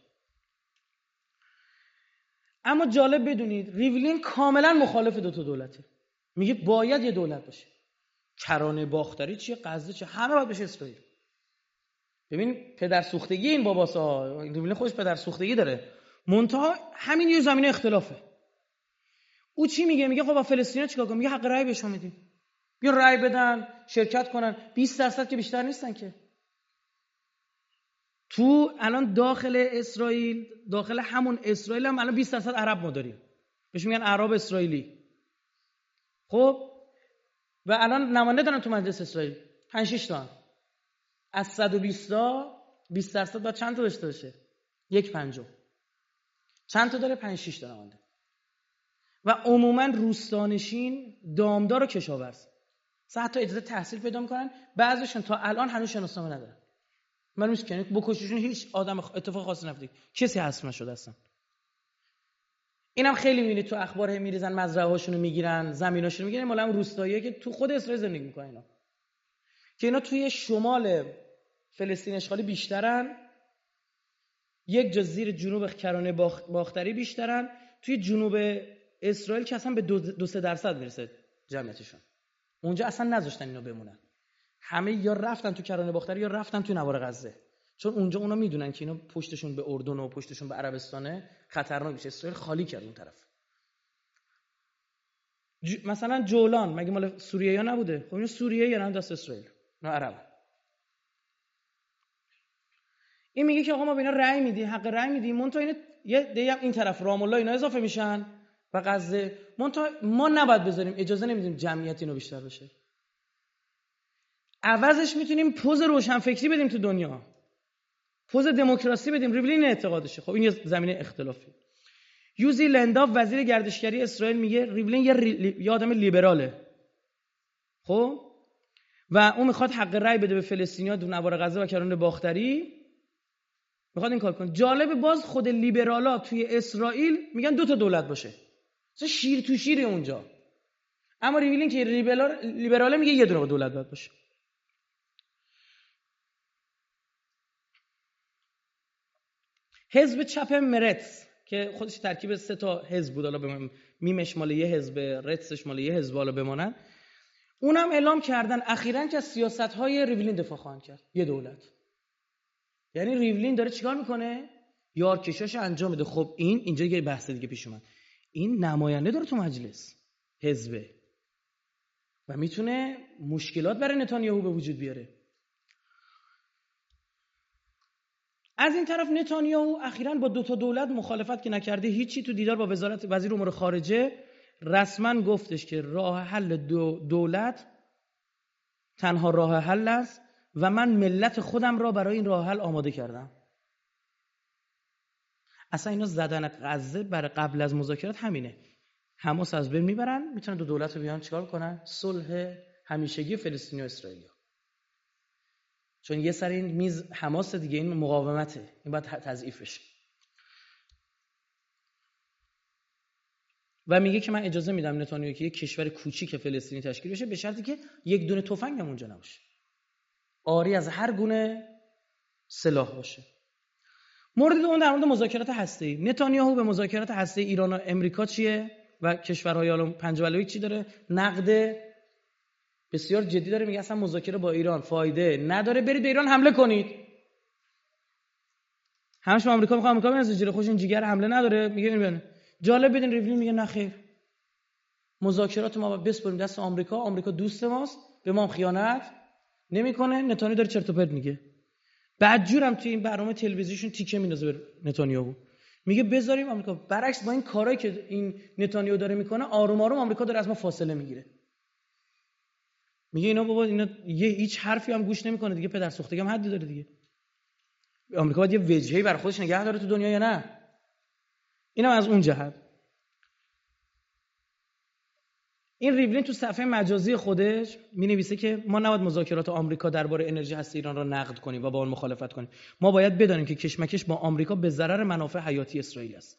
اما جالب بدونید ریولین کاملا مخالف دو تا دولته. میگه باید یه دولت باشه. کرانه باختری چیه، غزه چیه، همه باید بشه اسرائیل. ببین پدر سوختگی این باباسا، ریولین خودش پدر سوختگی داره، منتها همین یه زمینه اختلافه. او چی میگه؟ میگه خب با فلسطینیا چیکار کنیم؟ میگه حق رأی بهشون میدیم، بیا رأی بدن شرکت کنن، بیست درصد که بیشتر نیستن که. تو الان داخل اسرائیل، داخل همون اسرائیل هم الان بیست درصد عرب ما داریم، بهش میگن عرب اسرائیلی. خب و الان نماینده دارن تو مجلس اسرائیل پنج شش تا، از صد و بیست تا بیست درصد باید چند تا داشته باشه؟ یک پنجم. چند تا داره؟ پنج شش تا نماینده. و عموما روستانشین، دامدار و کشاورز، حتی اجازه تحصیل پیدا میکنن، بعضیشون تا الان هنوز شناسنامه ندارن. من میگم که بکشیشون هیچ آدم اتفاق خاصی نفتید، کسی حذف نشده اصلا. اینم خیلی میبینید تو اخبار میریزن، مزرعه هاشونو میگیرن، زمیناشونو میگیرن، مال هم روستاییه که تو خود اسرائیل زندگی میکنن اینا، که اینا توی شمال فلسطین اشغالی بیشترن، یک جا زیر جنوب کرانه باختری بیشترن، توی جنوب اسرائیل که اصلا به دو, دو سه درصد میرسه جمعیتشون، اونجا اصلا نذاشتن اینا بمونن، همه یا رفتن تو کرانه باختری یا رفتن تو نوار غزه، چون اونجا اونا میدونن که اینا پشتشون به اردن و پشتشون به عربستانه، خطرناک میشه. اسرائیل خالی کرد اون طرف. ج... مثلا جولان مگه مال سوریه یا نبوده؟ خب اینا سوریه یا نه دست اسرائیل، نه عرب. این میگه که آقا ما به اینا رأی میدیم، حق رأی میدیم، منتها اینا یه دیگه این طرف رام الله اینا اضافه میشن و غزه، منتها ما نباید بذاریم، اجازه نمیدیم جمعیت اینو بیشتر بشه. عوضش میتونیم پوز روشنفکری بدیم تو دنیا، پوز دموکراسی بدیم. ریولین اعتقادشه. خب این یه زمینه اختلافی. یوزی لنداف وزیر گردشگری اسرائیل میگه ریولین یه, ری... یه آدم لیبراله، خب و اون میخواد حق رأی بده به فلسطینی‌ها تو نوار غزه و کرانه باختری، میخواد این کار کنه. جالب باز خود لیبرالا توی اسرائیل میگن دو تا دولت باشه، مثلا شیر تو شیر اونجا. اما ریولین که لیبراله میگه یه دونه دولت باید باشه. حزب چپ مرتس که خودش ترکیب سه تا حزب بود، حالا به میمش مال یه حزب، رتسش مال یه حزب، حالا بمانن، اونم اعلام کردن اخیراً که از سیاست‌های ریولین دفاع خواهند کرد، یه دولت. یعنی ریولین داره چیکار میکنه؟ یارکشاش انجام میده. خب این اینجا یه بحث دیگه پیش اومد، این نماینده داره تو مجلس حزب و میتونه مشکلات برای نتانیاهو به وجود بیاره. از این طرف نتانیاهو اخیراً با دو تا دولت مخالفت که نکرده هیچی، تو دیدار با وزارت وزیر امور خارجه رسما گفتش که راه حل دو دولت تنها راه حل است و من ملت خودم را برای این راه حل آماده کردم. اصلا اینا زدن غزه برای قبل از مذاکرات همینه، حماس از بین میبرن، میتونن دو دولت رو بیان چیکار کنن؟ صلح همیشگی فلسطینی و اسرائیلی. چون یه سر این میز حماس دیگه، این مقاومته، این باید تضعیف بشه. و میگه که من اجازه میدم نتانیاهو که یک کشور کوچیک فلسطینی تشکیل بشه به شرطی که یک دونه تفنگ هم اونجا نباشه، آری از هر گونه سلاح باشه. مورد دوم در مورد مذاکرات هسته‌ای. نتانیاهو به مذاکرات هسته‌ای ایران و امریکا چیه و کشورهای الان پنج‌بلایی چی داره؟ نقد بسیار جدی داره. میگه اصلا مذاکره با ایران فایده نداره، برید به ایران حمله کنید. همش آمریکا میخواد آمریکا بنز زیر خودش، این جیگر حمله نداره. میگه ببین جالب بدین ریولین میگه نه خیر، مذاکرات ما بسپریم دست آمریکا، آمریکا دوست ماست، به ما خیانت نمیکنه. نتانیاهو داره چرت و پرت میگه. بعدجورم توی این برنامه تلویزیون تیکه میندازه به نتانیاهو، میگه بذاریم آمریکا. برعکس با این کارهایی که این نتانیاهو داره میکنه، آروم آروم آمریکا داره از ما فاصله میگیره. میگه اینا بابا اینا یه هیچ حرفی هم گوش نمیکنه دیگه، پدر سوختگی هم حدی داره دیگه. آمریکا باید یه وجهه‌ای برای خودش نگه داره تو دنیا یا نه؟ اینا از اون جهت. این ریولین تو صفحه مجازی خودش می‌نویسه که ما نباید مذاکرات آمریکا درباره انرژی هسته ایران را نقد کنیم و با آن مخالفت کنیم. ما باید بدانیم که کشمکش با آمریکا به ضرر منافع حیاتی اسرائیل است.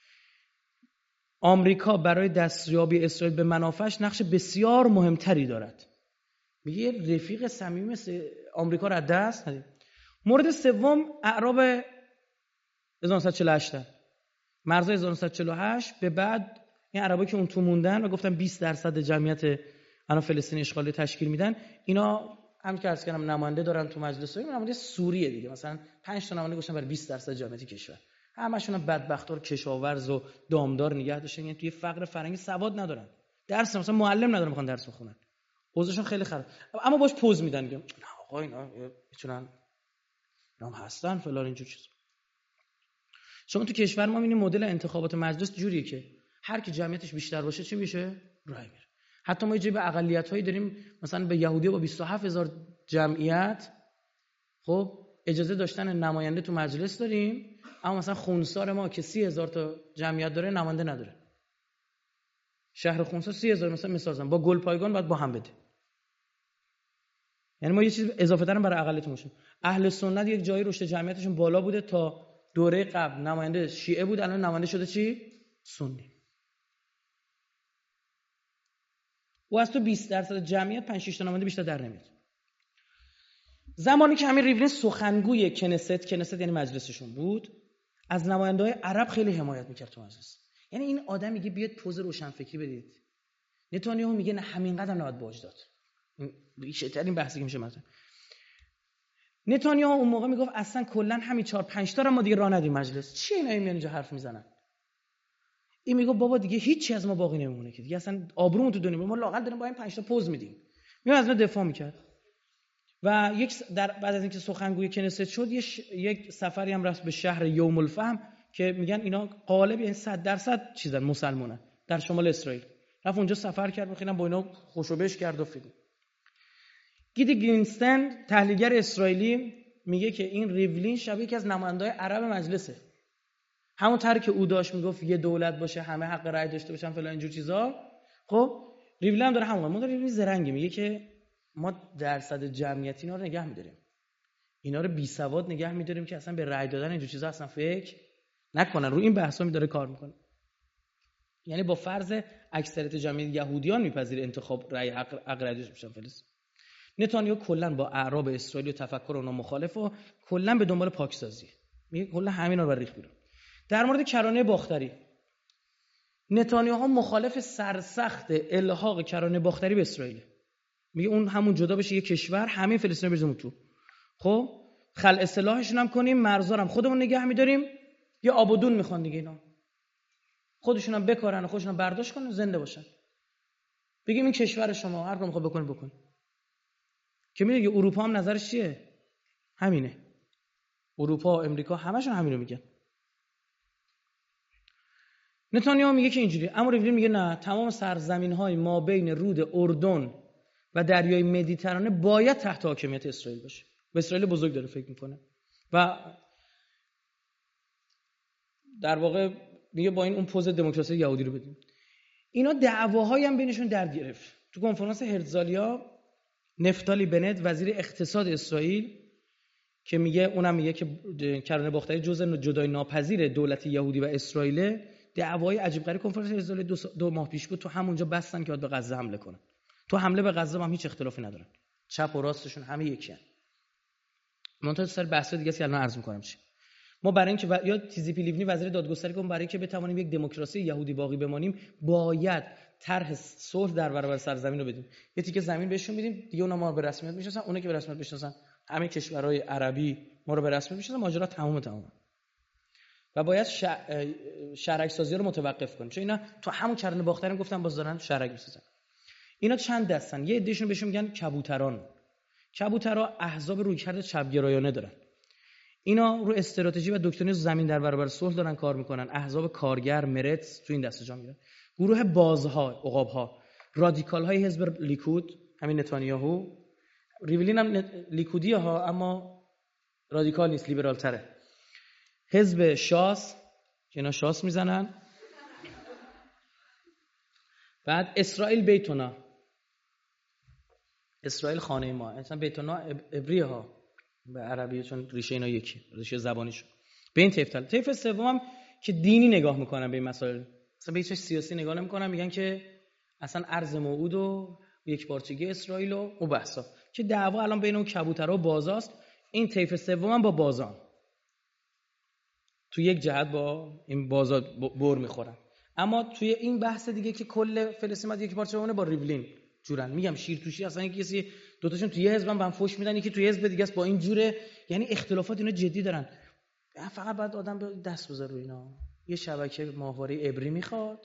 آمریکا برای دستیابی اسرائیل به منافعش نقش بسیار مهمتری دارد. میگه رفیق صمیمی مثل آمریکا را دست ندید. مورد سوم اعراب هزار و نهصد و چهل و هشت مرزهای هزار و نهصد و چهل و هشت به بعد این عربایی که اون تو موندن و گفتن بیست درصد جمعیت الان فلسطین اشغالی تشکیل میدن، اینا هم که عرض کردم نماینده دارن تو مجلس، این نماینده سوریه دیگه، مثلا پنج تا نماینده گذاشتن برای بیست درصد جمعیت کشور، همشون هم بدبختا رو کشاورز و دامدار نگه داشتن، یعنی توی فقر فرنگی سواد ندارن، درس مثلا معلم ندارن میخوان درس بخونن، اوضاعشون خیلی خراب، اما باش پوز میدن میگم نه آقا اینا میتونن نام هستن فلان اینجور چیزا. شما تو کشور ما میبینید مدل انتخابات مجلس جوریه که هر کی جمعیتش بیشتر باشه چی میشه؟ رای میاره. حتی ما یه جایی به اقلیت‌هایی داریم، مثلا به یهودی با بیست و هفت هزار جمعیت خب اجازه داشتن نماینده تو مجلس داریم، اما مثلا خونسار ما که سی هزار تا جمعیت داره نماینده نداره. شهر خونسار سی هزار مثلا مثال زدم، با گلپایگان باید با هم بده. یعنی ما یه چیز اضافه تر برای اقلیت میشیم. اهل سنت یک جایی رشد جمعیتشون بالا بوده، تا دوره قبل نماینده شیعه بود، الان نماینده شده چی؟ سنی. و از تو بیست درصد جمعیت پنج شش تا نماینده بیشتر در نمیاد. زمانی که همین ریولین سخنگوی کنست، کنست یعنی مجلسشون بود، از نماینده‌های عرب خیلی حمایت میکرد تو مجلس. یعنی این آدم میگه بیاد پوز روشنفکری بدید. نتانیاهو میگه نه همین قدم نباید باج داد. این بیشترین بحثی که میشه مثلا. نتانیاهو اون موقع میگفت اصلا کلا همین چهار پنج تا رو ما دیگه راه ندیم مجلس. چی اینا میان اینجا حرف میزنن؟ این میگه بابا دیگه هیچی از ما باقی نمیمونه که دیگه اصلا آبرومون تو دنیا، ما لااقل داریم با این پنج تا پوز میدیم. میاد از ما دفاع میکرد. و یک در بعد از اینکه سخنگوی کنست شد یه ش... یک سفری هم رفت به شهر یوم الفهم که میگن اینا غالب این صد درصد چیزن مسلمانن در شمال اسرائیل. رفت اونجا سفر کرد، میخوام با اینا خوشوبش کرد و فیلم. گیدی گرینستن تحلیلگر اسرائیلی میگه که این ریولین شبیه یکی از نماینده‌های عرب مجلسه. همون طرحی که او داشت میگفت یه دولت باشه، همه حق رأی داشته باشن فلان اینجور چیزا. خب ریولین هم داره همون. ما داره ریولین زرنگی میگه که ما درصد جمعیتی اینا رو نگه می‌داریم. اینا رو بی سواد نگه می‌داریم که اصلا به رأی دادن اینجور چیزا اصلا فکر نکنن. رو این بحثا می داره کار میکنه. یعنی با فرض اکثریت جمعیت یهودیان میپذیره انتخاب رأی حق رأی داشته باشن فلسطین. نتانیاهو کلا با اعراب اسرائیل و تفکر اونها مخالف و کلا به دنبال پاکسازی. میگه کلا همینا رو بریخ بیرون. در مورد کرانه باختری، نتانیاهو مخالف سرسخت الحاق کرانه باختری به اسرائیل. میگه اون همون جدا بشه یه کشور، همه فلسطین بریزیم تو. خب خلع اصلاحشون هم کنیم، مرزا هم خودمون نگه می‌داریم، یه آبادون میخوان دیگه اینا. خودشون هم بکارن و خودشون هم برداشت کنن زنده باشن. بگیم این کشور شما، هر کاری میخواد بکنه بکنه. که میگه اروپا هم نظرش چیه؟ همینه. اروپا و امریکا همشون همینو میگن. نتانیاهو میگه که اینجوری، اما ریولین میگه نه، تمام سرزمین‌های ما بین رود اردن و دریای مدیترانه باید تحت حاکمیت اسرائیل باشه. به اسرائیل بزرگ داره فکر میکنه. و در واقع میگه با این اون پوز دموکراسی یهودی رو بدیم. اینا دعواهایی هم بینشون در گرفت. تو کنفرانس هرتزالیا نفتالی بنت وزیر اقتصاد اسرائیل که میگه اونم میگه که کرانه باختری جزء جدای ناپذیر دولت یهودی و اسرائیل، دعوای عجیب غریب کنفرانس هرتزالیا دو, دو ماه پیش بود، تو همونجا بستن که باید به غزه حمله کنن. تو حمله به غزه هم هیچ اختلافی ندارن. چپ و راستشون همه یکیان. منتها سر بحث دیگه است که الان عرض می‌کنم چی. ما برای اینکه و... یا تیزیپی لیونی وزیر دادگستری گفت برای اینکه بتوانیم یک دموکراسی یهودی باقی بمانیم باید طرح صلح در برابر سرزمین رو بدیم. یه تیکه زمین بهشون میدیم دیگه، اونا ما رو به رسمیت میشناسن، اونا که به رسمیت میشناسن همه کشورهای عربی ما رو به رسمیت میشناسن، ماجرا تمام تمام. و باید ش... شرک سازی رو متوقف کنیم. چون اینا تو همون کرانه باختری گفتن باز دارن شرک میسازن. اینا چند دستن. یه عدهشون بهشون میگن کبوتران. کبوترها احزاب رویکرد چپگرایانه دارن. اینا رو استراتژی و دکترین زمین در برابر صلح دارن کار میکنن. احزاب کارگر، مرتس تو این دسته جا میرن. گروه بازها، عقابها، رادیکال های حزب لیکود همین نتانیاهو، ریولین هم لیکودیه ها اما رادیکال نیست، لیبرال تره. حزب شاس که اینا شاس میزنن. بعد اسرائیل بیتونا، اسرائیل خانه ما، اصلا بیتونا عبریه ها به عربی چون ریشه اینا یکی، ریشه زبانیشون. به این طیف تل. طیف سوم که دینی نگاه میکنن به این مسائل، اصلا به هیچ سیاسی نگاه نمیکنن، میگن که اصلا ارض موعود و یک پارچگی اسرائیل و او بحثا که دعوا الان بین اون کبوترها و بازاست. این طیف سوم با بازان تو یک جهت با این بازا بر میخورن. اما توی این بحث دیگه که کل فلسطین از یک پارچه اونه با ریولین جورن، میگم شیر توشی، اصلا یکی کسی دو تاشون توی حزبن بهم فوش میدن، یکی توی حزب دیگه است با این جوره. یعنی اختلافات اینا جدی دارن. فقط باید آدم دست بذاره روی اینا. یه شبکه ماهواره عبری میخواد،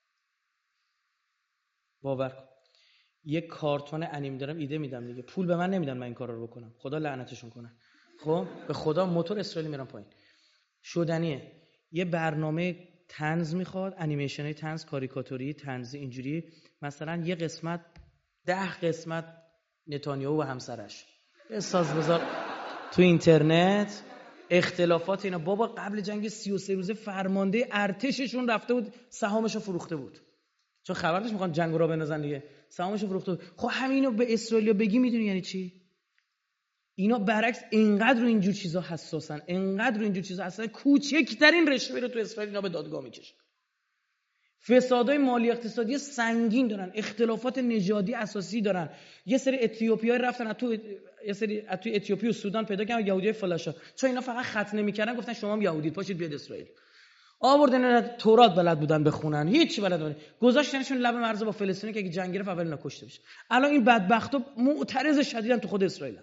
باور کن. یه کارتون انیمه دارم ایده میدم دیگه، پول به من نمیدن من این کارا رو بکنم، خدا لعنتشون کنه. خب به خدا موتور اسرائیل میرم پایین. شدنیه. یه برنامه طنز میخواد، انیمیشنای طنز، کاریکاتوری، طنزی اینجوری، مثلا یه قسمت ده قسمت نتانیاهو و همسرش بساز بذار تو اینترنت. اختلافات اینا. بابا قبل جنگ سی و سه روزه فرمانده ارتششون رفته بود سهامشو فروخته بود، چون خبرش میخوان جنگ رو بندازن دیگه، سهامشو فروخته بود. خب همینو به اسرائیل بگی میدونی یعنی چی؟ اینا برعکس اینقدر رو اینجور چیزا حساسن، اینقدر رو اینجور چیزا حساسن، کوچکترین رشوه رو تو اسرائیل اینا به دادگاه میکشن. فسادهای مالی اقتصادی سنگین دارن، اختلافات نژادی اساسی دارن. یه سری اتیوپیایی رفتن تو یه سری تو اتیوپی و سودان پیدا کردن یهودیای فلاشا، چون اینا فقط خط نمیکردن گفتن شما هم یهودید پاشید بیاد اسرائیل. آوردن تورات بلد بودن بخونن، هیچ بلد نبودن، گذاشتنشون لب مرز با فلسطین که اگه جنگ گرفت اول نکشته بشه. الان این بدبختا معترض شدیدن تو خود اسرائیل.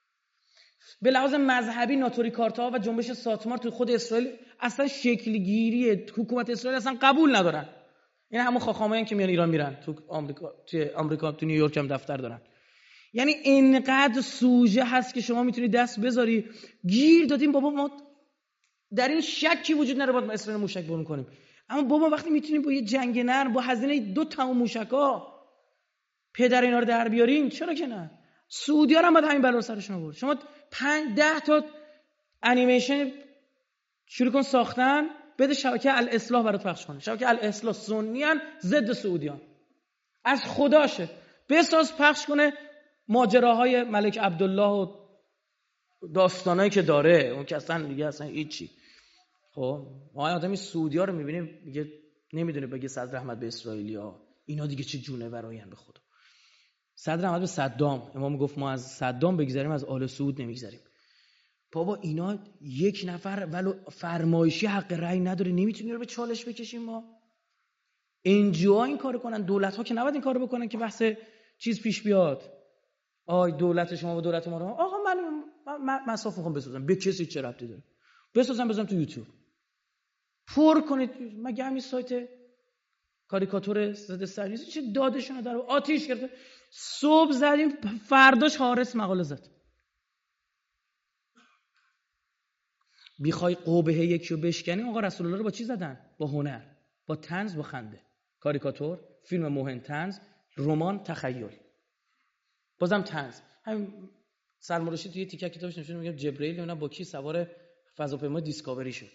به لحاظ مذهبی ناتوری کارتا و جنبش ساتمار تو خود اسرائیل اصلا شکلگیری حکومت اسرائیل اصلا قبول ندارن. این همون خاخامایین که میان ایران میرن تو آمریکا، تو آمریکا تو نیویورک هم دفتر دارن. یعنی اینقدر سوژه هست که شما میتونی دست بذاری. گیر دادیم بابا ما در این شکی وجود نداره باید اسرائیل موشک برون کنیم، اما بابا وقتی میتونیم با یه جنگ نرم با هزینه دو تا موشکا پدر اینا رو در بیارین، چرا که نه؟ سعودی‌ها هم باید همین بلا سرشون آورد. شما پنج ده تا انیمیشن شروع کن ساختن، بده شبکه الاصلاح برات پخش کنه. شبکه الاصلاح سنیان ضد سعودیان، از خداشه بساز پخش کنه ماجراهای ملک عبدالله و داستانایی که داره، اون که اصلا دیگه اصلا هیچی. خب ما آدمی سعودی‌ها رو می‌بینیم میگه نمیدونه بگه صدر احمد به اسرائیلیا اینا دیگه چه جونورایین به خدا. صدر احمد به صدام، امام گفت ما از صدام بگذریم از آل سعود نمیگذریم. بابا اینا یک نفر ولو فرمایشی حق رأی نداره، نمیتونی رو به چالش بکشیم. ما انجیوها این کارو کنن، دولت‌ها که نباید این کارو بکنن که بحث چیز پیش بیاد. آی دولت شما و دولت ما رو آقا من, من مساف میخوام بسازم، به کسی چه ربطی داره؟ بسازم بذارم تو یوتیوب پر کنید. مگه همین سایت کاریکاتور ضد صهیونیسم چه دادشون داره؟ آتیش گرفته، صبح زدیم فرداش حارس مقاله زد. بیخوای قبه یکی رو بشکنی، آقا رسول الله رو با چی زدن؟ با هنر، با طنز، با خنده. کاریکاتور، فیلم مهم، طنز، رمان، تخیل، بازم طنز. همین سلمان رشید توی تیکه کتابش نشون میگه جبرئیل اونا با کی سوار فضاپیما دیسکاوری شد.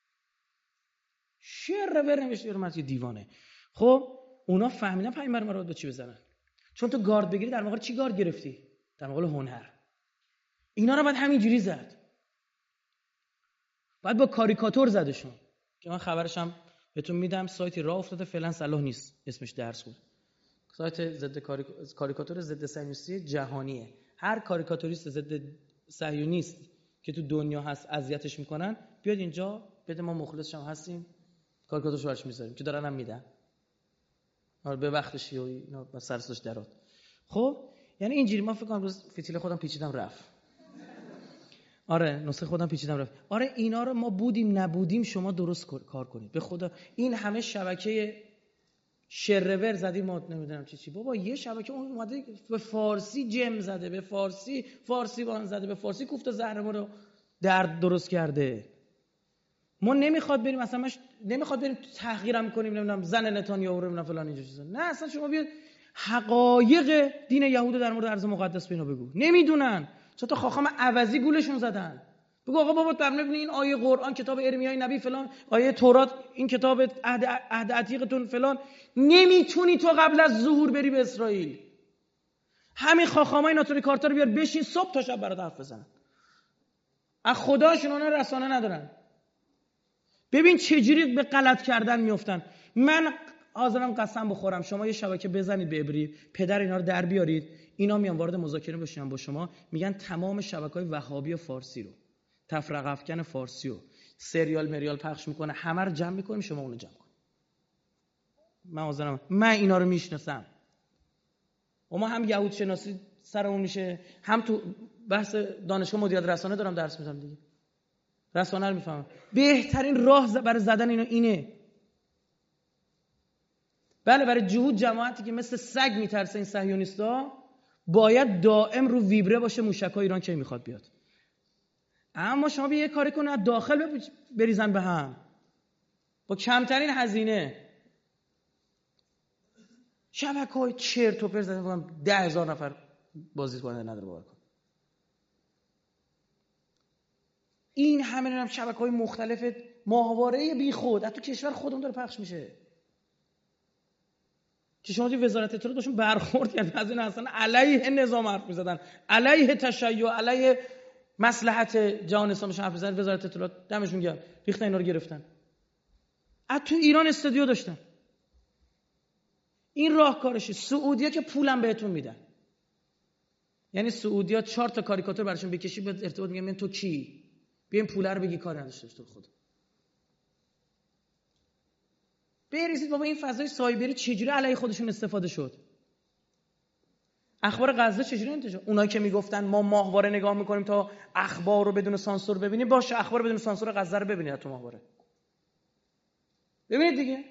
شعر ور نوشته رو مرد دیوانه. خب اونا فهمیدن پیامبر ما رو با چی بزنن، چون تو گارد بگیری در واقع چی گارد گرفتی؟ در واقع هنر. اینا رو بعد همینجوری زد، بعد با کاریکاتور زدشون که من خبرش هم بهتون میدم. سایتی راه افتاده فعلا صلاح نیست اسمش درس بود. سایت ضد کاریکاتور ضد صهیونیستی جهانیه. هر کاریکاتوریست ضد صهیونیست که تو دنیا هست اذیتش میکنن بیاد اینجا بده، ما مخلصش هم هستیم، کاریکاتورش برش میذاریم که دارن هم میدن. آره به وقتش و اینا با سرسش درات. خب یعنی اینجوری من فکر کنم روز فتیل خودم پیچیدم رفت. آره نسخه خودم پیچیدم رفت. آره اینا رو ما بودیم نبودیم شما درست کار کنید به خدا. این همه شبکه شرور زدیم ما نمیدونم چی چی. بابا یه شبکه اون اومده به فارسی جم زده، به فارسی فارسی بان زده، به فارسی کوفت زهر ما رو درد درست کرده. ما نمیخواد بریم مثلا مش نمیخواد بریم تحقیرم کنیم نمیدونم زن نتانیاهو رو نمیدونم فلان اینجوری چیزا. نه اصلا شما بیاد حقایق دین یهود در مورد ارض مقدس به اینا بگو. نمیدونن. چون تا خاخام عوضی گولشون زدن. بگو آقا بابا در مبنی این آیه قرآن، کتاب ارمیای نبی فلان، آیه تورات، این کتاب عهد عهد عتیقتون فلان، نمیتونی تو قبل از ظهور بری به اسرائیل. همین خاخامای ناتوری کارتا رو بیار بشین صبح تا شب برات حرف بزنن. از خداشون اونا رسانه ندارن. ببین چجوری به غلط کردن میافتن. من حاضرم قسم بخورم شما یه شبکه بزنید به عبری، پدر اینا رو در بیارید، اینا میان وارد مذاکره بشن با شما، میگن تمام شبکه‌های وهابی و فارسی رو، تفرقه افکن فارسی رو، سریال مریال پخش میکنه، همه رو جمع میکنیم، شما اونو جمع کن. من حاضرم، من اینا رو میشناسم. و ما هم یهود شناسی سرمون میشه، هم تو بحث دانشگاه مدیریت رسانه دارم درس میدم دیگه. رسانه رو میفهمم. بهترین راه برای زدن اینا اینه. بله، برای جهود جماعتی که مثل سگ میترسه این صهیونیستا، باید دائم رو ویبره باشه موشک‌های ایران که میخواد بیاد. اما شما بیا یه کاری کنه از داخل بریزن به هم با کمترین هزینه. شبکه‌های چرت و پرت زدن، ده هزار نفر بازدید نداره باور کن. این همه هم شبکه‌های مختلف ماهواره بی خود از تو کشور خودمون داره پخش میشه که شما توی وزارت اطلاعات داشتون برخورد کردن از این اصلا علیه نظام حرف می‌زدن، علیه تشیع، علیه مصلحت جهان اسلامی حرف می‌زدن. وزارت اطلاعات دمشون گرم ریختن اینا رو گرفتن. از تو ایران استودیو داشتن. این راهکارشه. سعودی‌ها که پولم بهتون میدن، یعنی سعودی‌ها چهار تا کاریکاتور براشون بکشی به ارتباط میگن من تو کی؟ بیاین پول رو بگی کار نداشته باش تو خود. بریزید بابا این فضای سایبری چجوری علیه خودشون استفاده شد. اخبار غزه چجوری انتشار؟ اونایی که میگفتن ما ماهواره نگاه میکنیم تا اخبار رو بدون سانسور ببینیم، باشه اخبار بدون سانسور غزه رو ببینید تو ماهواره. ببینید دیگه.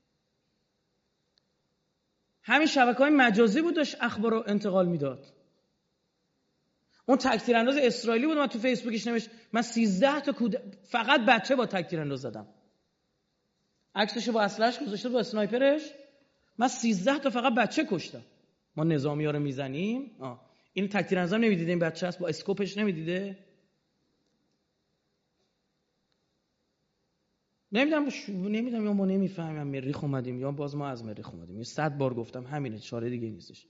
همین شبکه‌های مجازی بود داشت اخبار رو انتقال میداد. اون تک‌تیر انداز اسرائیلی بود، من تو فیسبوکش نوشت من سیزده تا کود... فقط بچه با تک‌تیر انداز زدم. عکسشو با اسلحه‌اش گذاشته با اسنایپرش. من سیزده تا فقط بچه کشتم. ما نظامی‌ها رو میزنیم. آه. این تک‌تیر انداز نمیدیده این بچه است با اسکوپش نمیدیده؟ نمیدونم ش... نمیدونم یا ما نمیفهمیم مریخ اومدیم یا باز ما از مریخ اومدیم. صد بار گفتم همینه، چاره دیگه نیستش.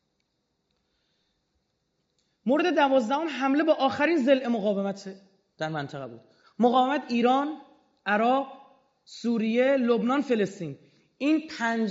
مورد دوازدهم حمله با آخرین ضلع مقاومت در منطقه بود. مقاومت ایران، عراق، سوریه، لبنان، فلسطین. این پنج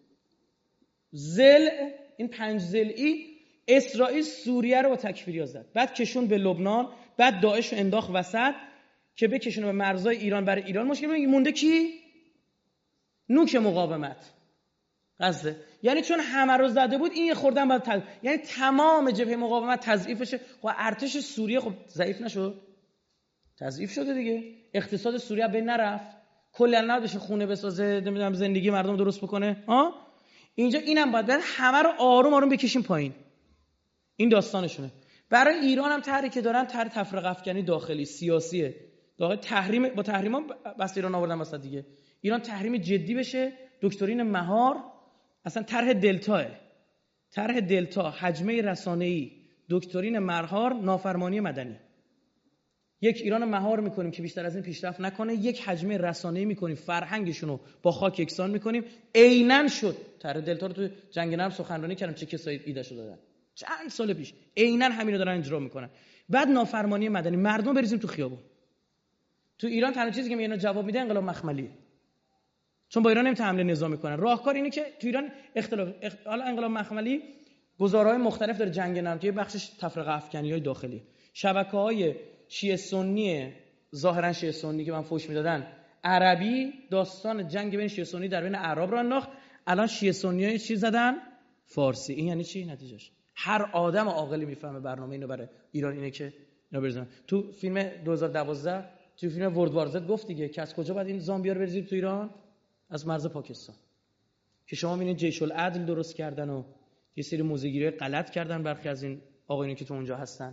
ضلع، این پنج ضلعی اسرائیل سوریه رو با تکفیریا زد. بعد کشون به لبنان، بعد داعش رو انداخت وسط که بکشونه به مرزهای ایران. برای ایران مشکل مونده کی؟ نوک مقاومت غزه. یعنی چون همه رو زده بود این خوردن بعد تل... یعنی تمام جبهه مقاومت تضعیف شه. خب ارتش سوریه خب ضعیف نشد؟ تضعیف شده دیگه. اقتصاد سوریه به نرفت، کلا نداشه خونه بسازه، نمیدونم زندگی مردم درست بکنه. ها اینجا اینم باید بعد همه رو آروم آروم بکشیم پایین. این داستانشونه. برای ایران هم طرحی که دارن طرح تفرقه افکنی داخلی سیاسیه. داخل تحریم با تحریما بس ایران آوردن واسه دیگه. ایران تحریم جدی بشه. دکترین مهار اصلا طرح دلتاه. طرح دلتا حجمه رسانه‌ای، دکترین مهار نافرمانی مدنی. یک ایران مهار میکنیم که بیشتر از این پیشرفت نکنه، یک حجمه رسانه‌ای میکنیم فرهنگشون رو با خاک یکسان میکنیم. عیناً شد. طرح دلتا رو تو جنگ نرم سخنرانی کردم چه کسایی ایدهشو دادن چند سال پیش. عیناً همین رو دارن اجرا میکنن. بعد نافرمانی مدنی، مردم بریزیم تو خیابون. تو ایران تنها چیزی که میگن جواب میده انقلاب مخملیه. چون با ایران نمیتونه حمله نظامی کنن. راهکار اینه که تو ایران اختلاف اخ... حالا انقلاب مخملی گزارهای مختلف داره جنگ نرم که بخشش تفرقه افکنی‌های داخلی. شبکه‌های شیعه سنی ظاهرا شیعه سنی که من فوش میدادن عربی داستان جنگ بین شیعه سنی در بین اعراب رو انداخت. الان شیعه سنی‌ها چی زدن؟ فارسی. این یعنی چی نتیجهش؟ هر آدم عاقلی میفهمه برنامه اینو برای ایران اینه که اینا بریزن. تو فیلم دو هزار و دوازده تو فیلم ورلد وار زد گفت دیگه که از کجا باید این زامبیا رو بریزیم تو ایران؟ از مرز پاکستان. که شما می‌بینید جیش العدل درست کردن و یه سری موزه‌گیری غلط کردن برخی از این آقایونی که تو اونجا هستن.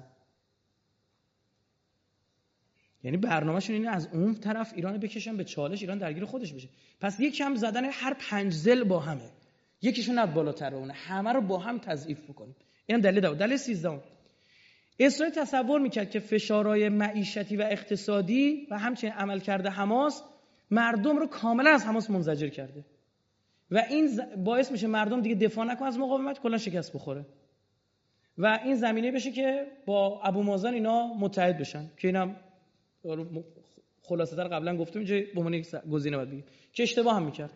یعنی برنامه‌شون اینه از اون طرف ایران بکشن به چالش، ایران درگیر خودش بشه. پس یک کم زدن هر پنج ضلع با همه. یکیشون نه بالاتر اونه، همه رو با هم تضعیف بکنیم. اینم دلیل دو. دلیل سیزدهم، اسرائیل تصور میکرد که فشارهای معیشتی و اقتصادی و همچنین عملکرد حماس مردم رو کاملا از حماس منزجر کرده و این باعث میشه مردم دیگه دفاع نکنه از مقاومت، کلا شکست بخوره و این زمینه بشه که با ابو مازن اینا متحد بشن که اینم خلاصه تر قبلا گفتم اینجا به عنوان یک گزینه باید بگیم که اشتباه هم میکرد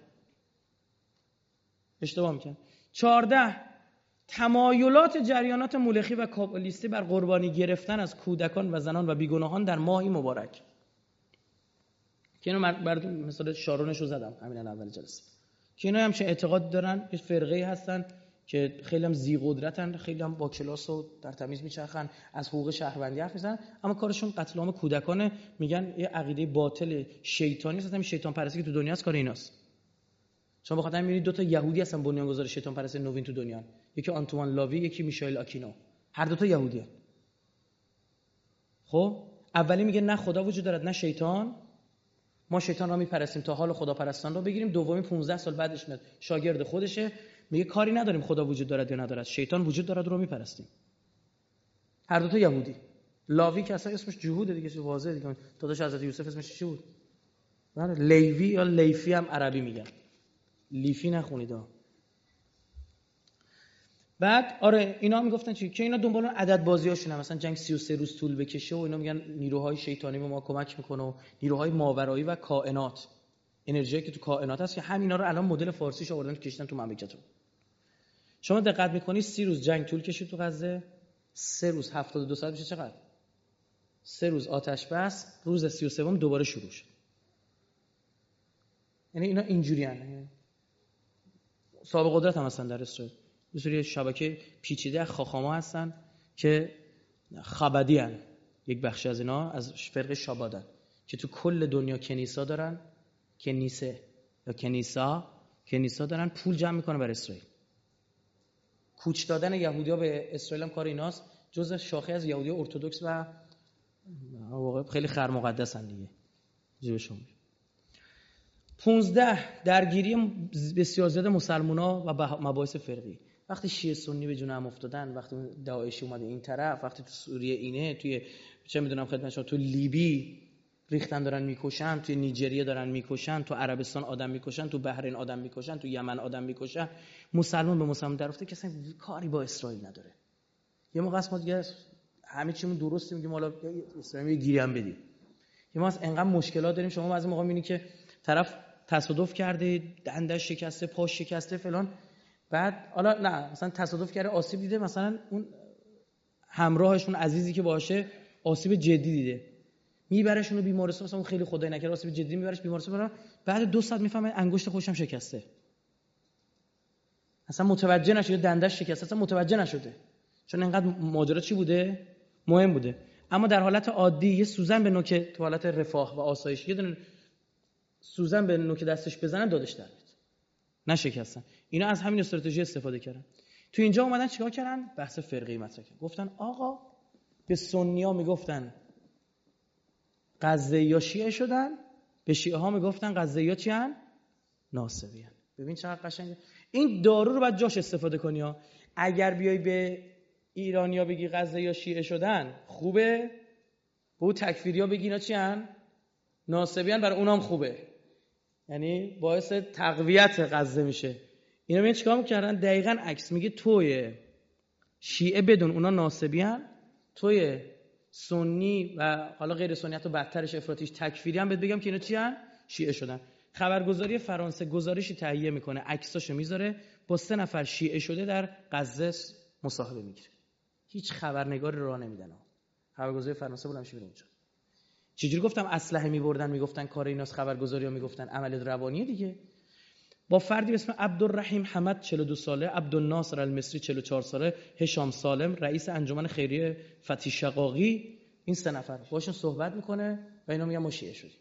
اشتباه میکرد. چهارده، تمایلات جریانات مولخی و کابالیستی بر قربانی گرفتن از کودکان و زنان و بیگناهان در ماهی مبارک که اینو براتون مثلا شارونش رو زدم همین اول جلسه که اینا هم چه اعتقاد دارن، یه فرقه‌ای هستن که خیلی هم ذی قدرتن، خیلی هم با کلاس و در تمیز میچرخن، از حقوق شهروندی حرف میزنن، اما کارشون قتل عام کودکانه. میگن یه عقیده باطل شیطانی هست، همین شیطان پرستی که تو دنیا است کار ایناست. شما بخاطر میبینید دو تا یهودی هستن بنیانگذار شیطان پرستی نوین تو دنیا، یکی آنتوان لاوی، یکی میشائیل آکینو، هر دو تا یهودیان. خب اولی میگه نه خدا وجود دارد نه شیطان، ما شیطان را میپرستیم تا حال خدا پرستان را بگیریم. دومی پانزده سال بعدش میاد شاگرد خودشه میگه کاری نداریم خدا وجود دارد یا ندارد، شیطان وجود دارد رو میپرستیم. هر دو تا یهودی. لاوی که اصلا اسمش جهوده دیگه، چه واضحه دیگه، داداش حضرت یوسف اسمش چی بود؟ بله لیوی یا لیفی هم عربی میگن، لیفی نخونید ها. بعد آره اینا میگفتن چی که اینا دنبال عدد بازیاشونه، مثلا جنگ سی و سه روز طول بکشه و اینا میگن نیروهای شیطانی به ما کمک میکنه و نیروهای ماورایی و کائنات، انرژی که تو کائنات هست که همینا رو الان مدل فارسیش آوردن کشیدن تو مملکتمون. شما دقت میکنید سی روز جنگ طول کشید تو غزه، سه روز هفتاد و دو ساعت میشه چقدر؟ سه روز آتش بس، روز سی و سوم دوباره شروع شد. یعنی اینا اینجوریان، صاحب قدرت هم هستن در اسرائیل. یه سری شبکه پیچیده خاخاما هستن که خبدی هن. یک بخشی از اینا از فرق شابادن که تو کل دنیا کنیسا دارن، کنیسه یا کنیسا کنیسا دارن، پول جمع میکنن برای اسرائیل. کوچ دادن یهودی‌ها به اسرائیل هم کار ایناست، جزء شاخه از یهودی ارتدوکس و واقعا خیلی خر مقدسن دیگه. جوشون پانزده، درگیری بسیار زیاد مسلمان‌ها و مباحث فرقی. وقتی شیعه سنی به جون هم افتادن، وقتی داعشی اومده این طرف، وقتی تو سوریه اینه، توی چه میدونم خدمت شما تو لیبی ریختن دارن میکشن، توی نیجریه دارن میکشن، تو عربستان آدم میکشن، تو بحرین آدم میکشن، تو یمن آدم میکشن، مسلمان به مسلمان در افته کسی کاری با اسرائیل نداره. یه موقع است ما دیگه همه چیمون درسته میگیم حالا اسرائیل گیری هم بدیم. یه ما از انقدر مشکلات داریم، شما بعضی موقع میبینی که طرف تصادف کرده، دندش شکسته، پاش شکسته فلان، بعد حالا نه مثلا تصادف کرده آسیب دیده، مثلا اون همراهش اون عزیزی که باشه آسیب جدی دیده، میبرشون رو بیمارستان، مثلا اون خیلی خدای نکرده آسیب جدی میبرش بیمارستان، بعد دو ساعت میفهمه انگشت خودشم شکسته، اصلا متوجه نشده دندش شکسته، اصلا متوجه نشده، چون اینقدر ماجرا چی بوده مهم بوده. اما در حالت عادی یه سوزن به نوک، تو حالت رفاه و آسایش یه دونه سوزن به نوک دستش بزنن دادش در میاد، نشکستن. اینا از همین استراتژی استفاده کردن. تو اینجا اومدن چیکار کردن؟ بحث فرقی مطرح کردن. گفتن آقا به سنی‌ها میگفتن غزه‌یا شیعه شدن، به شیعه‌ها میگفتن غزه‌یا چی ان؟ ناصبیان. ببین چقدر قشنگه. این دارو رو بعد جاش استفاده کنی ها. اگر بیای به ایرانیا بگی غزه‌یا شیعه شدن خوبه، به اون تکفیریا بگی اینا چی ان؟ ناصبیان، برای اونام خوبه. یعنی باعث تقویت غزه میشه. اینا میگن چیکار میکردن؟ دقیقاً عکس. میگه توی شیعه بدون اونا ناصبیان، توی سنی و حالا غیر سنی حتی بدترش افراطیش تکفیری هم بهت بگم که اینا چی ان؟ شیعه شدن. خبرگزاری فرانسه گزارشی تهیه میکنه، عکساشو میذاره، با سه نفر شیعه شده در غزه مصاحبه میگیره. هیچ خبرنگاری راه نمیدن. خبرگزاری فرانسه بولم میشه اونجا. چجوری گفتم اسلحه میبردن میگفتن کار ایناست، خبرگزاری‌ها میگفتن عمل روانی دیگه. با فردی به اسم عبدالرحیم حمد چهل و دو ساله، عبدالناصر المصری چهل و چهار ساله، هشام سالم رئیس انجمن خیریه فتی شقاقی، این سه نفر باشون صحبت میکنه و اینا میگن ما شیعه شدیم.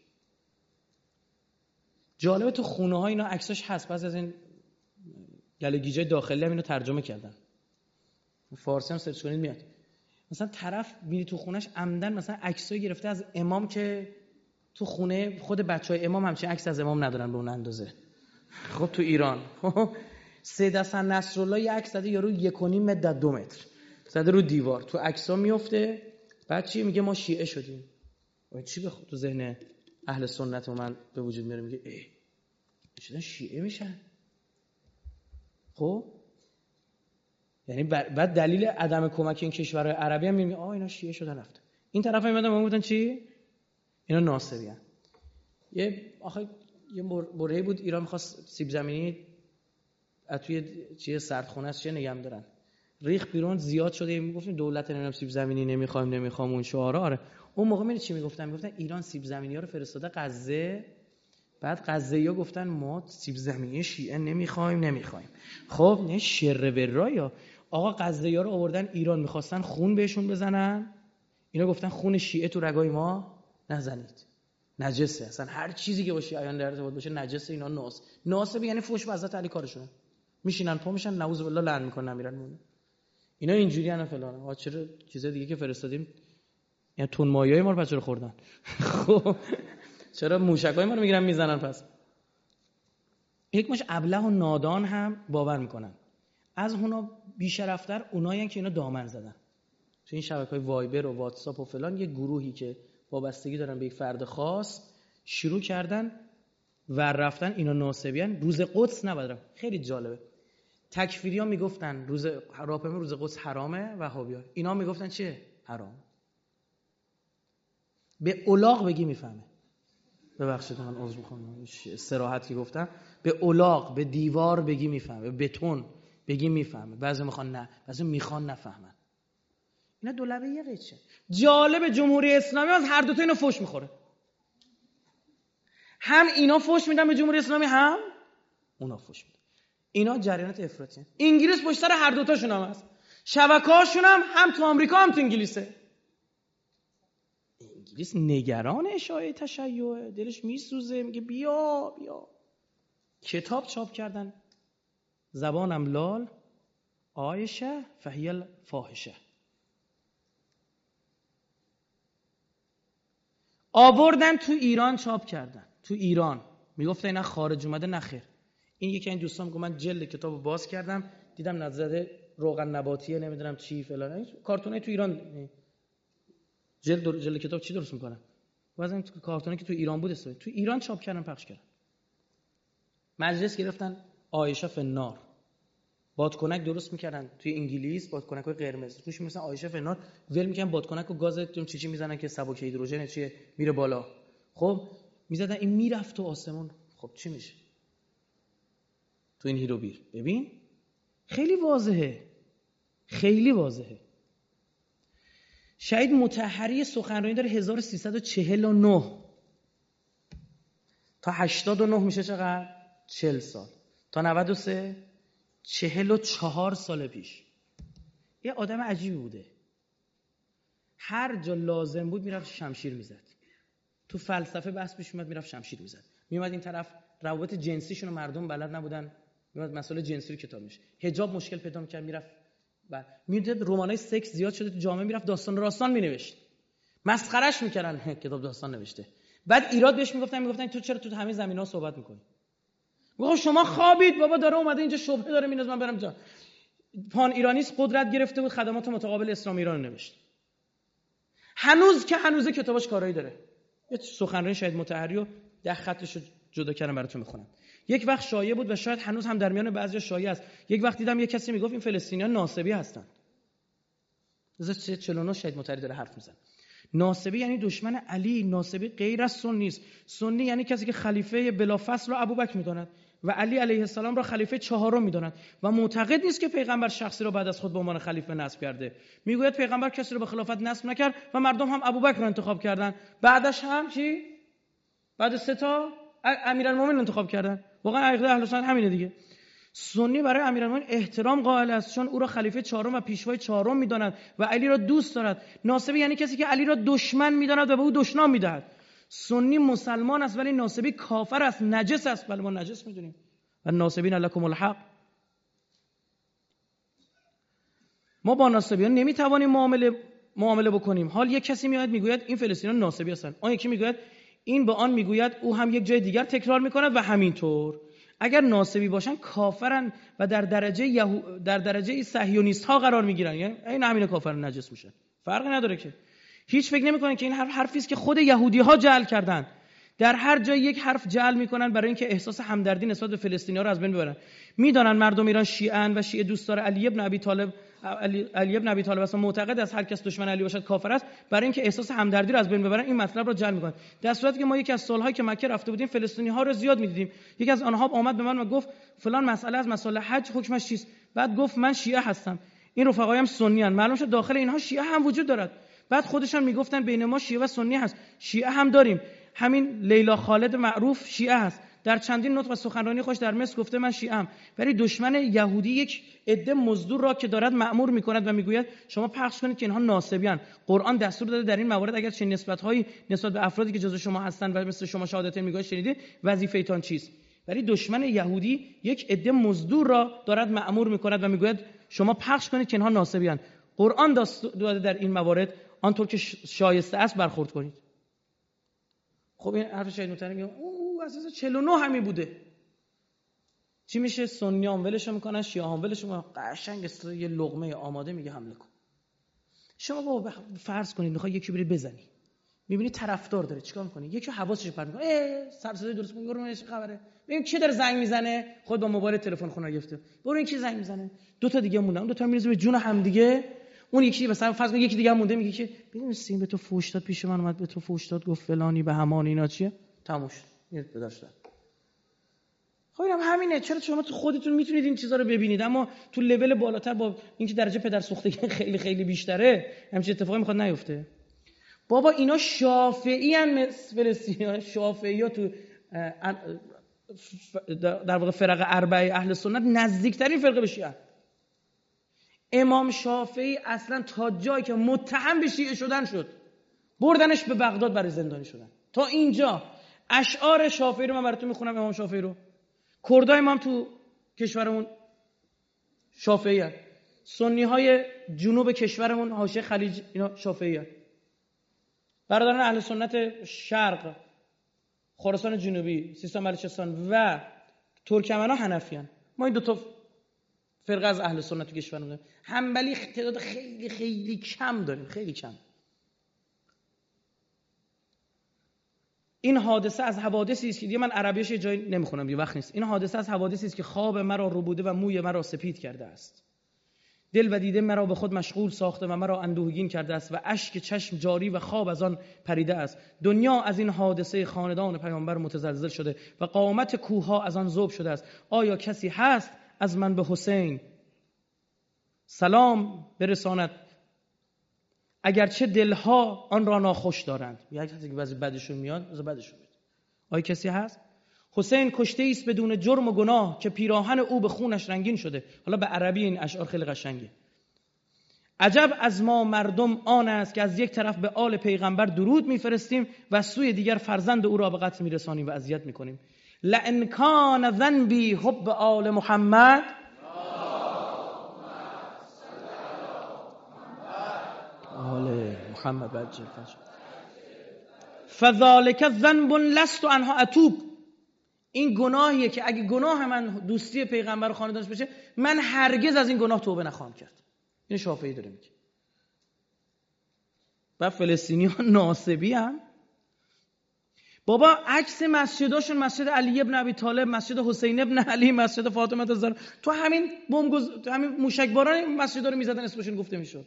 جالبه تو خونه ها اینا عکساش هست، بعضی از این گلگیجه داخلی هم اینو ترجمه کردن، فارسی هم سرچ کنید میاد. مثلا طرف میری تو خونش عمدن مثلا عکسای گرفته از امام که تو خونه خود بچهای امام همچین عکس از امام ندارن به اون اندازه. خب تو ایران خب سید حسن نصرالله یه عکس زده یارو یک و نیم متر در دو متر زده رو دیوار، تو عکس‌ها میفته. بعد چی میگه؟ ما شیعه شدیم. چی بخواد تو ذهن اهل سنت و من به وجود میاره؟ میگه ای شدن شیعه میشن. خب یعنی بعد دلیل عدم کمک این کشورهای عربی هم میگه آ اینا شیعه شدن رفتن. این طرفا میادن ما گفتن چی؟ اینا ناصریان. یه آخه یه برهه‌ای بود ایران می‌خواست سیب زمینی از توی چیه سردخونه است چه نگم دارن ریخ بیرون زیاد شده. میگفتیم دولت نمیدونم سیب زمینی نمیخوایم نمیخوام اون شعارا. آره اون موقع می‌دونی چی میگفتن؟ میگفتن ایران سیب زمینی‌ها رو فرستاده غزه، بعد غزه‌ای‌ها گفتن ما سیب زمینی شیعه نمیخوایم نمیخوایم. خب نه شر برایا آقا غزه‌ای‌ها رو آوردن ایران، می‌خواستن خون بهشون بزنن، اینا گفتن خون شیعه تو رگای ما نزنید، نجسه. اصلا هر چیزی که با شیعیان در ارتباط باشه نجسه. اینا ناس ناسب یعنی فوش به حضرت علی کارشونه، میشینن پا میشن نعوذ بالله لعن میکنن نمیرن مونه. اینا اینجوریان فلان. آ چرا چیز دیگه که فرستادیم یعنی تون مایه‌ای ما رو بچه‌ها خوردن. خب چرا موشکای ما رو میگیرن میزنن؟ پس یک مش ابله و نادان هم باور میکنن. از اونا بیشرفتر اونایین که اینا دامن زدن تو این شبکه‌های وایبر و واتساپ و فلان. یه گروهی که وابستگی دارن به یک فرد خاص شروع کردن و رفتن اینا ناسبیان. روز قدس نباید رفت. خیلی جالبه. تکفیری‌ها میگفتن روز راپمه روز قدس حرامه، وهابی‌ها اینا میگفتن چیه؟ حرام. به الاغ بگی میفهمه. ببخشید من عذر میخوام صراحت که گفتم. به الاغ به دیوار بگی میفهمه، به بتون بگی میفهمه. بعضی میخوان نه، بعضی میخوان نفهمن. اینا دولبه یه قیچه. جالب جمهوری اسلامی از هر دو تا اینا فوش میخوره. هم اینا فوش میدن به جمهوری اسلامی، هم اونا فوش میدن. اینا جریانات افراطی. انگلیس پشت سر هر دو تاشون هم هست. شبکه‌هاشون هم هم تو آمریکا هم تو انگلیسه. انگلیس نگران اشاعه تشیع، دلش میسوزه، میگه بیا بیا. کتاب چاپ کردن زبانم لال عایشه فهی الفاحشه. آوردن تو ایران چاپ کردن. تو ایران میگفت اینا خارج اومده. نخیر. این یکی این دوستان میگه من جلد کتابو باز کردم دیدم نظر روغن نباتیه نمیدونم چی فلان. کارتونای تو ایران جلد جلد کتاب چی درست میکنن؟ واسه کارتونی که تو ایران بود است. تو ایران چاپ کردن پخش کردن. مجلس گرفتن عایشه فنار. بادکنک درست میکردن توی انگلیس. بادکنکای قرمز روش مثلا عایشه فنار ول میکنن بادکنک و گاز چی چی میزنن که سبک هیدروژن چیه میره بالا. خب میزدن این میرفت تو آسمون. خب چی میشه تو این هیرو بیر؟ ببین خیلی واضحه، خیلی واضحه. شهید مطهری سخنرانی داره هزار و سیصد و چهل و نه تا هشتاد و نه میشه چقدر؟ چهل سال. تا نود و سه چهل و چهار سال پیش. یه آدم عجیبی بوده. هر جا لازم بود میرفت شمشیر میزد. تو فلسفه بحث پیش اومد میرفت شمشیر میزد. میومد این طرف روابط جنسیشون رو مردم بلد نبودن، میومد مسئله جنسی رو کتاب میشه. حجاب مشکل پیدا می‌کرد میرفت بعد میدید رمانای سکس زیاد شده تو جامعه میرفت داستان راستان مینوشت. مسخرهش میکردن کتاب داستان نوشته. بعد ایراد بهش میگفتن میگفتن تو چرا تو همه زمینا صحبت میکنی؟ میگه شما خوابید بابا داره اومده اینجا شبهه داره میندازه من برم جا. پان ایرانیست قدرت گرفته بود خدمات متقابل اسلام ایران نوشت. هنوز که هنوزه کتابش کارایی داره. یه سخنرانی شهید مطهری رو ده خطش رو جدا کردم براتون میخونم. یک وقت شایعه بود و شاید هنوز هم در میان بعضیا شایعه است. یک وقت دیدم یک کسی میگفت این فلسطینیان ناصبی هستن. از چهل و نه شهید مطهری داره حرف میزنه. ناصبی یعنی دشمن علی. ناصبی غیر از سنی است. سنی یعنی کسی که خلیفه بلافصل را ابوبکر میداند و علی علیه السلام را خلیفه چهارم میداند و معتقد نیست که پیغمبر شخصی را بعد از خود به عنوان خلیفه نصب کرده. میگوید پیغمبر کسی را به خلافت نصب نکرد و مردم هم ابوبکر را انتخاب کردند. بعدش هم چی؟ بعد سه تا امیرالمومنین انتخاب کردن. واقعا عقیده اهل سنت همینه دیگه. سنی برای امیرالمومنین احترام قائل است چون او را خلیفه چهارم و پیشوای چهارم میداند و علی را دوست دارد. ناصبی یعنی کسی که علی را دشمن میداند و به او دشنام میدهد. سنی مسلمان است ولی ناصبی کافر است، نجس است. ولی ما نجس میدونیم. و ناصبین لکم الحق. ما با ناصبیان نمیتوانیم معامله معامله بکنیم. حال یک کسی میاد میگوید این فلسطینیان ناصبی هستند. آن یکی میگوید این به آن میگوید او هم یک جای دیگر تکرار میکند و همینطور. اگر ناسبی باشن کافرن و در درجه یهو... در درجه صهیونیست ها قرار میگیرن، یعنی این همین کافر نجس میشن. فرقی نداره که هیچ فکر نمیکنن که این حرف حرفی است که خود یهودی ها جعل کردن. در هر جای یک حرف جعل میکنن برای اینکه احساس همدردی نسبت به فلسطینی‌ها رو از بین ببرن. میدونن مردم ایران شیعه‌اند و شیعه دوستدار علی ابن ابی طالب علی, علی ابن ابی طالب اصلا معتقد است هر کس دشمن علی باشد کافر است. برای اینکه احساس همدردی رو از بین ببرن این مطلب رو جعل میکنن. در صورتی که ما یکی از سال‌هایی که مکه رفته بودیم فلسطینی‌ها رو زیاد می‌دیدیم. یکی از آنها آمد به من و گفت فلان مسئله از مسائل حج حکمش چیست؟ بعد گفت من شیعه هستم، این رفقایم سنی ان. معلوم شد داخل اینها شیعه هم وجود دارد. بعد خودشان میگفتن بین ما شیعه و سنی هست. شیعه هم داریم. همین لیلا خالد معروف شیعه هست. در چندین نطق و سخنرانی خوش در مصر گفته من شیعه ام. ولی دشمن یهودی یک عده مزدور را که دارد مأمور میکند و میگوید شما پخش کنید که اینها ناصبیان. قرآن دستور داده در این موارد اگر چه نسبت‌هایی نسبت به افرادی که جزو شما هستند و مثل شما شهادتین میگوید شنیدید وظیفه ایتان چیست. ولی دشمن یهودی یک عده مزدور را دارد مأمور میکند و میگوید شما پخش کنید که اینها ناصبیان. قرآن دستور داده در این موارد آنطور که شایسته است برخورد کنید. خب این حرف شاید نوتنی میگه او اساسا چهل و نه همین بوده. چی میشه؟ سنیام ولشو میکنن، شیعه‌ام ولشو میکنن. قشنگ است یه لقمه آماده میگه حمله کن. شما بابا فرض کنید میخوای یکی بری بزنی، میبینی طرفدار داره، چیکار میکنی؟ یکی حواسش پرت میکنه، اه سر صدای درست میگه برو چه خبره؟ ببین کی داره زنگ میزنه؟ خود با موبایل تلفن خونه گرفته. برو این کی زنگ میزنه؟ دو تا دیگه موندن، دو تا میریزه به جون هم دیگه. اون یکی مثلا فرض کن یکی دیگه هم مونده میگه که ببین سیم به تو فوش داد، پیش من اومد به تو فوش داد، گفت فلانی به همان اینا چیه؟ تموم شد. این داشت. خب اینم همینه. چرا شما تو خودتون میتونید این چیزا رو ببینید اما تو لول بالاتر با اینکه درجه پدر سوختگی خیلی خیلی بیشتره همچین اتفاقی میخواد نیفته. بابا اینا شافعی ان، فلسطینی‌ها شافعی‌ها تو در واقع فرق اربعه اهل سنت نزدیکترین فرقه به شیعه. امام شافعی اصلا تا جایی که متهم به شیعه شدن شد بردنش به بغداد برای زندانی شدن. تا اینجا اشعار شافعی رو من براتون میخونم. امام شافعی رو کردای ما هم تو کشورمون شافعی هست. سنی های جنوب کشورمون حاشیه خلیج اینا شافعی هست. برادران اهل سنت شرق خراسان جنوبی سیستان بلوچستان و ترکمن ها حنفی هست. ما این دو تا فرقه از اهل سنت تو کشورمون داریم. حنبلی تعداد خیلی خیلی کم داریم، خیلی کم. این حادثه از حوادثی است که دیگه من عربیش جایی نمیخونم دیگه وقت نیست. این حادثه از حوادثی است که خواب مرا ربوده و موی مرا سپید کرده است. دل و دیده مرا به خود مشغول ساخته و مرا اندوهگین کرده است و اشک چشم جاری و خواب از آن پریده است. دنیا از این حادثه خاندان پیامبر متزلزل شده و قامت کوهها از آن ذوب شده است. آیا کسی هست از من به حسین سلام برساند اگرچه دلها آن را ناخوش دارند؟ یک کسی که بعضی بدشون میاد از بدشون میاد. آیا کسی هست؟ حسین کشته است بدون جرم و گناه که پیراهن او به خونش رنگین شده. حالا به عربی این اشعار خیلی قشنگه. عجب از ما مردم آن است که از یک طرف به آل پیغمبر درود میفرستیم و سوی دیگر فرزند او را به قتل میرسانیم و اذیت میکنیم. لئن کان ذنبی حب آل محمد آل محمد بجل فذالک ذنب لست عنها اتوب. این گناهیه که اگه گناه من دوستی پیغمبر و خاندانش بشه من هرگز از این گناه توبه نخواهم کرد. این شافعی داره میگه. و فلسطینی ها ناصبی هم بابا عکس مسجداشون مسجد علی ابن ابی طالب، مسجد حسین ابن علی، مسجد فاطمه الزهرا تو همین بمبگذ تو همین موشکباران این مسجدا رو میزدن اسمشون گفته میشد.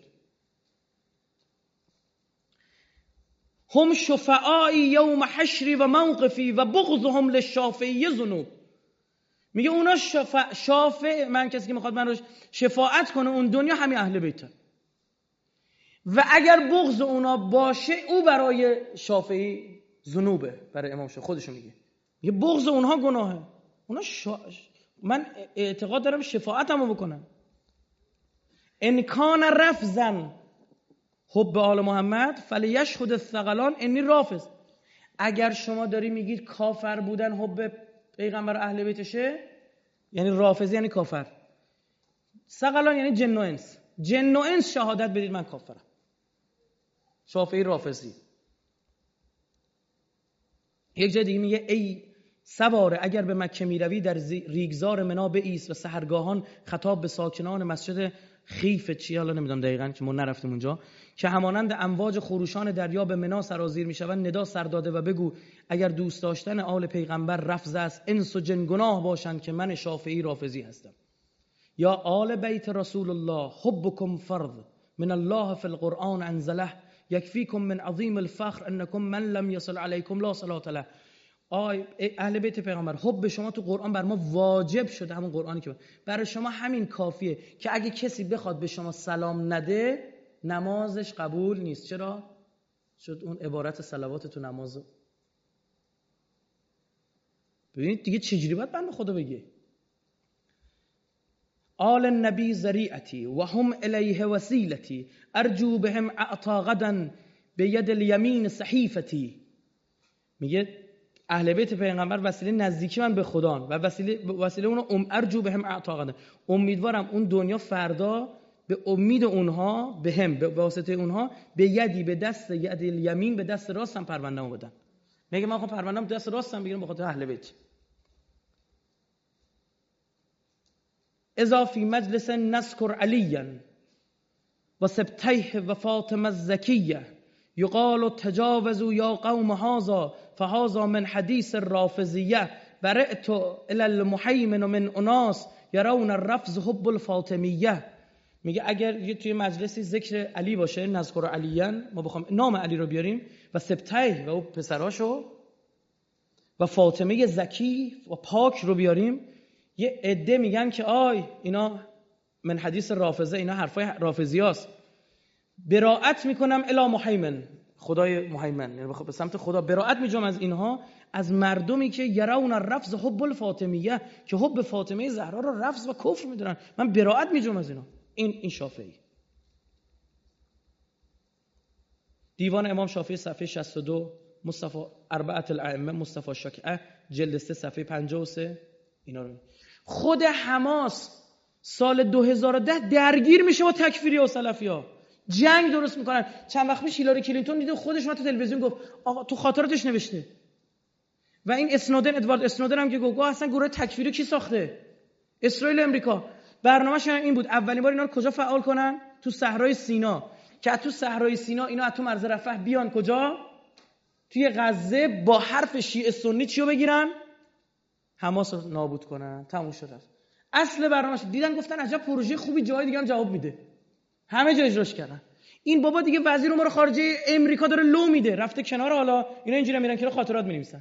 هم شفعائی یوم حشری و موقفی و بغضهم للشافعی ذنوب. میگه اونا شفاع شافع من کسی که میخواد من رو شفاعت کنه اون دنیا همین اهل بیتن و اگر بغض اونا باشه او برای شافعی ذنوبه. برای امام شافعی خودشون میگه میگه بغض اونها گناهه. اونا شا... من اعتقاد دارم شفاعتمو بکنم. ان کان رفضا حب آل محمد فلیشهد الثقلان انی رافض. اگر شما داری میگید کافر بودن حب پیغمبر اهل بیتشه یعنی رافضی یعنی کافر. ثقلان یعنی جن و انس. جن و انس شهادت بدید من کافرم. شافعی رافضی. یک جای دیگه میگه ای سواره اگر به مکه میروی در ریگزار منا بایست و سحرگاهان خطاب به ساکنان مسجد خیف چی حالا نمیدونم دقیقاً که ما نرفتیم اونجا که همانند امواج خروشان دریا به منا سرازیر میشوند ندا سر داده و بگو اگر دوست داشتن آل پیغمبر رفض است انس و جن گناه باشند که من شافعی رافضی هستم. یا آل بیت رسول الله حبکم فرض من الله فی القرآن انزله یکفیکم من عظیم الفخر انکم من لم یصل علیکم لا صلاة له. آی اهل بیت پیغمبر حب شما تو قرآن بر ما واجب شده، همون قرآنی که برای شما همین کافیه که اگه کسی بخواد به شما سلام نده نمازش قبول نیست. چرا؟ شد اون عبارت صلوات تو نماز. ببینید دیگه چجوری باید بنده خدا بگه آل النبی ذریعتی و هم الیه وسیلتی ارجو بهم اعطا غدا به ید الیمین صحیفتی. میگه اهل بیت پیغمبر وسیله نزدیکی من به خدا و وسیله وسیله اون ام ارجو بهم اعطا غدا، امیدوارم اون دنیا فردا به امید اونها بهم به واسطه اونها به یدی به دست ید الیمین به دست راستم پروندهمو بدن. میگه من خب پروندهمو دست راستم بگیرم به خاطر اهل بیت. اذا فی مجلس نذکر علیا و سبتیه و فاطمه الزکیه یقال تجاوزوا یا قوم هذا فهذا من حدیث الرافضیه برئت الی المحیمن من اناس یرون الرفض حب الفاطمیه. میگه اگر توی مجلسی ذکر علی باشه نذکر علیان ما بخوام نام علی رو بیاریم و سبتیه و اون پسراشو و فاطمه زکی و پاک رو بیاریم یه عده میگن که آی اینا من حدیث رافضه، اینا حرفای رافضیاست. براءت میکنم الی محیمن، خدای محیمن، یعنی به سمت خدا براءت میجام از اینها، از مردمی که یرون الرفض حب الفاطمیه که حب فاطمه زهرا رو رفض و کفر میدونن. من براءت میجام از اینا. این این شافعی. دیوان امام شافعی صفحه شصت و دو مصطفی اربعه الائمه مصطفی شاکعه جلد سه صفحه پنجاه و سه. اینا رو خود حماس سال دو هزار و ده درگیر میشه با تکفیری و سلفیا، جنگ درست میکنن. چند وقت پیش هیلاری کلینتون دیده خودش اومد تو تلویزیون گفت آقا تو خاطراتش نوشته و این اسنودن ادوارد اسنودن هم که گفت اصلا گروه تکفیری کی ساخته؟ اسرائیل امریکا. برنامه‌ش این بود اولین بار اینا رو کجا فعال کنن؟ تو صحرای سینا، که تو صحرای سینا اینا تو مرز رفح بیان کجا؟ توی غزه با حرف شیعه سنی چیو بگیرن؟ حماس رو نابود کنن. تموم شد. اصل برنامه‌اش دیدن گفتن عجب پروژه خوبی، جای دیگه هم جواب میده. همه جا اجراش کردن. این بابا دیگه وزیر امور خارجه امریکا داره لو میده، رفته کنار. حالا اینا اینجوری میرن که خاطرات می‌نویسن.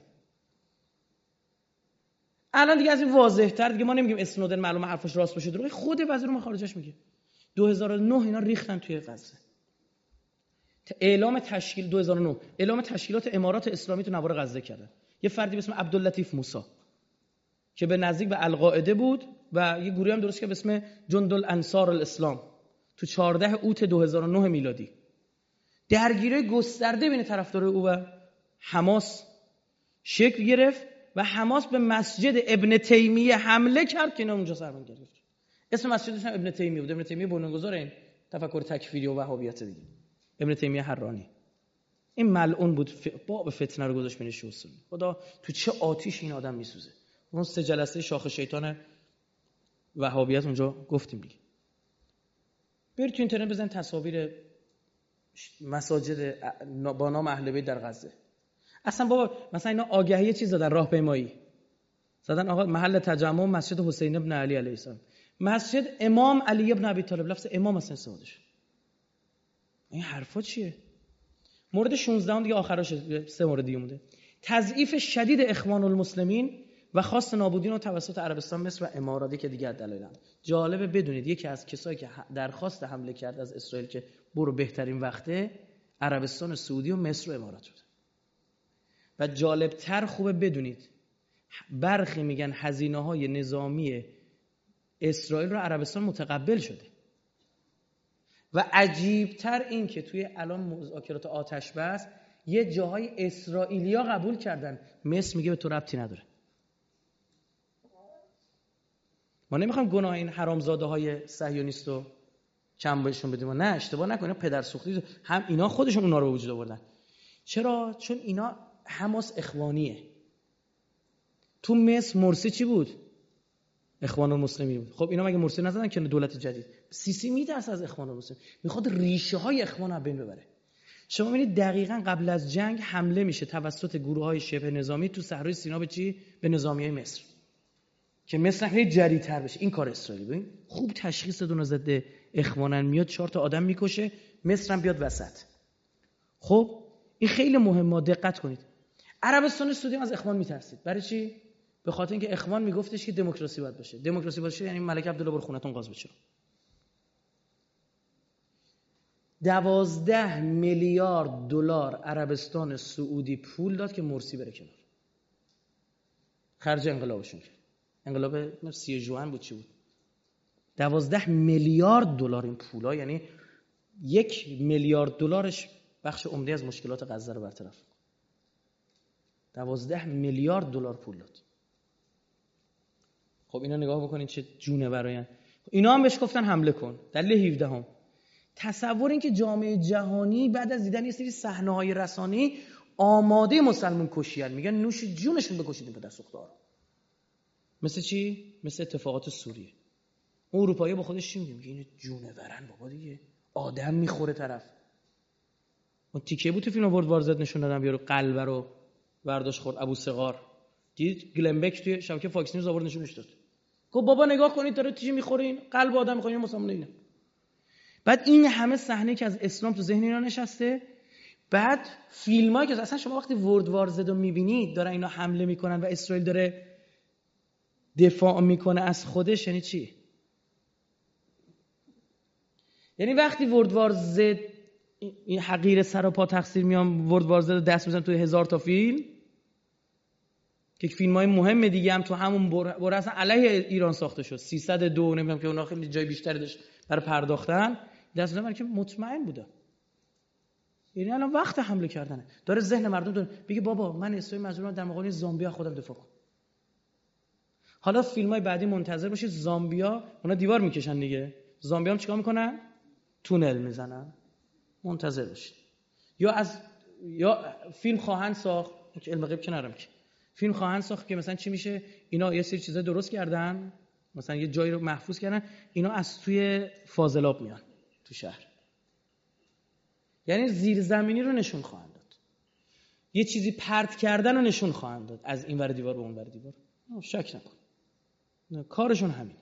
الان دیگه از این واضح‌تر دیگه ما نمیگیم اسنودن معلومه حرفش راست باشه دروغه، خود وزیر امور خارجه‌اش میگه. دو هزار و نه اینا ریختن توی غزه. اعلام تشکیل دو هزار و نه اعلام تشکیلات امارات اسلامی تو نوار غزه کردن. یه فردی به اسم عبداللطیف موسی که به نزدیک به القاعده بود و یه گروهی هم درست که به اسم جند الانصار الاسلام تو چهاردهم اوت دو هزار و نه میلادی درگیری گسترده بین طرفدار او و حماس شکل گرفت و حماس به مسجد ابن تیمیه حمله کرد که اینا اونجا سربند گرفت. اسم مسجدش هم ابن تیمیه بود. ابن تیمیه بنیانگذار این تفکر تکفیری و وهابیت دیگه. ابن تیمیه حرانی. این ملعون بود، باب فتنه رو گذاشت بین شیعه و سنی. خدا تو چه آتیش این آدم میسوزه. اون سه جلسه شاخ شیطان وهابیت اونجا گفتیم دیگه. برید تو اینترنت بزن تصاویر مساجد با نام اهل بیت در غزه. اصلا بابا مثلا اینا آگهی چیز دادن، راهپیمایی زدن آقا محل تجمع مسجد حسین ابن علی علیه السلام، مسجد امام علی ابن ابی طالب، لفظ امام اصلا استفاده شد. این حرفا چیه؟ مورد شانزده دیگه آخرش، سه مورد دیگه مونده. تضعیف شدید اخوان المسلمین و خواست نابودی رو توسط عربستان، مصر و اماراتی که دیگه دلایل هم. جالبه بدونید یکی از کسایی که درخواست حمله کرد از اسرائیل که برو بهترین وقته، عربستان سعودی و مصر و امارات بود. و جالبتر خوبه بدونید برخی میگن هزینه‌های نظامی اسرائیل رو عربستان متقبل شده. و عجیبتر این که توی الان مذاکرات آتش بس یه جاهای اسرائیلیا قبول کردن، مصر میگه به تو ربطی نداره. ما نمیخوام گناه این حرامزاده های صهیونیست رو کم بهشون بدیم، نه اشتباه نکنید، پدر سوختی هم اینا خودشون اونا رو به وجود آوردن. چرا؟ چون اینا حماس اخوانیه. تو مصر مرسی چی بود؟ اخوان المسلمین بود. خب اینا مگه مرسی نزدن که دولت جدید؟ سیسی میترسه از اخوان المسلمین، میخواد ریشه های اخوان رو بین ببره. شما ببینید دقیقاً قبل از جنگ حمله میشه توسط گروه‌های شبه نظامی تو صحرای سینا به چی؟ به نظامیای مصر، که مصر خیلی جری‌تر بشه. این کار اسرائیل. ببین خوب تشخیص دونه ضد اخوانن میاد، چهار تا آدم میکشه، مصر هم بیاد وسط. خب این خیلی مهمه، دقت کنید. عربستان سعودی از اخوان میترسید. برای چی؟ به خاطر اینکه اخوان میگفتش که دموکراسی باید باشه. دموکراسی باشه یعنی ملک عبدالله بر خونتون قاز بشه. دوازده میلیارد دلار عربستان سعودی پول داد که مرسی بره کنار. خرج انقلابشون کرد. انقلاب سی جوان بود چی بود؟ دوازده میلیارد دلار این پولا، یعنی یک میلیارد دلارش بخش عمده از مشکلات غزه رو برطرف کنه. دوازده میلیارد دلار پول داد. خب اینا نگاه بکنید چه جونه براین. اینا هم بهش گفتن حمله کن. دلیل هفدهم. تصور این که جامعه جهانی بعد از دیدن یه سری صحنه‌های رسانه‌ای آماده مسلمان کشیان، میگن نوش جونشون بکشید این پدر سوخته‌ها. مثل چی؟ مثل اتفاقات سوریه. اروپایی با خودش چی میگه؟ میگه این جونورن بابا دیگه. آدم میخوره طرف. اون تیکه بود تو فیلم ورد وارزد نشون دادم، یارو قلب رو برداشت خورد ابو صغار. دید گلنبک توی شبکه فاکس نیوز آورد نشونش داد. گفت بابا نگاه کنید داره تیکه میخوره، این قلب آدم میخوره، این مسلمان اینه. بعد این همه صحنه که از اسلام تو ذهن اینا نشسته. بعد فیلمایی که اصلا شما وقتی ورد وارزد رو میبینید دارن اینا حمله میکنن و اسرائیل داره دفاع میکنه از خودش، یعنی چی؟ یعنی وقتی ورد وارزد این حقیر سر و پا تقصیر میام ورد وارزد دست میزنن توی هزار تا فیلم که فیلمای مهم دیگه هم تو همون بره اصلا علیه ایران ساخته شد. سیصد و دو نمیدونم که اونا خیلی جای بیشتری داشت برای پرداختن، دست من که مطمئن بودم. یعنی الان وقت حمله کردنه. داره ذهن مردم داره بگه بابا من اسرائیل مجبورم در مقابل زامبیا خودم دفاع کنم. حالا فیلمای بعدی منتظر باشید. زامبیا اونا دیوار میکشن دیگه. زامبیا هم چیکار میکنن؟ تونل میزنن. منتظر باشید. یا از یا فیلم خواهند ساخت که علم غیب کنارم که فیلم خواهند ساخت که مثلا چی میشه، اینا یه سری چیزا درست کردن، مثلا یه جایی رو محفوظ کردن، اینا از توی فاضلاب میان تو شهر. یعنی زیرزمینی رو نشون خواهند داد. یه چیزی پرت کردن رو نشون خواهند داد از این ور دیوار به اون ور دیوار. شک نکن. کارشون همین.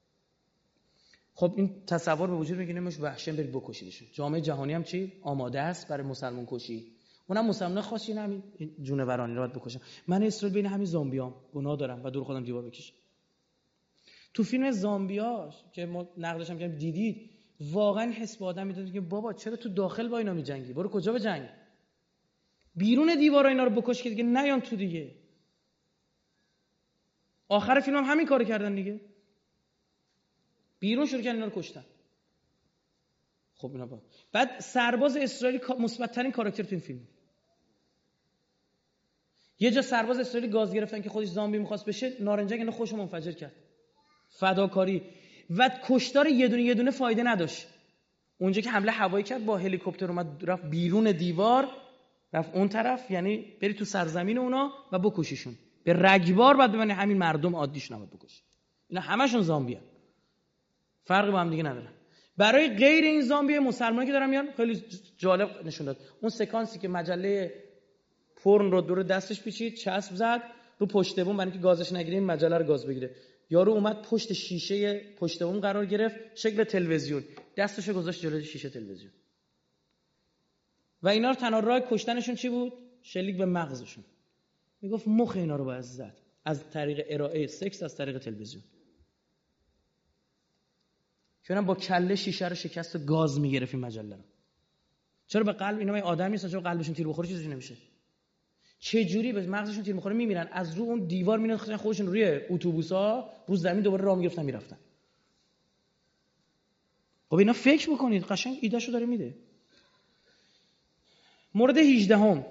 خب این تصور به وجود میگیره مش وحشی برید بکشیدشون. جامعه جهانی هم چی؟ آماده است برای مسلمان کشی. اونم مسلمان خاصی همین جونورانی رو باید بکشن. من اسرائیل بین همین زامبیام گناه دارم و دور خودم دیوار بکشم. تو فیلم زامبیاش که ما نقدش هم کردیم دیدید، واقعا حس به آدم میداد که بابا چرا تو داخل با اینا میجنگی؟ برو کجا بجنگ؟ بیرون دیوارا اینا رو بکش که دیگه نیان تو دیگه. آخر فیلم هم همین کارو کردن دیگه. بیرون شروع کردن اینا رو کشتن. خب اینا با بعد سرباز اسرائیلی مثبت ترین کاراکتر تو این فیلم. یه جا سرباز اسرائیلی گاز گرفتن که خودش زامبی می‌خواست بشه، نارنجک اینو خوشو منفجر کرد. فداکاری و کشتار یه دونه یه دونه فایده نداشت. اونجا که حمله هوایی کرد با هلیکوپتر اومد رفت بیرون دیوار، رفت اون طرف، یعنی بری تو سرزمین اونا و بکشیشون. به رگبار بعد ببینی همین مردم عادیش نباید بکشی. اینا همشون زامبیه. فرقی با هم دیگه ندارن. برای غیر این زامبی مسلمانی که دارن میان خیلی جالب نشون داد. اون سکانسی که مجله پورن رو دور دستش پیچید، چسب زد رو پشت بوم برای اینکه گازش نگیره، این مجله رو گاز بگیره. یارو اومد پشت شیشه پشت بوم قرار گرفت، شکل تلویزیون، دستشو گذاشت جلوی شیشه تلویزیون. و اینا رو تنها راه کشتنشون چی بود؟ شلیک به مغزشون. میگفت مخ اینا رو باید زد از طریق ارائه سکس از طریق تلویزیون. چون با کله شیشه رو شکست و گاز میگرفت این مجله رو. چرا به قلب اینا آدم نیستن؟ چرا قلبشون تیر بخوره چیزی نمیشه؟ چه جوری به مغزشون تیر میخوره میمیرن؟ از رو اون دیوار مینداختن خودشون روی اتوبوسا، رو زمین دوباره راه میگرفتن میرفتن. خب اینا فکر بکنید، قشنگ ایدهشو داره میده. مورد هجدهم،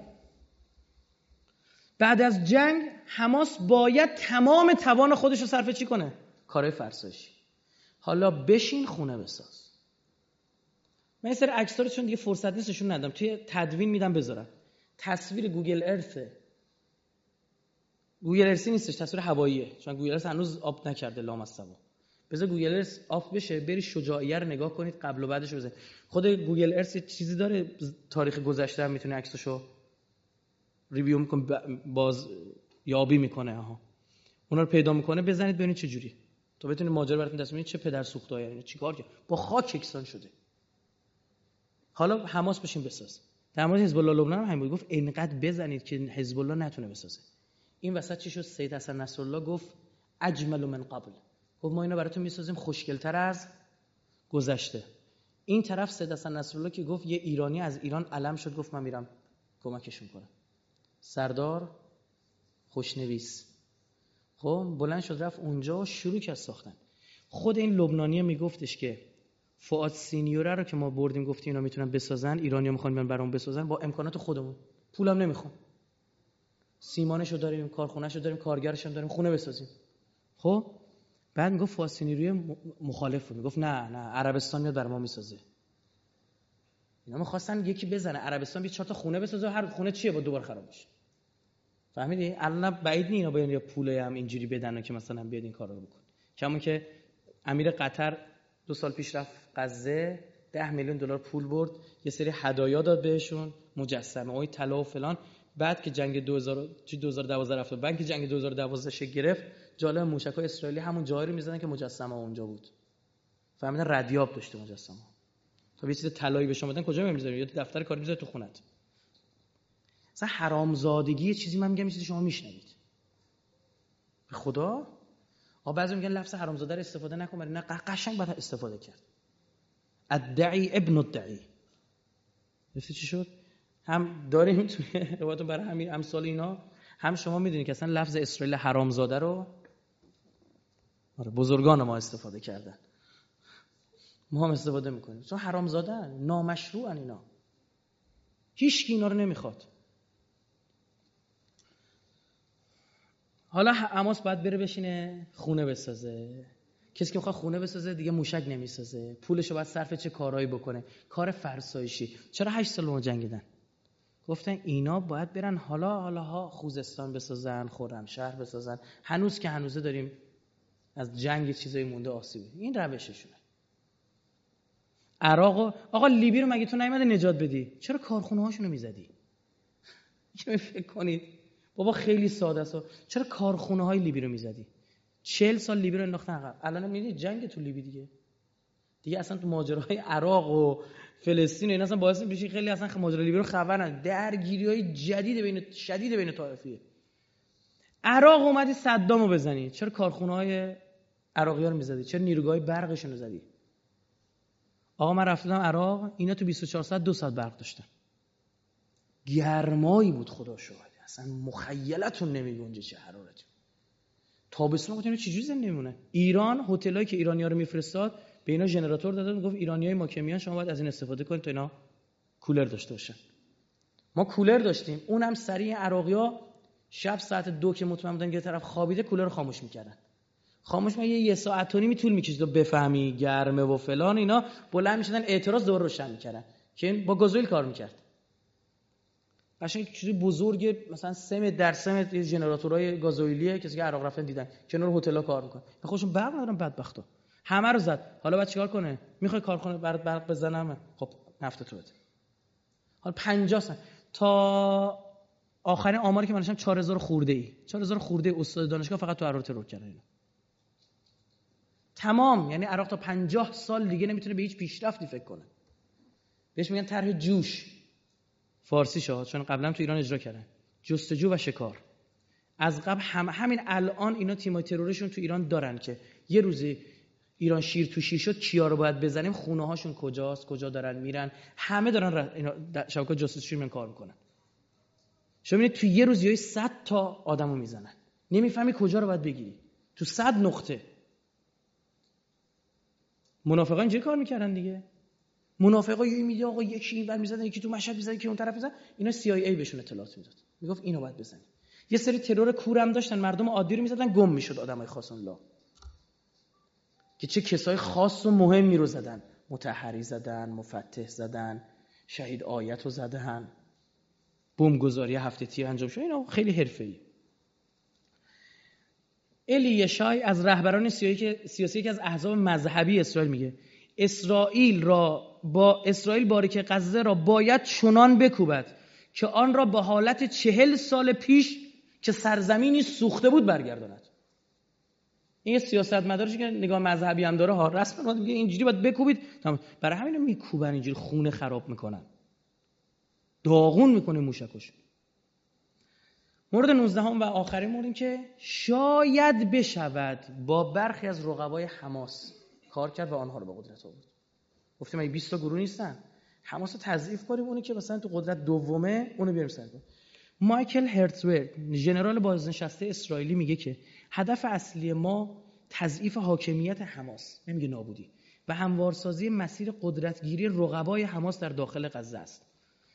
بعد از جنگ حماس باید تمام توان خودش رو صرف چی کنه؟ کارهای فرسایشی. حالا بشین خونه بساز. من یه سری عکس‌ها رو چون دیگه فرصت نیستشون ندم توی تدوین میدم بذارم. تصویر گوگل ارث گوگل ارثی نیستش، تصویر هواییه، چون گوگل ارث هنوز آب نکرده لامصبا. بذار گوگل ارث آف بشه، بری شجاعیه رو نگاه کنید قبل و بعدش رو بزنید. خود گوگل ارث چیزی داره تاریخ گذشته هم میتونه عکسشو ریویو میکنه، باز یابی میکنه، ها اونا رو پیدا میکنه، بزنید ببینید چه جوری تا بتونید ماجرا براتون دست بدید چه پدر سوخته‌ای اینا چیکار کرد، با خاک یکسان شده. حالا حماس بشین بساز. در مورد حزب الله لبنان هم همین گفت اینقدر بزنید که حزب الله نتونه بسازه. این وسط چی شد؟ سید حسن نصرالله گفت اجمل من قبل، گفت ما اینا براتون میسازیم خوشگل‌تر از گذشته. این طرف سید حسن نصرالله که گفت یه ایرانی از ایران علم شد، گفت من میرم کمکشون کنم. سردار خوشنویس خب بلند شد رفت اونجا و شروع کرد ساختن. خود این لبنانیه میگفتش که فؤاد سینیوره رو که ما بردیم گفتیم اینا میتونن بسازن، ایرانی‌ها میخوان بیان برام بسازن با امکانات خودمون، پولم نمیخوام، سیمانشو داریم، کارخونهشو داریم، کارگرش هم داریم، خونه بسازیم. خب بعد میگفت فؤاد سینیوری مخالف بود، میگفت نه نه عربستان میاد برام میسازه. اینا می‌خواستن یکی بزنه عربستان بیاد چهار تا خونه بسازه، هر خونه چیه با دوباره خراب بشه. فهمیدی؟ الان بعید نی اینا بیان یا پوله هم اینجوری بدن که مثلا بیاد این کارا رو بکن. کمون که امیر قطر دو سال پیش رفت غزه، ده میلیون دلار پول برد، یه سری هدایا داد بهشون، مجسمه های طلا و فلان. بعد که جنگ دو هزار چی دو هزار و دوازده رفت، بعد که جنگ دو هزار و دوازده ش گرفت، جالب موشک‌های اسرائیلی همون جایی رو می‌زدن که مجسمه اونجا بود. فهمیدن ردیاب داشته مجسمه. تا یه چیز طلایی به شما بدن کجا می‌ذاری؟ یا تو دفتر کاری می‌ذاری تو خونت. مثلا حرامزادگی چیزی من میگم چیزی شما میشنوید. به خدا آ بعضی میگن لفظ حرامزاده رو استفاده نکن، ولی نه قشنگ باید استفاده کرد. الدعی ابن الدعی. گفتی چی شد؟ هم داریم توی روایتون برای همین امثال اینا، هم شما میدونید که اصلا لفظ اسرائیل حرامزاده رو آره بزرگان ما استفاده کردن. ما هم استفاده میکنیم. چون حرامزاده نامشروعن اینا. هیچ کی اینا رو نمیخواد. حالا حماس باید بره بشینه خونه بسازه. کسی که میخواد خونه بسازه دیگه موشک نمیسازه، پولشو باید صرف چه کارهایی بکنه، کار فرسایشی. چرا هشت سال ما جنگیدن؟ گفتن اینا باید برن حالا حالا ها خوزستان بسازن، خرمشهر بسازن. هنوز که هنوزه داریم از جنگ چیزایی مونده آسیب. این روششونه. عراق آقا لیبی رو مگه تو نیومده نجات بدی؟ چرا کارخونه هاشونو میزدی؟ چه فکر کنید بابا خیلی ساده است. چرا کارخونه های لیبی رو میزدی؟ چهل سال لیبی رو انداختن عقب. الان میبینید جنگ تو لیبی دیگه. دیگه اصلا تو ماجراهای عراق و فلسطین و اینا اصلا باعث میشه خیلی اصلا ماجرای لیبی رو خبرن. درگیری‌های جدید بین شدید بین طائفیه. عراق اومدی صدامو بزنی، چرا کارخونه‌های عراقی‌ها رو میزدی؟ چرا نیروگاه برقشون رو زدی؟ آقا من رفتم عراق، اینا تو بیست و چهار ساعت دو ساعت برق داشتن. گرمایی بود خدا شاهد. اصلا مخیلتون نمیگنجه چه حرارتی. تابستون گفتن چجوری زنده میمونه؟ ایران هتلایی که ایرانی‌ها رو میفرستاد به اینا ژنراتور دادن، میگفت ایرانیای ما که میان شما باید از این استفاده کنید تا اینا کولر داشته باشن. ما کولر داشتیم، اونم سریع عراقی‌ها شب ساعت دو که مطمئن بودن یه طرف خوابیده کولر رو خاموش میکردن. خاموش ما یه, یه ساعت و نیمی طول میکشید تا بفهمی گرمه و فلان، اینا بلند میشدن اعتراض دور روشن میکردن که این با گازوئیل کار میکرد. قشنگ چیزی بزرگه مثلا سه متر در سه متر ژنراتورهای گازوئیلیه، کسی که عراق رفتن دیدن کنار هتل‌ها کار میکنه. خودشون برق ندارن بدبختا. همه رو زد. حالا بعد چیکار کنه؟ میخوای کارخونه برات برق بزنم؟ خب نفت تو بده. حالا پنجاه سن تا آخرین آماری که من داشتم چهار هزار خورده ای. چهار هزار خورده ای استاد دانشگاه فقط تو عراق ترور کردن اینا. تمام. یعنی عراق تا پنجاه سال دیگه نمیتونه به هیچ پیشرفتی فکر کنه. بهش میگن طرح جوش. فارسی شاه چون قبلا تو ایران اجرا کردن. جستجو و شکار. از قبل هم همین الان اینا تیمای ترورشون تو ایران دارن که یه روزی ایران شیر تو شیر شد کیا رو باید بزنیم، خونه هاشون کجاست، کجا دارن میرن، همه دارن ر... اینا شبکه جاسوسی من کار میکنن. شما میبینید تو یه روز یه صد تا آدمو میزنن، نمیفهمی کجا رو باید بگیری. تو صد نقطه. منافقا اینجوری کار میکردن دیگه. منافقا یه میگه آقا یکی اینور میزدن، یکی تو مشهد میزدن، یکی اون طرف میزدن، اینا سی آی ای بهشون اطلاعات میداد. میگفت اینو باید بزنید. یه سری ترور کورم داشتن، مردم عادی رو میزدن، گم میشد آدمای خاص الله. که چه کسای خاص و مهمی رو زدن، مطهری زدن، مفتح زدن، شهید آیت رو زدن، بمبگذاری هفته تیر انجام شد. اینا خیلی حرفه‌ای. الی یشای از رهبران سیاسی که از احزاب مذهبی اسرائیل میگه اسرائیل را با اسرائیل باریک غزه را باید چنان بکوبد که آن را به حالت چهل سال پیش که سرزمینی سوخته بود برگرداند. این سیاستمدارش که نگاه مذهبی هم داره ها، رسما میگه اینجوری باید بکوبید. برای همین میکوبن، اینجوری خونه خراب میکنن، داغون میکنه موشکش. مورد نوزده هم و آخرین مورد که شاید بشود با برخی از رقبای حماس کار کرد و آنها رو به قدرت آورد. گفتم اگه بیست تا گروه نیستن، حماس رو تضعیف کنیم، اونی که مثلا تو قدرت دومه اونو بیاریم سر کار. مایکل هرتزبرگ ژنرال بازنشسته اسرائیلی میگه که هدف اصلی ما تضعیف حاکمیت حماس، نمیگه نابودی، و هموارسازی مسیر قدرتگیری رقبای حماس در داخل غزه است.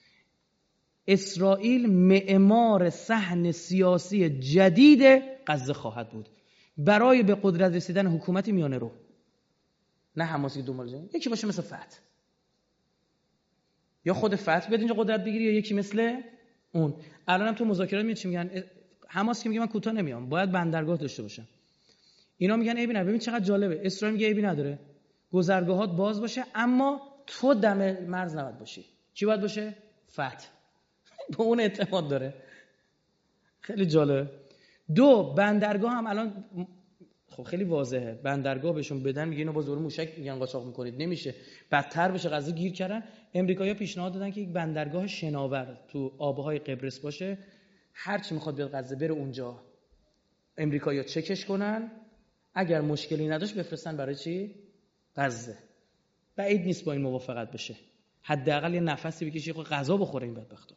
اسرائیل معمار صحن سیاسی جدید غزه خواهد بود برای به قدرت رسیدن حکومتی میانه رو، نه حماسی که دنبال جنگ. یکی باشه مثل فتح، یا خود فتح بیاد اینجا قدرت بگیری، یا یکی مثل اون. الان هم تو مذاکرات میاد چی میگن؟ حماس که میگه من کوتاه نمیام، باید بندرگاه داشته باشم. اینا میگن عیبی نداره. ببین چقدر جالبه، اسرائیل میگه عیبی نداره گذرگاهات باز باشه، اما تو دم مرز نباید باشی. چی باید باشه؟ فتح. به اون اعتماد داره. خیلی جالبه. دو، بندرگاه هم الان خب خیلی واضحه، بندرگاه بهشون بدن، میگه اینو با زور موشک میگن قاچاق میکنید، نمیشه، بدتر بشه قضیه، گیر کردن. امریکایی‌ها پیشنهاد دادن که یک بندرگاه شناور تو آبهای قبرس باشه، هر چی میخواد بیاد غزه بره اونجا، امریکایی‌ها چکش کنن، اگر مشکلی نداشت بفرستن برای چی؟ غزه. بعید نیست با این موافقت بشه، حداقل یه نفسی بکشه، خود غذا بخوره این بدبختا.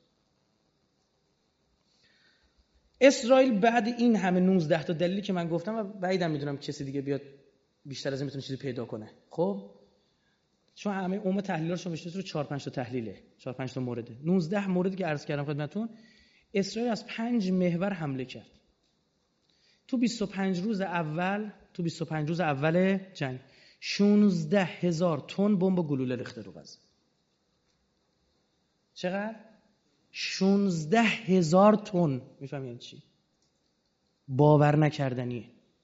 اسرائیل بعد این همه نوزده تا دلیلی که من گفتم، و بعیدم میدونم کسی دیگه بیاد بیشتر از این بتونه چیزی پیدا کنه، خب چون همه عمر تحلیلاشو میشه رو چهار پنج تا تحلیله، چهار پنج تا مورده. نوزده موردی که عرض کردم خدمتتون، اسرائیل از پنج محور حمله کرد. تو بیست و پنج روز اول تو بیست و پنج روز اول جنگ شانزده هزار تن بمب و گلوله ریخته رو غزه. چقدر؟ شانزده هزار تن. میفهمی یعنی چی؟ باور نکردنیه.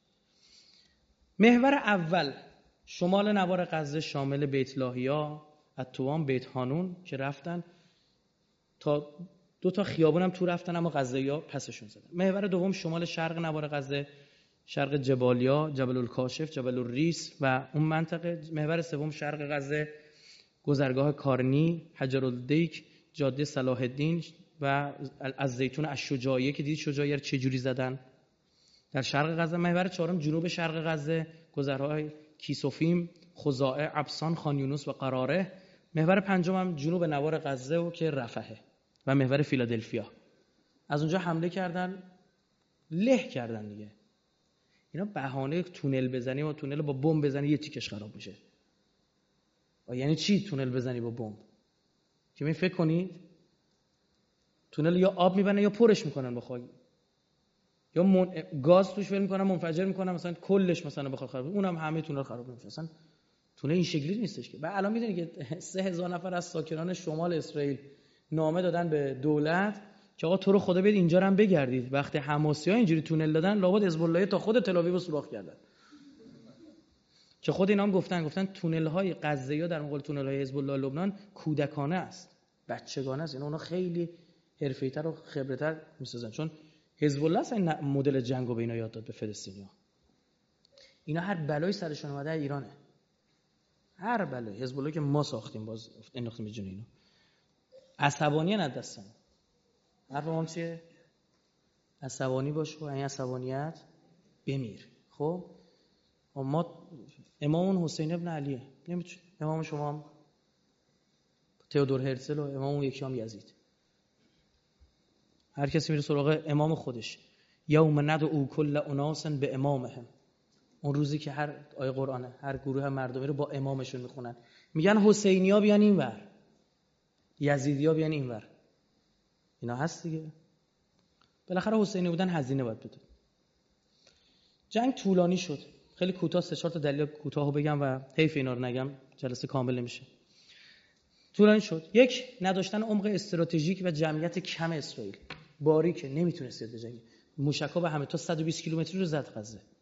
محور اول شمال نوار غزه شامل بیت لاهیا، التوام، بیت هانون که رفتن تا دو تا خیابون هم تو رفتن، اما غزه‌یا پسشون زدن. محور دوم شمال شرق نوار غزه، شرق جبالیا، جبل الکاشف، جبل الریس و اون منطقه. محور سوم شرق غزه، گذرگاه کارنی، حجر الدیک، جاده صلاح الدین و از زیتون الشجاعیه که دیدید شجاعیه رو چه جوری زدن در شرق غزه. محور چهارم جنوب شرق غزه، گذرهای کیسوفیم، خزاعه، عبسان، خان یونس و قراره. محور پنجم هم جنوب نوار غزه و که رفحه و محور فیلادلفیا. از اونجا حمله کردن، له کردن دیگه. اینا بهانه تونل بزنی و تونل با بمب بزنی یه تیکش خراب میشه. یعنی چی تونل بزنی با بمب؟ که می فکر کنید تونل یا آب میبنن یا پرش میکنن با خاک، یا من... گاز توش ول میکنن منفجر میکنن، مثلا کلش مثلا بخواد خراب، اونم همه تونل خراب نمیشه. اصلا تونل این شکلی نیستش که. بعد الان میدونید که سه هزار نفر از ساکنان شمال اسرائیل نامه دادن به دولت که آقا تو رو خدا بیاد اینجا رو هم بگردید. وقتی حماسی‌ها اینجوری تونل دادن، لابد حزب الله تا خود تل آویو رو سوراخ کردن. که خود اینا هم گفتن گفتن تونل‌های غزه‌یا در مقابل تونل‌های حزب الله لبنان کودکانه است، بچگانه است. اینا اونا خیلی حرفه‌ای‌تر و خبره‌تر می‌سازن، چون حزب الله اصلا این مدل جنگو به اینا یاد داد، به فلسطینی‌ها. اینا هر بلایی سرشون اومده ایرانه، هر بلایی. حزب الله که ما ساختیم، باز انداختیم جون اینا. عصبانیه نه دستن. حرفم چیه؟ عصبانی باش و این عصبانیت بمیر. خب ما امام حسین ابن علیه، نمیتونه. امام شما هم تئودور هرتزل و امام اون یکی هم یزید. هر کسی میره سراغ امام خودش. یوم ندعو کل اناس به امامهم. اون روزی که هر آیه قرآنه، هر گروه مردمی رو با امامشون میخونن، میگن حسینیا بیان اینور، یزیدیا بیان اینور. اینا هست دیگه. بالاخره حسینی بودن هزینه باید بده. جنگ طولانی شد. خیلی کوتاه سه چهار تا دلیل کوتاهو بگم و حیف اینا رو نگم، جلسه کامل نمیشه. طولانی شد. یک، نداشتن عمق استراتژیک و جمعیت کم اسرائیل. باری که نمیتونست بجنگه. موشک‌ها به همه تا صد و بیست کیلومتری رو زد غزه.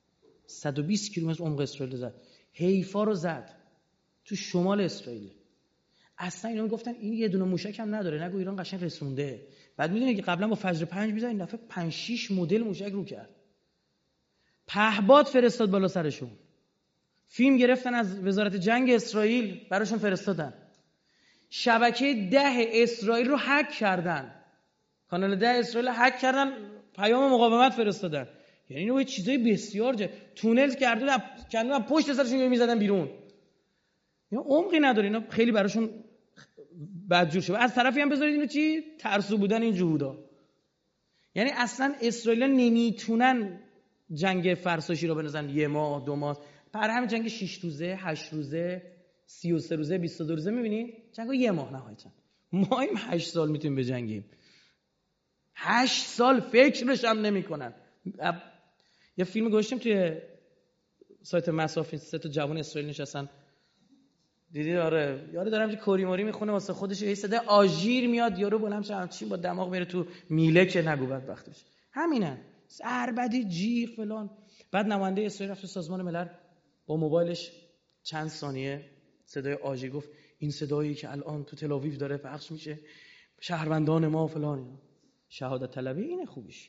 صد و بیست کیلومتر عمق اسرائیل زد. حیفا رو زد. تو شمال اسرائیل. اصلا اینا میگفتن این یه دونه موشک هم نداره، نگو ایران قشنگ رسونده. بعد میدونی که قبلا با فجر پنج میزد، این دفعه پنج شش مدل موشک رو کرد. پهباد فرستاد بالا سرشون. فیلم گرفتن از وزارت جنگ اسرائیل براشون فرستادن. شبکه ده اسرائیل رو هک کردن. کانال ده اسرائیل هک کردن، پیام مقاومت فرستادن. یعنی اینو یه چیزای بسیار جه. تونل کردن کردن پشت سرشون میزدن بیرون. اینا عمقی نداره، اینا خیلی براشون بدجور شد. از طرفی هم بذارید اینو چی؟ ترسو بودن این جهودا. یعنی اصلا اسرائیل نمیتونن جنگ فرساشی رو بنازن یه ماه دو ماه. پر همین جنگ شش روزه، هشت روزه، سی و سه روزه، بیست و دو روزه میبینی؟ جنگو یه ماه نهایتا. ما این هشت سال میتونیم بجنگیم. هشت سال فکرش هم نمیکنن. یه فیلم گذاشتیم توی سایت مساف، سه تا جوان اسرائیل نشستن. دیدی؟ آره یارو دارم چه کوری موری میخونه واسه خودش، یه صدا آژیر میاد، یارو بلند شه همچین با دماغ میره تو میله که نگو بدبخت بشه. همینن. سربدی جیغ فلان. بعد نماینده اسرائیل رفت سازمان ملل با موبایلش چند ثانیه صدای آژیر گفت این صدایی که الان تو تل‌آویو داره پخش میشه، شهروندان ما فلان. شهادت طلبی اینه خوبیش.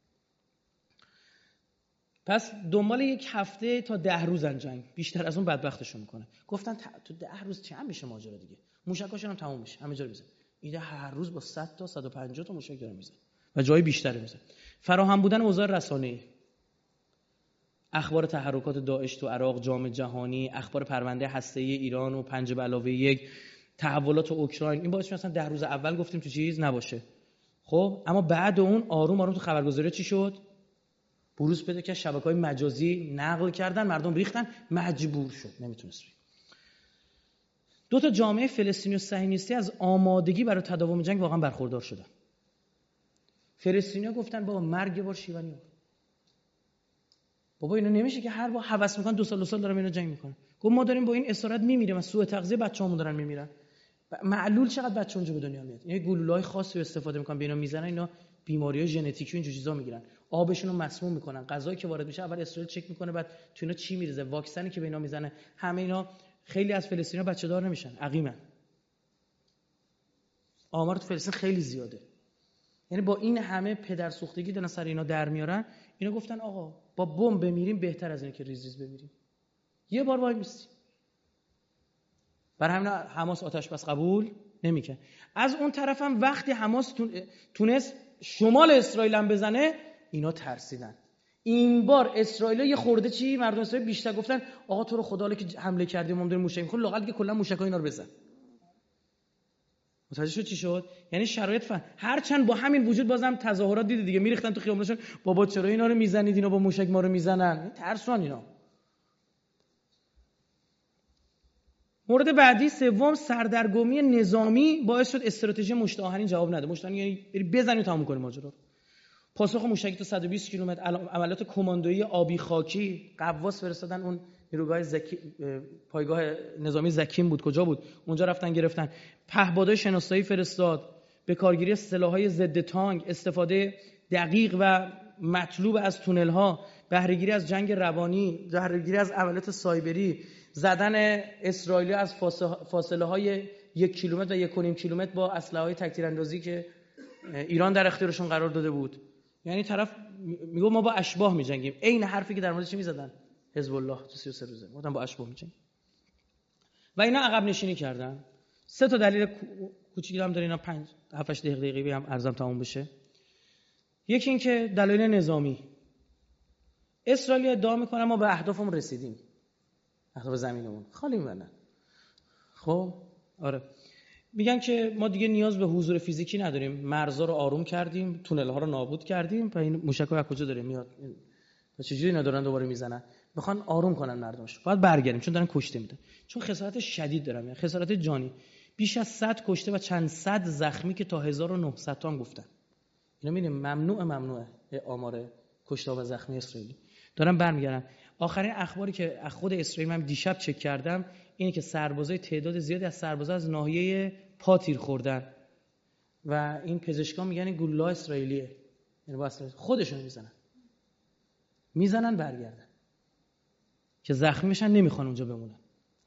پس دنبال یک هفته تا ده روزن جنگ، بیشتر از اون بدبختشون میکنه. گفتن تو ده روز چه هم میشه ماجرا دیگه، موشکاشون هم تموم میشه، همه جا رو میزنه. ایده هر روز با صد تا صد و پنجاه تا موشک داره میزنه و جای بیشتری میزنه. فراهم بودن اوضاع رسانه‌ای، اخبار تحرکات داعش تو عراق، جام جهانی، اخبار پرونده هسته‌ای ایران و پنج به علاوه یک، تحولات اوکراین، این باعث مثلا ده روز اول گفتیم تو چیز نباشه. خب اما بعد اون آروم آروم تو خبرگزاری چی شد؟ بروز پیدا کرد، شبکه‌های مجازی نقل کردن، مردم ریختن، مجبور شد نمیتونست. دو تا جامعه فلسطینی و صهیونیستی از آمادگی برای تداوم جنگ واقعا برخوردار شدن. فلسطینی‌ها گفتن بابا مرگ بار شیوانی. بابا اینا نمیشه که هر بار هوس میکنن دو سال دو سال دارن اینا جنگ میکنن. گفت ما داریم با این اسارت میمیریم، از سوء تغذیه بچه‌هامون دارن میمیرن. معلول چقدر بچه اونجا به دنیا میاد. اینا گلوله‌های خاصی رو استفاده میکنن، به اینا میزنن، اینا بیماری‌های ژنتیکی و این چیزا میگیرن. آبشون رو مسموم میکنن. غذایی که وارد میشه اول اسرائیل چک میکنه، بعد تو اینا چی میریزه، واکسنی که به اینا میزنه. همه اینا خیلی از فلسطینی‌ها بچه‌دار نمیشن، عقیمن. آمار تو فلسطین خیلی زیاده. یعنی با این همه پدرسوختگی دارن سر اینا در میارن. اینا گفتن آقا با بمب بمیریم بهتر از اینه که ریز ریز بمیریم. یه بار وای میستیم. برای همین حماس آتش بس قبول نمیکنه. از اون طرف هم وقتی حماس تونست شمال اسرائیل هم بزنه، اینا ترسیدن. این بار اسرائیل یه خورده چی مردم اسرائیل بیشتر گفتن آقا تو رو خدا که حمله کردیم ما داریم موشک می‌خوریم، لااقل دیگه کلا موشک‌ها اینا رو بزن. متوجه شد چی شد؟ یعنی شرایط فن هرچند با همین وجود بازم تظاهرات دیدید دیگه، میریختن تو خیابونشون بابا چرا اینا رو میزنید، اینا با موشک ما رو میزنن، ترسان اینا. مورد بعدی سوم، سردرگمی نظامی باعث شد استراتژی مشت آهنین جواب نده. مشت آهنین یعنی بری بزنی تموم کنی ماجرا رو. پاسخ موشکی تا صد و بیست کیلومتر، عملیات کماندویی آبی خاکی، قواس فرستادن اون نیروگاه زکی، پایگاه نظامی زکیم بود کجا بود، اونجا رفتن گرفتن. پهپادهای شناسایی فرستاد، به کارگیری سلاح‌های ضد تانک، استفاده دقیق و مطلوب از تونل‌ها، بهره‌گیری از جنگ روانی، بهره‌گیری از عملیات سایبری، زدن اسرائیلی از فاصله‌های یک کیلومتر و یک و نیم کیلومتر با اسلحه‌های تک‌تیراندازی که ایران در اختیارشون قرار داده بود. یعنی طرف میگه ما با اشباح می‌جنگیم، عین حرفی که در مورد چی می‌زدن حزب الله تو سی و سه روزه، گفتن با اشباح می‌جنگیم. و اینا عقب نشینی کردن. سه تا دلیل کوچیکی هم داره، اینا پنج هفت هشت دقیقه‌ای هم ارزم تموم بشه. یکی این که دلایل نظامی، اسرائیل ادعا میکنه ما به اهدافمون رسیدیم، اهداف زمینمون خالی میبندن. خب آره میگن که ما دیگه نیاز به حضور فیزیکی نداریم، مرزا رو آروم کردیم، تونل ها رو نابود کردیم، و این موشک‌ها از کجا داره میاد و چجوری اینا دارن دوباره میزنن، میخوان آروم کنن مردمش. باید برگردیم چون دارن کشته میدن، چون خسارت شدید دارن، یعنی خسارت جانی، بیش از صد کشته و چند صد زخمی که تا هزار و نهصد تا هم گفتن. اینا میگن ممنوع ممنوعه آمار کشته و زخمی اسرائیلی. دارن برمیگردن. آخرین اخباری که از خود اسرائیل من دیشب چک کردم اینه که سربازای تعداد زیادی از سربازا از ناحیه پا تیر خوردن و این پزشکان میگن این گلوله اسرائیلیه، یعنی با اسرائیل خودشون میزنن میزنن برگردن. که زخمی میشن نمیخوان اونجا بمونن.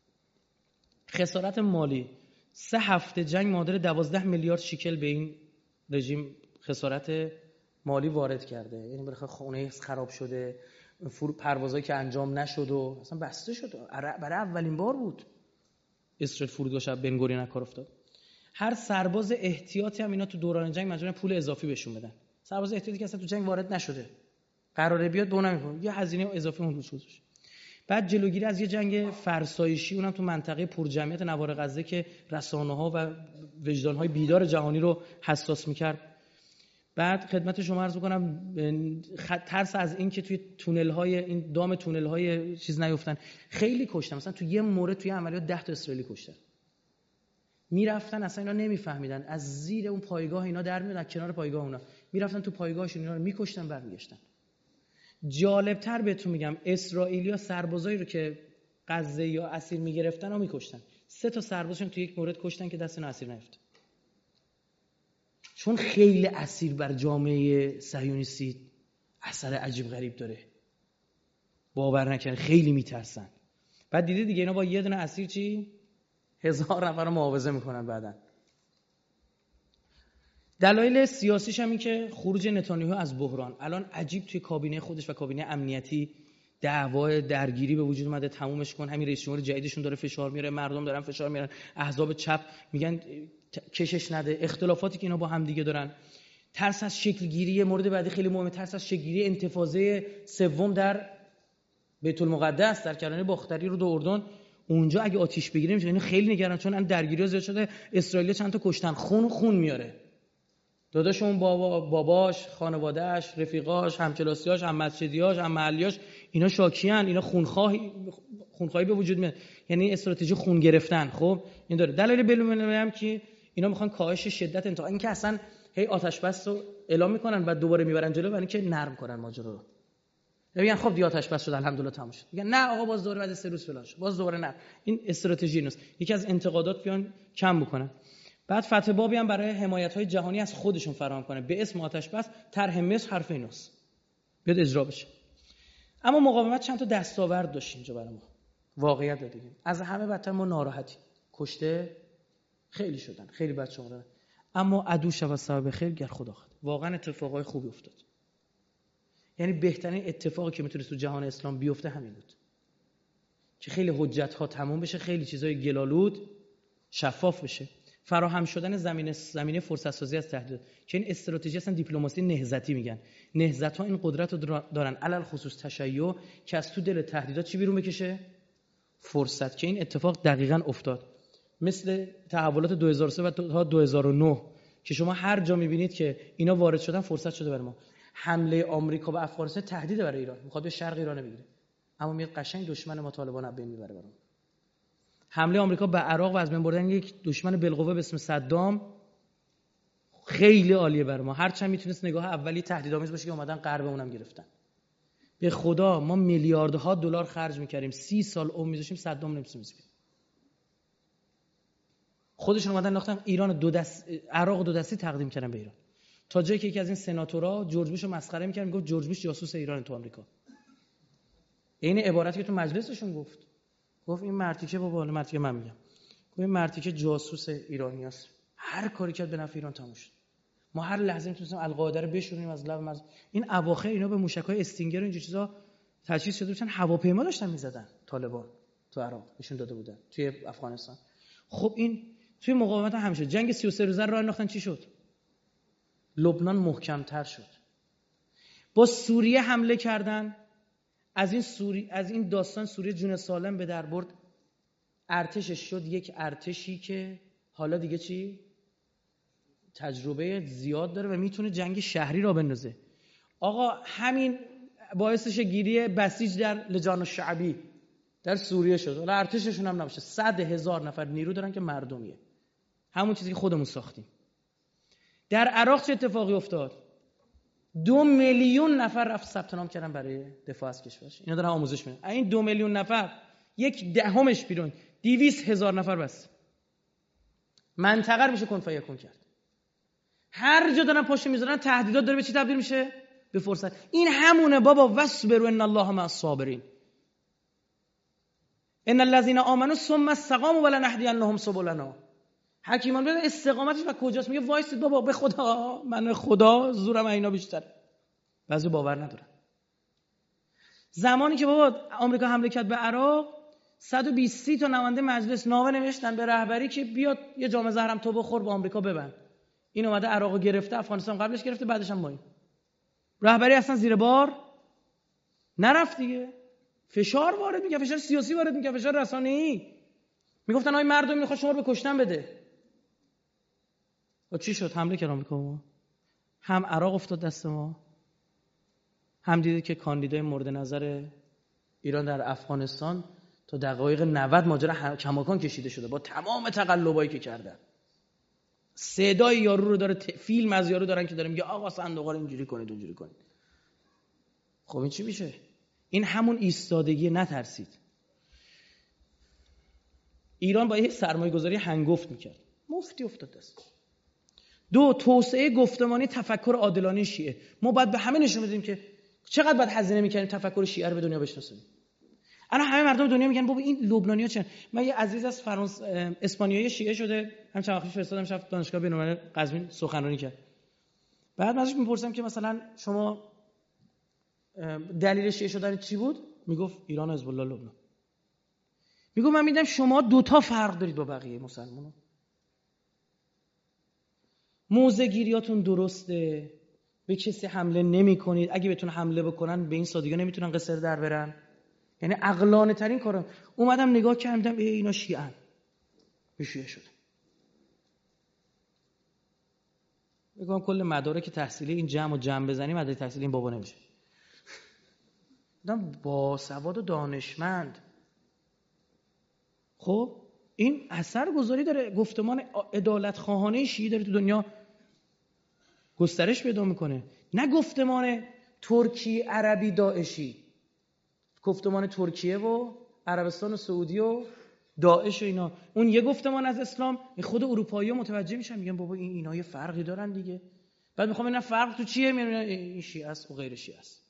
خسارت مالی سه هفته جنگ معادل دوازده میلیارد شیکل به این رژیم خسارت مالی وارد کرده. یعنی بالاخره خونه خراب شده، پروازایی که انجام نشد و اصلا بسته شد. برای اولین بار بود اسرائیل فرودگاه شب بن گوریون کار افتاد. هر سرباز احتیاطی هم اینا تو دوران جنگ مجبورن پول اضافی بهشون بدن. سرباز احتیاطی که اصلا تو جنگ وارد نشده، قراره بیاد به اونم میگن یه هزینه اضافی اون روش گذاشت. بعد جلوگیری از یه جنگ فرسایشی، اونم تو منطقه پرجمعیت نوار غزه که رسانه‌ها و وجدان‌های بیدار جهانی رو حساس می‌کرد. بعد خدمت شما عرض می‌کنم ترس از این که توی تونل‌های این دام تونل‌های چیز نیفتن، خیلی کشتن. مثلا تو یه مورد توی عملیات ده تا اسرائیلی کشتن. میرفتن اصلا اینا نمیفهمیدن، از زیر اون پایگاه اینا در میادن، کنار پایگاه اونا میرفتن تو پایگاهشون اینا رو میکشتن برمیگشتن. جالبتر بهتون میگم اسرائیلیا سربازایی رو که غزه یا اسیر میگرفتن و میکشتن. سه تا سربازشون تو یک مورد کشتن که دست اینا اسیر نیفت. چون خیلی اسیر بر جامعه صهیونیستی اثر عجیب غریب داره، باور نکنه، خیلی میترسن. بعد دیدی دیگه اینا با یه دونه اسیر چی هزار نفر رو معاوضه میکنن. بعدن دلایل سیاسیش هم این که خروج نتانیاهو از بحران. الان عجیب توی کابینه خودش و کابینه امنیتی دعوا درگیری به وجود اومده، تمومش کن. همین رئیس جمهور جدیدشون داره فشار میاره، مردم دارن فشار میارن، احزاب چپ میگن کشش نده. اختلافاتی که اینا با هم دیگه دارن، ترس از شکلگیری، مورد بعدی خیلی مهمه، ترس از شکلگیری انتفاضه سوم در بیت المقدس، در کرانه باختری رو دو اردن. اونجا اگه آتیش بگیره میشه. اینو خیلی نگران، چون ان درگیری‌ها زیاد شده. اسرائیل چند تا کشتن، خون خون میاره. داداشون، بابا، باباش، خانواده‌اش، رفیقاش، همکلاسیاش، هم مسجدیاش، هم محلیاش، اینا شاکیان، اینا خونخواهی خونخواهی به وجود میاد. یعنی استراتژی خون گرفتن. خب این داره. دلایل بین‌المللی هم که اینا میخوان کاهش شدت انتقام، این که اصلا هی آتش بس رو اعلام میکنن و دوباره میبرن جلو، برای اینکه نرم کنن ماجرا رو. میگن خب دیگه آتش بس شد الحمدلله تموم شد. میگن نه آقا باز دوباره بعد سه روز فلان شد، باز دوباره نه. این استراتژی نیست. یکی از انتقادات بیان کم بکنن. بعد فتح بابی هم برای حمایت‌های جهانی از خودشون فراهم کنه به اسم آتش بس. طرح مصر حرف ایناست، بیاد اجرا بشه. اما مقاومت چند تا دستاورد داشت اینجا برای ما، واقعیت دیگه. از همه بدتر ما ناراحتی، کشته خیلی شدن، خیلی بچه‌ها دارن. اما عدو شود سبب خیر گر خدا خواهد. واقعا اتفاقای خوبی افتاد. یعنی بهترین اتفاقی که میتونه تو جهان اسلام بیفته همین بود که خیلی حجت‌ها تموم بشه، خیلی چیزای گلالود شفاف بشه. فراهم شدن زمینه زمینه فرصت سازی از تهدید که این استراتژی اصلا دیپلماسی نهضتی میگن. نهضت‌ها این قدرت رو دارن، علل خصوص تشیع، که از تو دل تهدیدات چی بیرون بکشه؟ فرصت. که این اتفاق دقیقاً افتاد. مثل تحولات دو هزار و سه و تا دو هزار و نه که شما هر جا میبینید که اینا وارد شدن، فرصت شده برای ما. حمله آمریکا به افغانستان تهدید برای ایران، میخواد به شرق ایران بگیره، اما میاد قشنگ دشمن ما طالبان رو بین میبره برام. حمله آمریکا به عراق و از بین بردن یک دشمن بالقوه به اسم صدام خیلی عالیه برای ما. هرچند میتونست نگاه اولی تهدیدآمیز باشه که اومدن غرب اونم گرفتن. به خدا ما میلیاردها دلار خرج میکردیم، سی سال عمر میذاشیم صدام نمیتونست بگیره. خودشون اومدن ناختن ایران دو دست عراق دو دستی تقدیم کردن به ایران، تا جایی که یکی از این سناتورها جورج بوش رو مسخره می‌کرد، میگفت جورج بوش جاسوس ایران تو آمریکا. این عبارتی که تو مجلسشون گفت، گفت این مرتیکه بابا، حالا مرتیکه من میگم، گفت این مرتیکه جاسوس ایرانیاست، هر کاری کرد به نفع ایران تموم شد. ما هر لحظه میتونستیم القاعده رو بشوریم از لب مز. این اواخر اینا به موشک‌های استینگر و این چیزا تجهیز شده بودن، هواپیما داشتن میزدن طالبان تو عراق نشون داده بودن، توی افغانستان. خب این توی مقاومت هم شد. جنگ سی و سه روزه راه انداختن، چی شد؟ لبنان محکم‌تر شد. با سوریه حمله کردن. از این سوری از این داستان سوریه جون سالم به در برد. ارتشش شد یک ارتشی که حالا دیگه چی؟ تجربه زیاد داره و میتونه جنگ شهری را بندازه. آقا همین باعث گیری بسیج در لجان الشعبی در سوریه شد. حالا ارتششون هم نباشه، صد هزار نفر نیرو دارن که مردمیه، همون چیزی که خودمون ساختیم. در عراق چه اتفاقی افتاد؟ دو میلیون نفر رفت ثبت نام کردن برای دفاع از کشورش. اینا دارن آموزش میدن. این دو میلیون نفر یک دهمش بیرون، دویست هزار نفر بس. منطقه رو میشه کن فیکون کرد. هر جا دارن پاشو میذارن، تهدیدات داره به چی تبدیل میشه؟ به فرصت. این همونه بابا، واصبروا ان الله مع الصابرین. ان الذين آمنوا ثم استقاموا ولنهدینهم سبلنا. حکیمان ببین استقامتش و کجاست؟ میگه وایسید بابا به خدا، من خدا زورم اینا بیشتره. بعضی باور ندارن. زمانی که بابا آمریکا حمله کرد به عراق، صد و بیست تا نماینده مجلس نامه نوشتن به رهبری که بیاد یه جام زهرم تو بخور با آمریکا ببند. این اومده عراقو گرفته، افغانستان قبلش گرفته، بعدش هم ما این. رهبری اصلا زیر بار نرفت دیگه. فشار وارد میگه، فشار سیاسی وارد میگه، فشار رسانه‌ای. میگفتن آی مردم میخواد شما رو به کشتن بده. و چی شد؟ حمله کرد آمریکا ما. هم عراق افتاد دست ما، هم دیدید که کاندیدای مورد نظر ایران در افغانستان تا دقایق نود ماجرا کماکان کشیده شده با تمام تقلبایی که کردن. صدای یارو رو داره، فیلم از یارو دارن که داره میگه آقا صندوقا رو اینجوری کنید اونجوری کنید. خب این چی میشه؟ این همون ایستادگی، نترسید. ایران با یه سرمایه‌گذاری هنگفت میکرد، مفتی افتاد دست. دو، توسعه گفتمانی تفکر عادلانه شیعه. ما باید به همه نشون بدیم که چقدر باید هزینه میکنیم تفکر شیعه رو به دنیا بشناسونیم. الان همه مردم دنیا میگن بابا این لبنانی‌ها چن. من یه عزیز از فرانس اسپانیایی شیعه شده، هم چند وقتی فرستادم شب دانشگاه بین‌الملل قزوین سخنرانی کرد. بعد ازش میپرسم که مثلا شما دلیل شیعه شدن چی بود؟ میگفت ایران و حزب الله لبنان. میگم من میدم شما دوتا فرق دارید با بقیه مسلمان‌ها. موضع گیریاتون درسته، به کسی حمله نمی کنید، اگه بهتون حمله بکنن به این سادگی نمیتونن قصر در برن. یعنی عقلانه ترین کارم. اومدم نگاه کردم ای اینا شیعه‌ان، به شیعه شد. میگم کل مدارک تحصیلی این جمع و جمع بزنیم مدارک تحصیلی این بابا نمیشه. آدم با سواد و دانشمند. خب این اثر گذاری داره. گفتمان عدالت خواهانه شیعه داره تو دنیا گسترش پیدا میکنه، نه گفتمان ترکی عربی داعشی. گفتمان ترکیه و عربستان و سعودی و داعش و اینا، اون یه گفتمان از اسلام. خود اروپایی‌ها متوجه میشن میگن بابا این اینا یه فرقی دارن دیگه. بعد میخوام اینا فرق تو چیه؟ میگن این شیعه است و غیر شیعه است.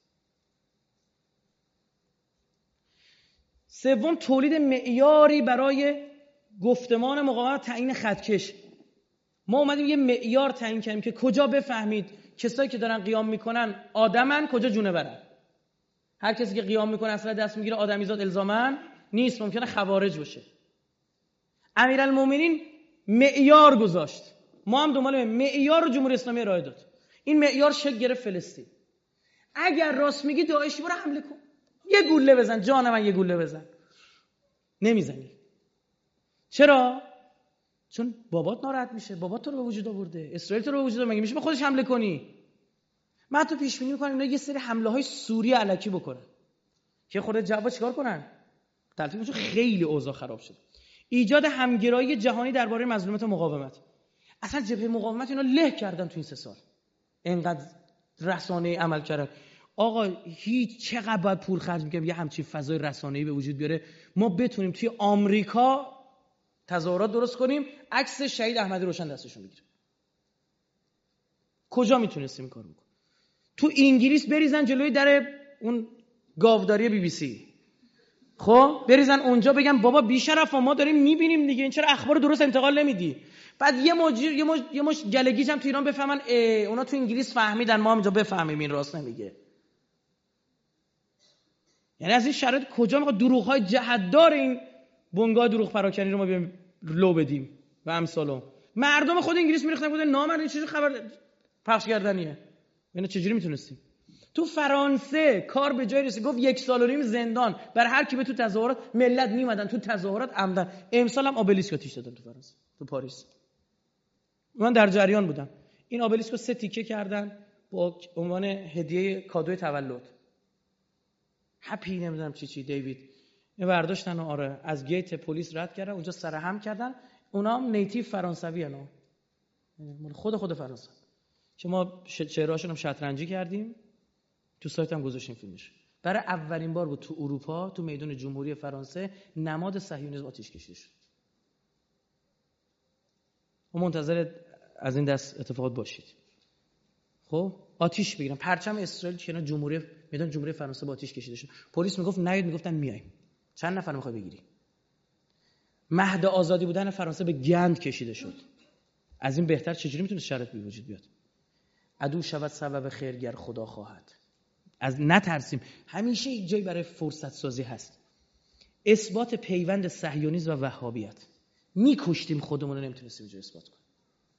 سوم، تولید معیاری برای گفتمان مقاومت، تعیین خطکش. ما اومدیم یه معیار تعیین کردیم که کجا بفهمید کسایی که دارن قیام میکنن آدمن، کجا جونه برن. هر کسی که قیام میکنه اصلا دست میگیره آدمیزاد الزاماً نیست، ممکنه خوارج باشه. امیرالمومنین معیار گذاشت، ما هم دنبال معیار رو جمهوری اسلامی ارائه داد. این معیار شکل گرفت فلسطین. اگر راست میگی داعشی برو حمله کن، یه گوله بزن، جان من یه گوله بزن. نمیزنی. چرا؟ چون بابات ناراحت میشه، بابات تو رو به وجود آورده، اسرائیل تو رو به وجود آورده، مگه میشه به خودش حمله کنی؟ من تو پیش بینی میکنم اینا یه سری حمله های سوری الکی بکنن که خود جواب چیکار کنن؟ تلفیق میشه. خیلی اوضاع خراب شد. ایجاد همگرایی جهانی درباره مظلومیت و مقاومت. اصلا جبهه مقاومت اینا له کردن تو این سه سال. اینقدر رسانه‌ای عمل کردن. آقا هیچ چقدر باید پول خرج میکنیم یه همچین فضای رسانه‌ای به وجود بیاره ما بتونیم توی آمریکا تظاهرات درست کنیم، عکس شهید احمدی روشن دستشون بگیره. کجا میتونستیم این کارو بکنیم؟ تو انگلیس بریزن جلوی در اون گاوداری بی بی سی، خب بریزن اونجا بگن بابا بی‌شرفا ما داریم میبینیم دیگه، این چرا اخبار درست انتقال نمیدی؟ بعد یه مجیر یه مش یه مش گلگیج هم تو ایران بفهمن اونا تو انگلیس فهمیدن ما هم اینجا بفهمیم این راست نمیگه. یعنی از این شرایط کجا میخواد دروغ‌های جهت‌دار این بنگاه دروغ پراکنی رو ما بیایم لو بدیم و امثالو؟ مردم خود انگلیس میریختن بودن نامرد این چیزی خبر پخش کردنیه. اینا چجوری میتونستی؟ تو فرانسه کار به جای رسید، گفت یک سال و نیم زندان برای هر کی به تو تظاهرات. ملت میمدن تو تظاهرات عمدن. امسال هم آبلیسک آتیش دادن تو فرانسه، تو پاریس. من در جریان بودم. این آبلیسک رو سه تیکه کردن با عنوان هدیه کادوی تولد. هپی نمیدونم چی چی دیوید. این برداشتن و آره از گیت پلیس رد کردن، اونجا سرهم کردن. اونا هم نیتیو فرانسوی انا. خود خود فرانسه. که ما شعرهاشون هم شطرنجی کردیم. تو سایت هم گذاشتیم فیلمش. برای اولین بار بود تو اروپا تو میدان جمهوری فرانسه نماد صهیونیسم آتیش کشیده شد. و منتظر از این دست اتفاقات باشید. خب آتیش بگیرن، پرچم اسرائیل کنار جمهوری میدان جمهوری فرانسه با آتیش کشیده شد. پلیس میگفت نیاید، میگفتن میایم. چند نفر میخوای بگیری؟ مهد آزادی بودن فرانسه به گند کشیده شد. از این بهتر چجوری میتونه شرط بی وجود بیاد؟ عدو شود سبب خیرگر خدا خواهد. از نترسیم، همیشه یک جایی برای فرصت سازی هست. اثبات پیوند صهیونیسم و وهابیت. میکشتیم خودمون رو، نمیتونستیم اینجا اثبات کنیم.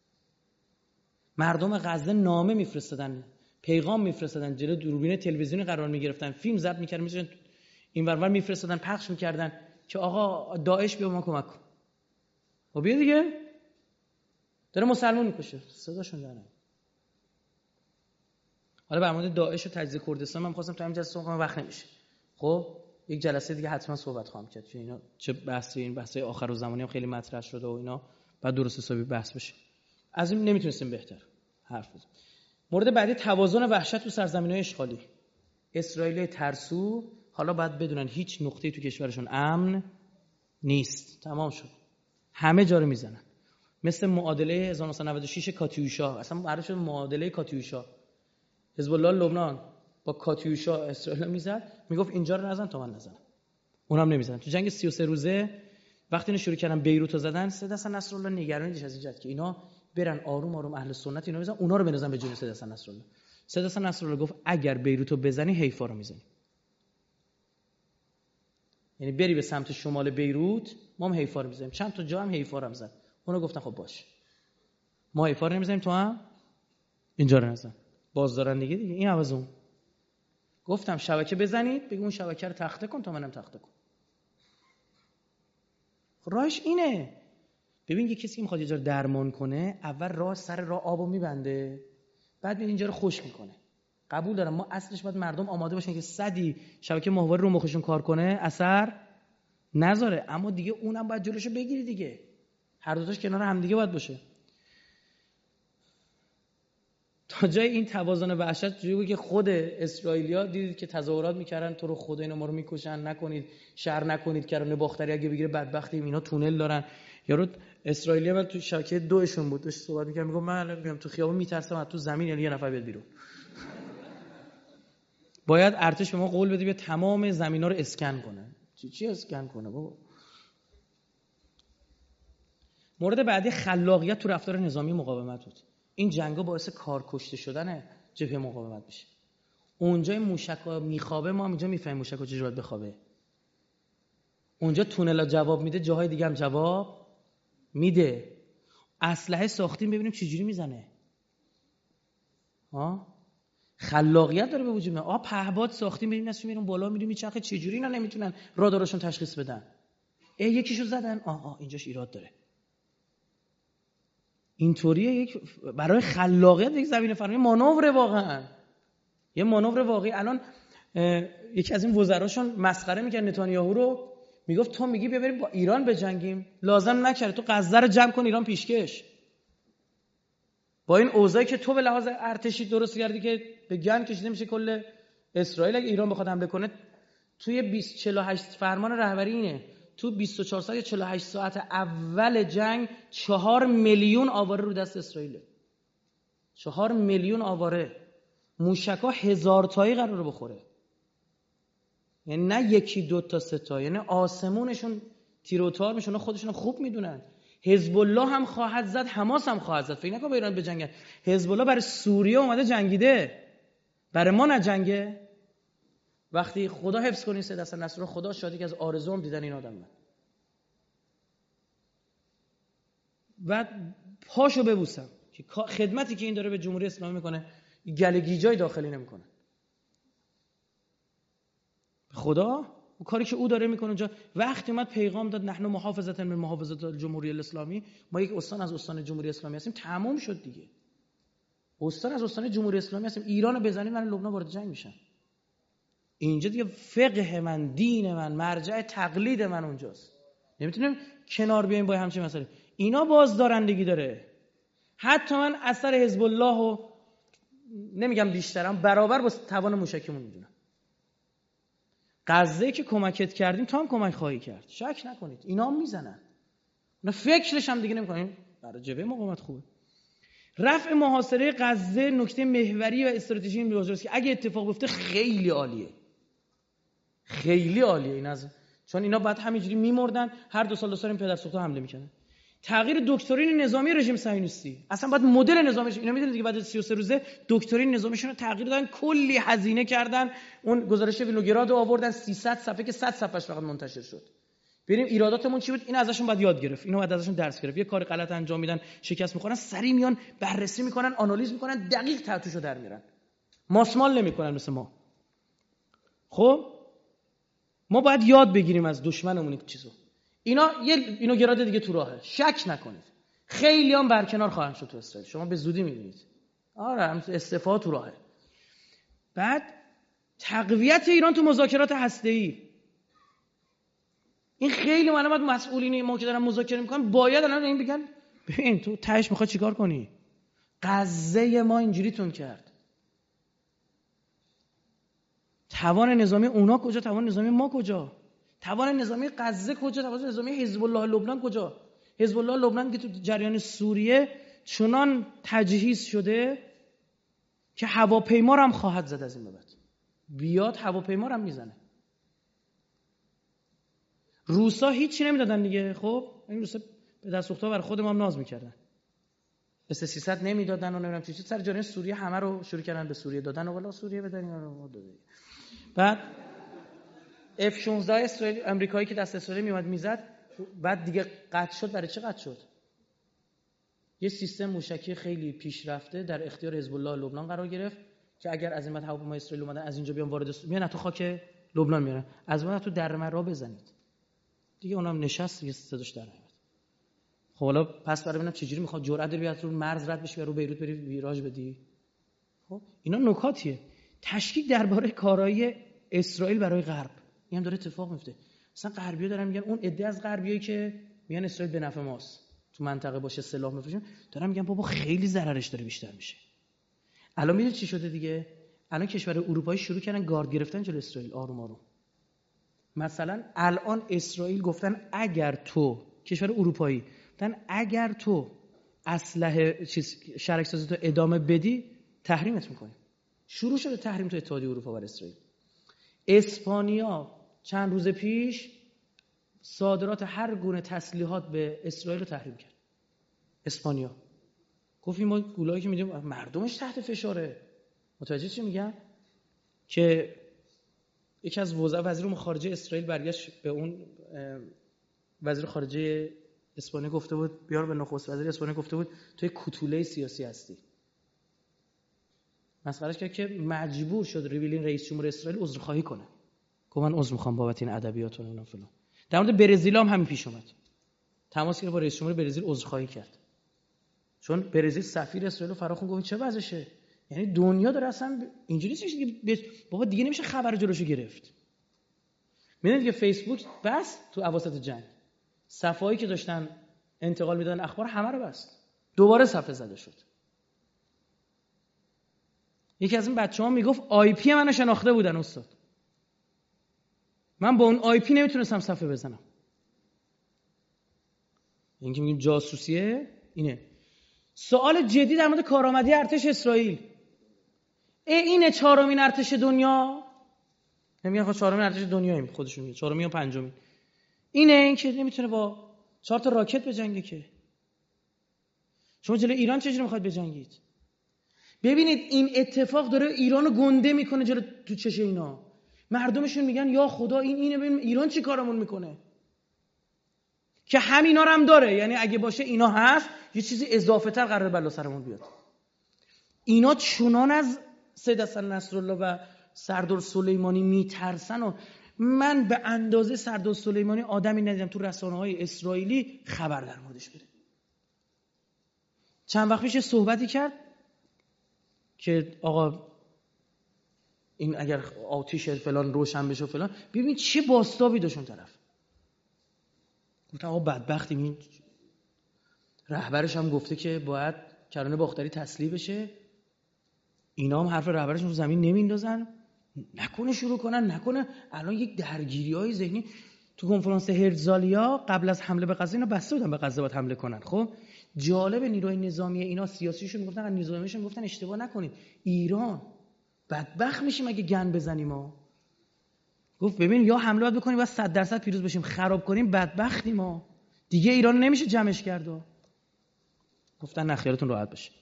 مردم غزه نامه میفرستادن، پیغام میفرستادن، جلوی دوربین تلویزیونی قرار میگرفتن، فیلم ضبط میکردن، میذاشتن این ورور میفرستادن، پخش میکردن که آقا داعش بیا ما کمک کن. خب بیا دیگه، داره مسلمان میکشه، صداشون در نمیاد. حالا در مورد داعش و تجزیه کردستان من خواستم تو همین جلسه صحبت کنم، وقت نمیشه. خب یک جلسه دیگه حتما صحبت خواهم کرد چون اینا چه بحثی، این بحثای آخر الزمانی هم خیلی مطرح شده و اینا بعد درست حسابی بحث بشه. از این نمیتونستیم بهتر حرف بزنیم. مورد بعدی توازن وحشت تو سرزمین‌های اشغالی. اسرائیل ترسو حالا باید بدونن هیچ نقطه‌ای تو کشورشون امن نیست. تمام شد. همه جا رو میزنن. مثل معادله هزار و نهصد و نود و شش کاتیوشا، اصلا معروف شد معادله کاتیوشا. حزب الله لبنان با کاتیوشا اسرائیل میزد، میگفت اینجا رو نزن تا من نزنم. اونم نمیزنن. تو جنگ سی و سه روزه وقتی اینو شروع کردن بیروت رو زدن، سید حسن نصرالله نگرانی داشت از این جهت که اینا برن آروم آروم اهل سنت اینا بزنن، اونا رو بنازن به جون سید حسن نصرالله. سید حسن نصرالله گفت اگر بیروت رو بزنی حیفا رو میزنی. یعنی بری به سمت شمال بیروت، ما هم حیفا رو میزنیم. چند تا جا هم حیفا رو هم زد. اونا گفتن خب باش، ما حیفا رو نمیزنیم، تو هم اینجا رو نزن. باز دارن دیگه دیگه این عوض اون. گفتم شبکه بزنید، بگو اون شبکه رو تخته کن تا منم تخته کن. راهش اینه. ببین یه کسی که میخواد یه جا درمان کنه، اول راه سر راه آبو میبنده، بعد میاد اینجا رو خشک میکنه. قبول دارم ما اصلش باید مردم آماده باشن که صدی شبکه ماهواره رو مخشون کار کنه اثر نذاره، اما دیگه اونم باید جلوشو بگیری دیگه. هر دو تاش کنار هم دیگه باید باشه. تا جای این توازن وحشت جوری که خود اسرائیلیا دیدید که تظاهرات میکردن تو رو خدا اینا ما رو میکشن، نکنید شر نکنید، کرانه باختری اگه بگیره بدبختیم، اینا تونل دارن. یارو اسرائیلیا من تو شبکه دوشون بود داشت صحبت میکرد، میگم من میام تو خیابون میترسم از تو زمین یعنی یه نفر بیاد بیرون. باید ارتش به ما قول بده بیا تمام زمینا رو اسکن کنه. چی چی اسکن کنه بابا؟ مورد بعدی خلاقیت تو رفتار نظامی مقاومت بود. این جنگا باعث کار کشته شدن جبهه مقاومت میشه. اونجا موشکا میخوابه، ما هم اینجا میفهمیم موشکا چجوری باید بخوابه. اونجا تونلا جواب میده، جاهای دیگه هم جواب میده. اسلحه ساختیم ببینیم چجوری میزنه. ها؟ خلاقیت داره به وجود میاد. آ پهباد ساختیم ببینیم نسیم میرون بالا میریم میچرخه، چجوری اینا نمیتونن رادارشون تشخیص بدن. ای یکیشو زدن، آ آ اینجاش ایراد داره. اینطوریه. یک برای خلاقیت یک زمینه فراهمی مانور واقعا. یه مانور واقعی. الان یکی از این وزراشون مسخره میکنه نتانیاهو رو، میگفت تو میگی بیا بریم با ایران بجنگیم، لازم نکرده تو غزه رو جمع کن ایران پیشکش. با این اوضاعی که تو به لحاظ ارتشی درست کردی که به گند کشیده میشه کل اسرائیل، اگه ایران بخواد حمله کنه توی بیست چهل و هشت فرمان رهبری اینه، تو بیست و چهار ساعت یا چهل و هشت ساعت اول جنگ چهار میلیون آواره رو دست اسرائیله. چهار میلیون آواره. موشکا هزار تایی قراره بخوره. یعنی نه یکی دو تا سه تا، یعنی آسمونشون تیر و تار میشونه، خودشون خوب میدونن. حزب الله هم خواهد زد، حماس هم خواهد زد. فکر نکن با ایران بجنگن. حزب الله برای سوریه اومده جنگیده، برای ما نجنگه. وقتی خدا حفظ کنین سید حسن نصرالله، خدا شادی که از آرزوام دیدن این آدم من. و پاشو ببوسم که خدمتی که این داره به جمهوری اسلامی میکنه گله گیجای داخلی نمیکنه. خدا اون کاری که او داره میکنه اونجا. وقتی اومد پیغام داد نحن محافظتن من محافظت الجمهوری الاسلامی، ما یک استان از استان جمهوری اسلامی هستیم، تمام شد دیگه. استان از استان جمهوری اسلامی هستیم، ایرانو بزنید من لبنان وارد جنگ میشن. اینجا دیگه فقه من، دین من، مرجع تقلید من اونجاست. نمیتونیم کنار بیایم با همچین مسئله. اینا بازدارندگی داره. حتی من اثر حزب الله و نمیگم بیشترم برابر با توان موشکمون میدونم. غزه که کمکت کردیم تو هم کمک خواهی کرد، شک نکنید. اینا هم میزنن. اونا فکرش هم دیگه نمیکنن. برای جبهه مقاومت خوبه. رفع محاصره غزه نکته محوری و استراتژی این که اگه اتفاق بیفته خیلی عالیه. خیلی عالیه. این از چون اینا بعد همینجوری میمردن، هر دو سال دو سال این پدرسوختا حمله میکنن. تغییر دکترین نظامی رژیم صهیونیستی، اصلا بعد مدل نظامیش اینا میدونید دیگه، بعد از سی و سه روزه دکترین نظامیشون رو تغییر دادن، کلی هزینه کردن. اون گزارش وینوگراد رو آوردن سیصد صفحه که صد صفحهش فقط منتشر شد. بریم ایراداتمون چی بود، این ازشون بعد یاد گرفت، اینو بعد ازشون درس گرفت. یه کار غلط انجام میدن، شکست میخورن، سری میان بررسی میکنن، آنالیز میکنن، دقیق تحتوشو در میارن، ماسمال نمیکنن مثل ما. خب ما باید یاد بگیریم از دشمنمون این چیزو. اینا یه اینو گراد دیگه تو راهه، شک نکنید. خیلی هم برکنار خواهند شد تو اسرائیل، شما به زودی می‌بینید. آره استعفا تو راهه. بعد تقویت ایران تو مذاکرات هسته‌ای، این خیلی معلومه. مسئولین ما که دارن مذاکره میکنن باید الان این بگن ببین تو تهش میخواد چیکار کنی؟ غزه ما اینجوریتون کرد. توان نظامی اونا کجا، توان نظامی ما کجا؟ توان نظامی غزه کجا، توان نظامی حزب الله لبنان کجا؟ حزب الله لبنان که تو جریان سوریه چنان تجهیز شده که هواپیما هم خواهد زد از این به بعد. بیاد هواپیما هم میزنه. روسا هیچی نمیدادن دیگه. خب این روسا به دست سوختا برای خود ما هم ناز میکردن، اس سیصد نمیدادن و نمیدونم چی چی. سر جریان سوریه همه رو شروع کردن به سوریه دادن و والا سوریه بدن اینا رو. بعد اف شانزده اسرائیل امریکایی که دست اسرائیل میومد میزد، بعد دیگه قطع شد. برای چه قطع شد؟ یه سیستم موشکی خیلی پیشرفته در اختیار حزب الله لبنان قرار گرفت که اگر از این بعد هواپیمای اسرائیل اومدن از اینجا بیان وارد میان تو خاک لبنان میارن، از بعد تو درمرا بزنید دیگه. اونم نشست دیگه صداش در اومد. خب حالا پس برای ببینم چجوری میخواد جرأت داری بیاد رو مرز رد بشی و رو بیروت بری ویراژ بدی. خب اینا نکاتیه. تشکیک درباره کارهای اسرائیل برای غرب، این هم داره اتفاق میفته. مثلا غربی‌ها دارن میگن اون عده از غربیایی که میگن اسرائیل به نفع ماست تو منطقه باشه سلاح میفروشن، دارن میگن بابا خیلی ضررش داره بیشتر میشه. الان میدونید چی شده دیگه؟ الان کشور اروپایی شروع کردن گارد گرفتن جلوی اسرائیل آروم آروم. مثلا الان اسرائیل گفتن اگر تو کشور اروپایی گفتن اگر تو اسلحه چیز شرک سازی تو ادامه بدی تحریمت میکنیم. شروع شده تحریم تو اتحادیه اروپا بر اسرائیل. اسپانیا چند روز پیش صادرات هر گونه تسلیحات به اسرائیل رو تحریم کرد. اسپانیا گفت ما گولایی که میدیم مردمش تحت فشاره. متوجه چی میگم؟ که یکی از وزرا وزیر امور خارجه اسرائیل برگشت به اون وزیر خارجه اسپانیا گفته بود، بیار به نخست وزیر اسپانیا گفته بود توی کوتوله سیاسی هستی. مسخرهش کرد که مجبور شد ریویلین رئیس جمهور اسرائیل عذرخواهی کنه. گفت من عذر میخوام بابت این ادبیاتون اینا فلان. در مورد برزیل هم همین پیش اومد. تماس گرفت با رئیس جمهور برزیل عذرخواهی کرد. چون برزیل سفیر اسرائیل رو فراخون گفت چه وضعشه؟ یعنی دنیا داره اصلا اینجوری نیست که بابا دیگه نمیشه خبر جلوشو گرفت. میدونید که فیسبوک بس تو اواسط جنگ صفحه‌ای که داشتن انتقال میدادن اخبار همه رو بست. دوباره صفحه زده شد. یکی از این بچه‌ها میگفت آی پی منو شناخته بودن استاد. من با اون آی پی نمیتونستم صفحه بزنم. این که میگیم جاسوسیه اینه. سوال جدی در مورد کارآمدی ارتش اسرائیل. ای اینه چهارمین ارتش دنیا؟ نمیگن خود چهارمین ارتش دنیاییم، خودشون میگن چهارمین و پنجمین. اینه این که نمیتونه با چهار تا راکت بجنگه که. شما جلوی ایران چجوری میخواید بجنگید؟ ببینید این اتفاق داره ایرانو گنده میکنه جلو تو چش اینا. مردمشون میگن یا خدا این اینه، ببین ایران چی کارمون میکنه. که همینا رو هم داره، یعنی اگه باشه اینا هست یه چیزی اضافه تر قراره بالا سرمون بیاد. اینا چونان از سید حسن نصرالله و سردار سلیمانی میترسن و من به اندازه سردار سلیمانی آدمی ندیدم تو رسانه‌های اسرائیلی خبر در موردش بده. چند وقت پیش صحبتی کرد که آقا این اگر آتیش فلان روشن بشه و فلان، ببین چه باستابی داشت اون طرف. گفتم آقا بدبختیم، این رهبرش هم گفته که باید کرانه باختری تسلیح بشه، اینا هم حرف رهبرشون رو زمین نمیندازن، نکنه شروع کنن، نکنه الان یک درگیری‌های ذهنی تو کنفرانس هرزالیا قبل از حمله به غزه اینا بسته بودن به غزه باید حمله کنن. خب جالب نیروی نظامی اینا سیاسیشون میگفتن، نظامیشون میگفتن اشتباه نکنید ایران بدبخت میشیم اگه گن بزنیم ما. گفت ببین یا حمله باید بکنیم و صد درصد پیروز بشیم، خراب کنیم بدبختیم ما دیگه، ایران نمیشه جمعش کرد. گفتن نه خیالتون راحت باشه.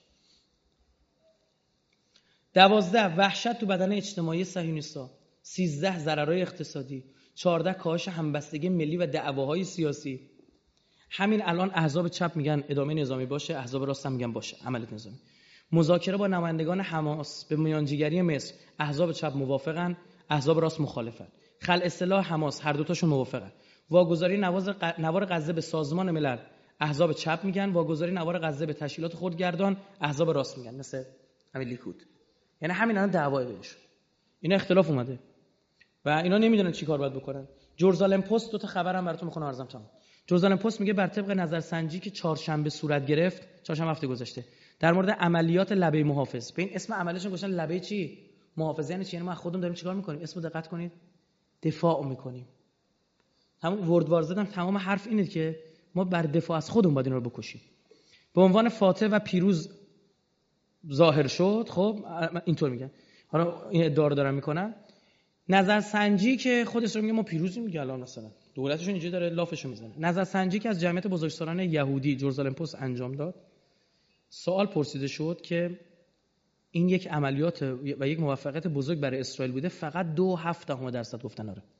دوازده وحشت تو بدن اجتماعی صهیونیست‌ها، سیزده ضررهای اقتصادی، چهارده کاهش همبستگی ملی و دعواهای سیاسی. همین الان احزاب چپ میگن ادامه نظامی باشه، احزاب راست هم میگن باشه عملیات نظامی. مذاکره با نمایندگان حماس به میانجیگری مصر، احزاب چپ موافقن، احزاب راست مخالفن. خلع سلاح حماس، هر دو تاشون موافقن. واگذاری نوار غزه به سازمان ملل، احزاب چپ میگن. واگذاری نوار غزه به تشکیلات خودگردان، احزاب راست میگن، مثل همین لیکود. یعنی همین الان دعوای بینشون، اینا اختلاف اومده و اینا نمیدونن چی کار باید بکنن. جرزالم پست دو تا خبرم براتون میخونم ارزم تمام. جرزالم پست میگه بر طبق نظرسنجی که چهارشنبه صورت گرفت، چهارشنبه هفته گذشته، در مورد عملیات لبه محافظ، به این اسم عملیاتشون گذاشتن لبه چی؟ محافظ. یعنی چی؟ یعنی ما خودمون داریم چیکار میکنیم؟ اسمو دقت کنید، دفاع میکنیم. همون ورد وار زدم، تمام حرف اینه که ما بر دفاع از خودمون باید اینا رو بکشیم. به عنوان فاتح و پیروز ظاهر شد. خب اینطور میگن، حالا این ادعا رو دارن میکنن. نظرسنجی که خودش رو میگه ما پیروزیم میگه، الان مثلا دولتشون اینجوری داره لافشو میزنه. نظرسنجی که از جمعیت بزرگسالان یهودی جرزالم پست انجام داد، سوال پرسیده شد که این یک عملیات و یک موفقیت بزرگ برای اسرائیل بوده. فقط دو هفت دهم درصد گفتن آره.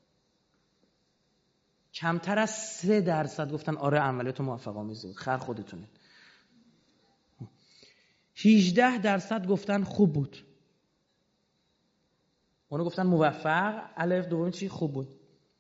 کمتر از سه درصد گفتن آره عملیات موفق‌آمیز بود. خر خودتونه. هجده درصد گفتن خوب بود. اونو گفتن موفق، الف دوم چی؟ خوب بود.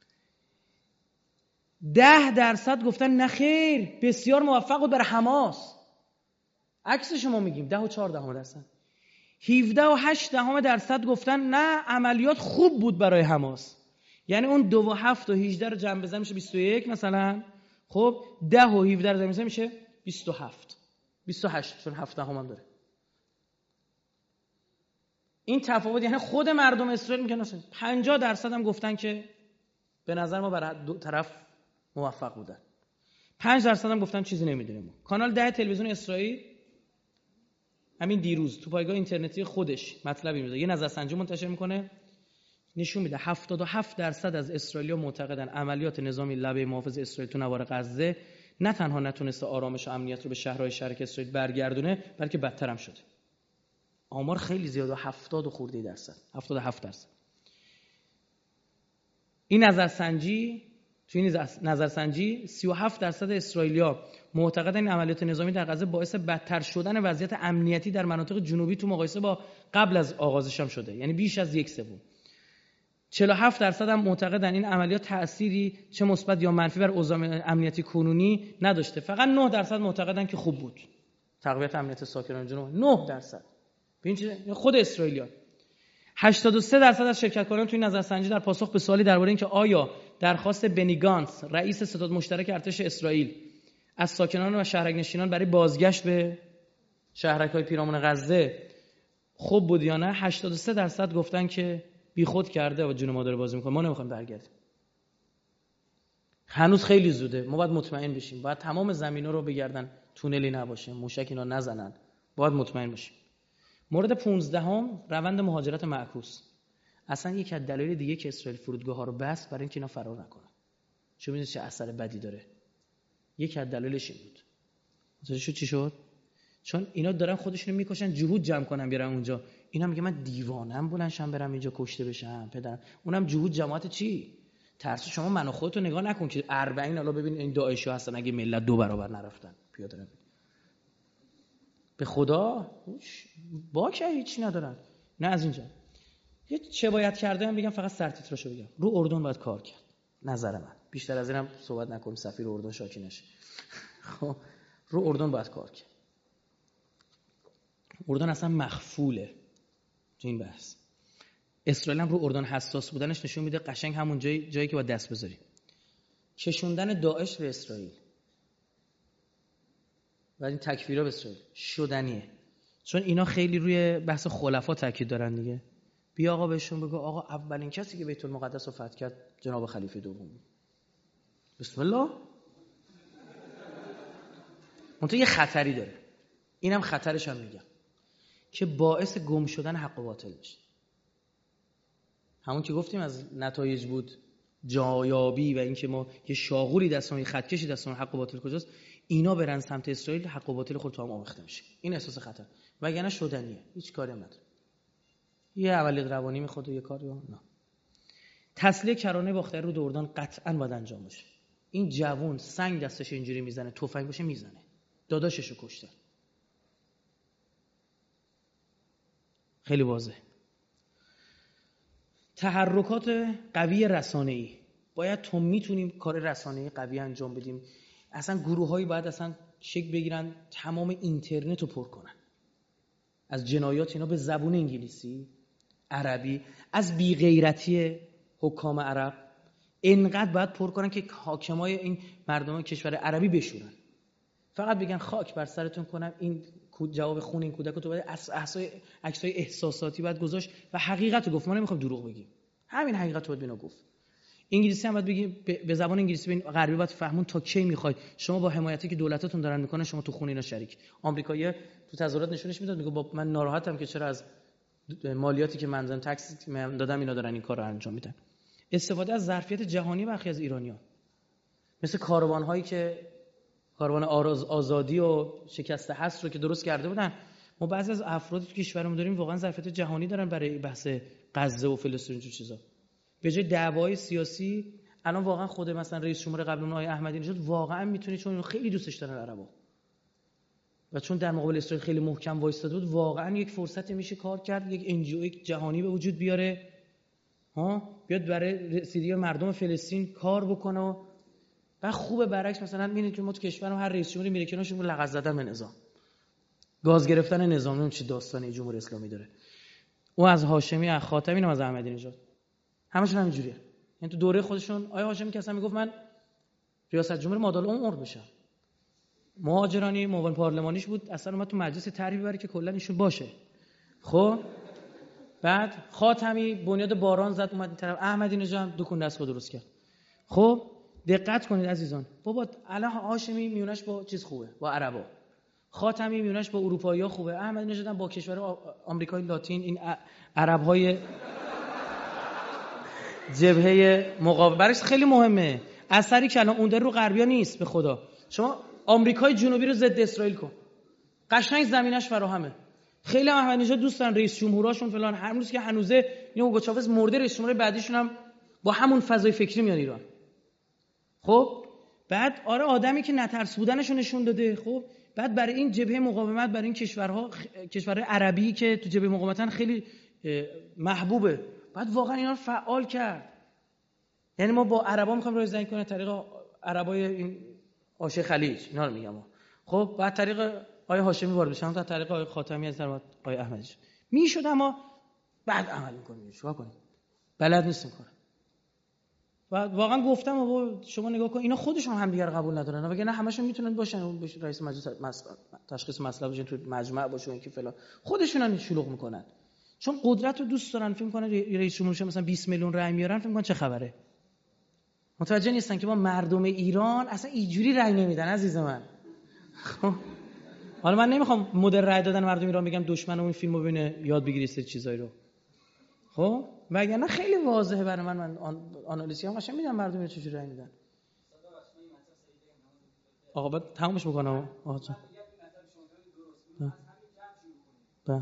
ده درصد گفتن نه خیر بسیار موفق بود برای حماس. عکس شما میگیم ده و چهار دهم درصد. هفده و هشت دهم درصد گفتن نه عملیات خوب بود برای حماس. یعنی اون دو و هفت و هجده رو جمع بزنیم میشه بیست و یک مثلا. خب ده و هفده رو جمع میشه بیست و هفت، بیست و هشت، چون هفت دهم هم داره. این تفاوت یعنی خود مردم اسرائیل میگن اصلا پنجاه درصد هم گفتن که به نظر ما برای دو طرف موفق بودن. پنج درصد هم گفتن چیزی نمیدونیم. کانال ده تلویزیون اسرائیل همین دیروز تو پایگاه اینترنتی خودش مطلبی میده، یه نظرسنجی منتشر میکنه، نشون میده هفتاد و هفت درصد از اسرائیلی‌ها معتقدن عملیات نظامی لبه محافظ اسرائیل تو نوار غزه نه تنها نتونسته آرامش و امنیت رو به شهرهای شرق اسرائیل برگردونه، بلکه بدتر هم شده. آمار خیلی زیاده، هفتاد و خورده درصد، هفتاد و هفت درصد. این نظرسنجی تو این نظرسنجی سی و هفت درصد اسرائیلی‌ها معتقدن این عملیات نظامی در غزه باعث بدتر شدن وضعیت امنیتی در مناطق جنوبی تو مقایسه با قبل از آغازش هم شده، یعنی بیش از یک سوم. چهل و هفت درصد هم معتقدن این عملیات تأثیری چه مثبت یا منفی بر اوضاع امنیتی کنونی نداشته. فقط نه درصد معتقدن که خوب بود تقویت امنیت ساکنان جنوب. نه درصد. ببین چه خود اسرائیلی‌ها. هشتاد و سه درصد از شرکت کنندگان توی نظرسنجی در پاسخ به سوالی درباره اینکه آیا درخواست بنی گانتز رئیس ستاد مشترک ارتش اسرائیل از ساکنان و شهرک‌نشینان برای بازگشت به شهرک‌های پیرامون غزه خوب بود یا نه، هشتاد و سه درصد گفتن که بیخود کرده و جون ما داره بازی میکنه، ما نمیخوایم برگردیم. هنوز خیلی زوده، ما باید مطمئن بشیم، باید تمام زمینا رو بگردن، تونلی نباشه، موشک اینا نزنن، باید مطمئن بشیم. مورد پانزدهم روند مهاجرت معکوس. اصلا یک از دلایل دیگه که اسرائیل فرودگاه‌ها رو بست برای اینکه اینا فرار نکنن. چون می‌دونید چه اثر بدی داره. یک از دلایلش این بود. متوجه شد چی شد؟ چون اینا دارن خودشونو میکشن جهود جمع کنن بیارن اونجا. اینا میگه من دیوانم بلنشم برم اینجا کشته بشم پدرم. اونم جهود جماعت چی؟ ترس شما منو خودتو نگاه نکن که اربعین الان ببین این داعشی هستن اگه ملت دو برابر نرفتن پیاده رو. به خدا باک هیچ ندارن. نه از اینجا. یه چه باید کرده هم بگم، فقط سرتیتراشو بگم. رو اردن باید کار کرد. نظر من. بیشتر از اینم صحبت نکنیم سفیر اردن شاکی نشه. خب رو اردن باید کار کرد. اردن اصلا مخفوله تو این بحث. اسرائیل هم رو اردن حساس بودنش نشون میده قشنگ همون جایی جایی که باید دست بذاری. کشوندن داعش به اسرائیل و این تکفیرها به اسرائیل شدنیه، چون اینا خیلی روی بحث خلفا تاکید دارن دیگه. بیا آقا بهشون بگو آقا اولین کسی که بیت المقدس رو فتح کرد جناب خلیفه دوم بود. بسم الله. منتها یه خطری داره، اینم خطرش هم میگم، که باعث گم شدن حق و باطل میشه. همون که گفتیم از نتایج بود جایابی و اینکه ما یه شاغولی دستمون، یه خطکشی دستمون، حق و باطل کجاست، اینا برن سمت اسرائیل، حق و باطل خود تو هم آمیخته میشه. این احساس خطر وگرنه شدنیه، هیچ کاری هم نداره. یه عملیات روانی میخواد و یه کاری نه. تسلیه کرانه باختری رو دوردان قطعاً باید انجام بشه. این جوون سنگ دستش اینجوری میزنه، تفنگ باشه میزنه. داداششو کشتن. خیلی واضحه. تحرکات قوی رسانه‌ای، باید تو میتونیم کار رسانه‌ای قوی انجام بدیم. اصلا گروه‌هایی باید اصلا شکل بگیرن تمام اینترنت رو پر کنن، از جنایات اینا به زبون انگلیسی، عربی، از بی‌غیرتی حکام عرب اینقدر باید پر کنن که حاکمای این مردم کشور عربی بشورن، فقط بگن خاک بر سرتون کنم. این جواب خون این کودک رو تو باید عکسای عکسای احساساتی باید گذاشت و حقیقت رو گفت. ما نمیخوایم دروغ بگیم، همین حقیقت رو باید بینا گفت. انگلیسی هم باید بگیم، به زبان انگلیسی ببین غربی باید فهمون تا کی میخواید شما با حمایتی که دولتتون دارن میکنن شما تو خون اینا شریک. آمریکایی‌ها تو تظاهرات نشونش میداد، میگه با من ناراحتم که چرا از مالیاتی که من دادم، تکس که من دادم، اینا دارن این کارو انجام میدن. استفاده از ظرفیت جهانی برخی از ایرانیان، مثل کاروان‌هایی که کاروان آزادی و شکست هست رو که درست کرده بودن. ما بعضی از افرادی تو کشورمون داریم واقعا ظرفیت جهانی دارن برای بحث غزه و فلسطین و چیزا. به جای دعوای سیاسی الان واقعا خود مثلا رئیس جمهور قبل آقای احمدی نژاد واقعا میتونه، چون خیلی دوستش دارن عربا و چون در مقابل اسرائیل خیلی محکم وایستاده بود، واقعا یک فرصتی میشه کار کرد، یک ان جی او جهانی به وجود بیاره ها، بیاد برای رسیدگی مردم فلسطین کار بکنه. و بعد خوبه برعکس مثلا میبینید که ما تو کشورم هر رئیس جمهوری میره کنارش میگه لغت زدن به نظام، گاز گرفتن نظام، اون چه داستانی جمهوری اسلامی داره. او از هاشمی، از خاتمی، اینم از احمدی نژاد، همشون همینجوریه. یعنی تو دوره خودشون آقای هاشمی که اصلا میگفت من ریاست جمهوری مادال عمر بشم، مهاجرانی معاون پارلمانیش بود، اصلا اومد تو مجلس طرحی ببره که کلا ایشون باشه. خب بعد خاتمی بنیاد باران زد اومد این طرف، احمدی نژاد دکون دستگاه درست کرد. خب دقت کنید عزیزان، بابا الان هاشمی میونش با چیز خوبه، با عربا، خاتمی میونش با اروپایی‌ها خوبه، احمدی نژاد هم با کشور آمریکای لاتین، این عرب‌های جبهه مقابل برایش خیلی مهمه. اثری که الان اون داره رو غربیا نیست. به خدا شما آمریکای جنوبی رو ضد اسرائیل کن، قشنگ زمینش فراهمه. خیلی احمدی نژاد دوست دارن رئیس جمهوراشون فلان، هر روز که هنوزه اینو اوگو چاوز مرده، رئیس جمهور بعدیشون هم با همون فضای فکری میاد ایران. خب بعد آره آدمی که نترس بودنشو نشون داده. خب بعد برای این جبهه مقاومت، برای این کشورها خ... کشورهای عربی که تو جبهه مقاومتن خیلی محبوبه، بعد واقعا اینا رو فعال کرد. یعنی ما با عربا میخوایم راه زنگ کنیم طریق عربای این آشه خلیج، اینا رو میگم. خب بعد طریق آیه هاشمی وارد بشن، تا طریق آیه خاتمی از طرف آیه احمدی میشد، اما بعد عمل میکنیم. چیکار کنیم؟ بلد نیستیم کار. و واقعا گفتم بابا شما نگاه کن، اینا خودشون هم دیگر قبول ندارن، وگرنه همشون میتونن باشن رئیس مجلس تشخیص مسئله باشن، تو مجمع باشن که فلان، خودشون هم شلوغ میکنن، چون قدرت رو دوست دارن. فکر میکنن رئیس جمهور مثلا بیست میلیون رای میارن، فکر میکنن چه خبره. متوجه نیستن که ما مردم ایران اصلا اینجوری رای نمیدن عزیز من. خب حالا من نمیخوام مدل رای دادن مردم ایران بگم دشمن اون فیلمو ببینه یاد بگیری سری چیزایی رو. خب وگرنه خیلی واضحه برای من، من آنالیزی هم قشنگ میدم مردم ایران چجوری رای میدن. آقا بعد تمومش میکنم. آقا جان با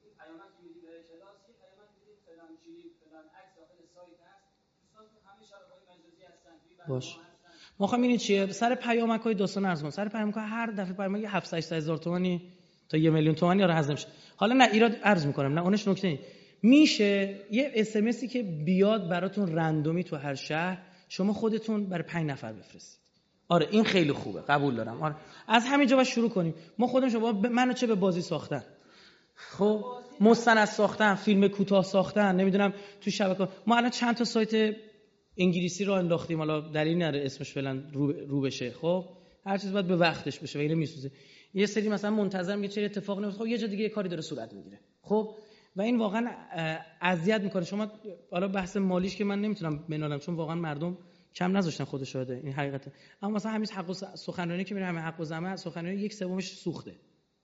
باش ما خواهیم اینی چیه سر پیامک‌های داستان عرض کنم. سر پیامک هر دفعه پیامک هفتصد هشتصد هزار تومانی تا یک میلیون تومانی رو هضم میشه. حالا نه ایراد عرض میکنم، نه اونش نکته نیست. میشه یه اس ام اسی که بیاد براتون رندومی تو هر شهر، شما خودتون برای پنج نفر بفرستید. آره این خیلی خوبه، قبول دارم. آره از همینجا باید شروع کنیم. ما خودمون شما منو چه به بازی ساختن، خب مستند ساختن، فیلم کوتاه ساختن، نمیدونم تو شبکه. ما الان چند تا سایت انگلیسی رو انداختیم، حالا دلیل نداره اسمش فعلا رو, رو بشه. خب هر چیز باید به وقتش بشه و اینو میسوزه. یه سری مثلا منتظر میگه چه اتفاقی نمیفته، خب یه جا دیگه یه کاری داره صورت میگیره. خب و این واقعا اذیت میکنه. شما حالا بحث مالیش که من نمیتونم بنالم، چون واقعا مردم کم نذاشتن خود شاهده، این حقیقته. اما مثلا همین حق و سخنرانی که میره، همین حق و زحمت سخنرانی یک سومش سوخته،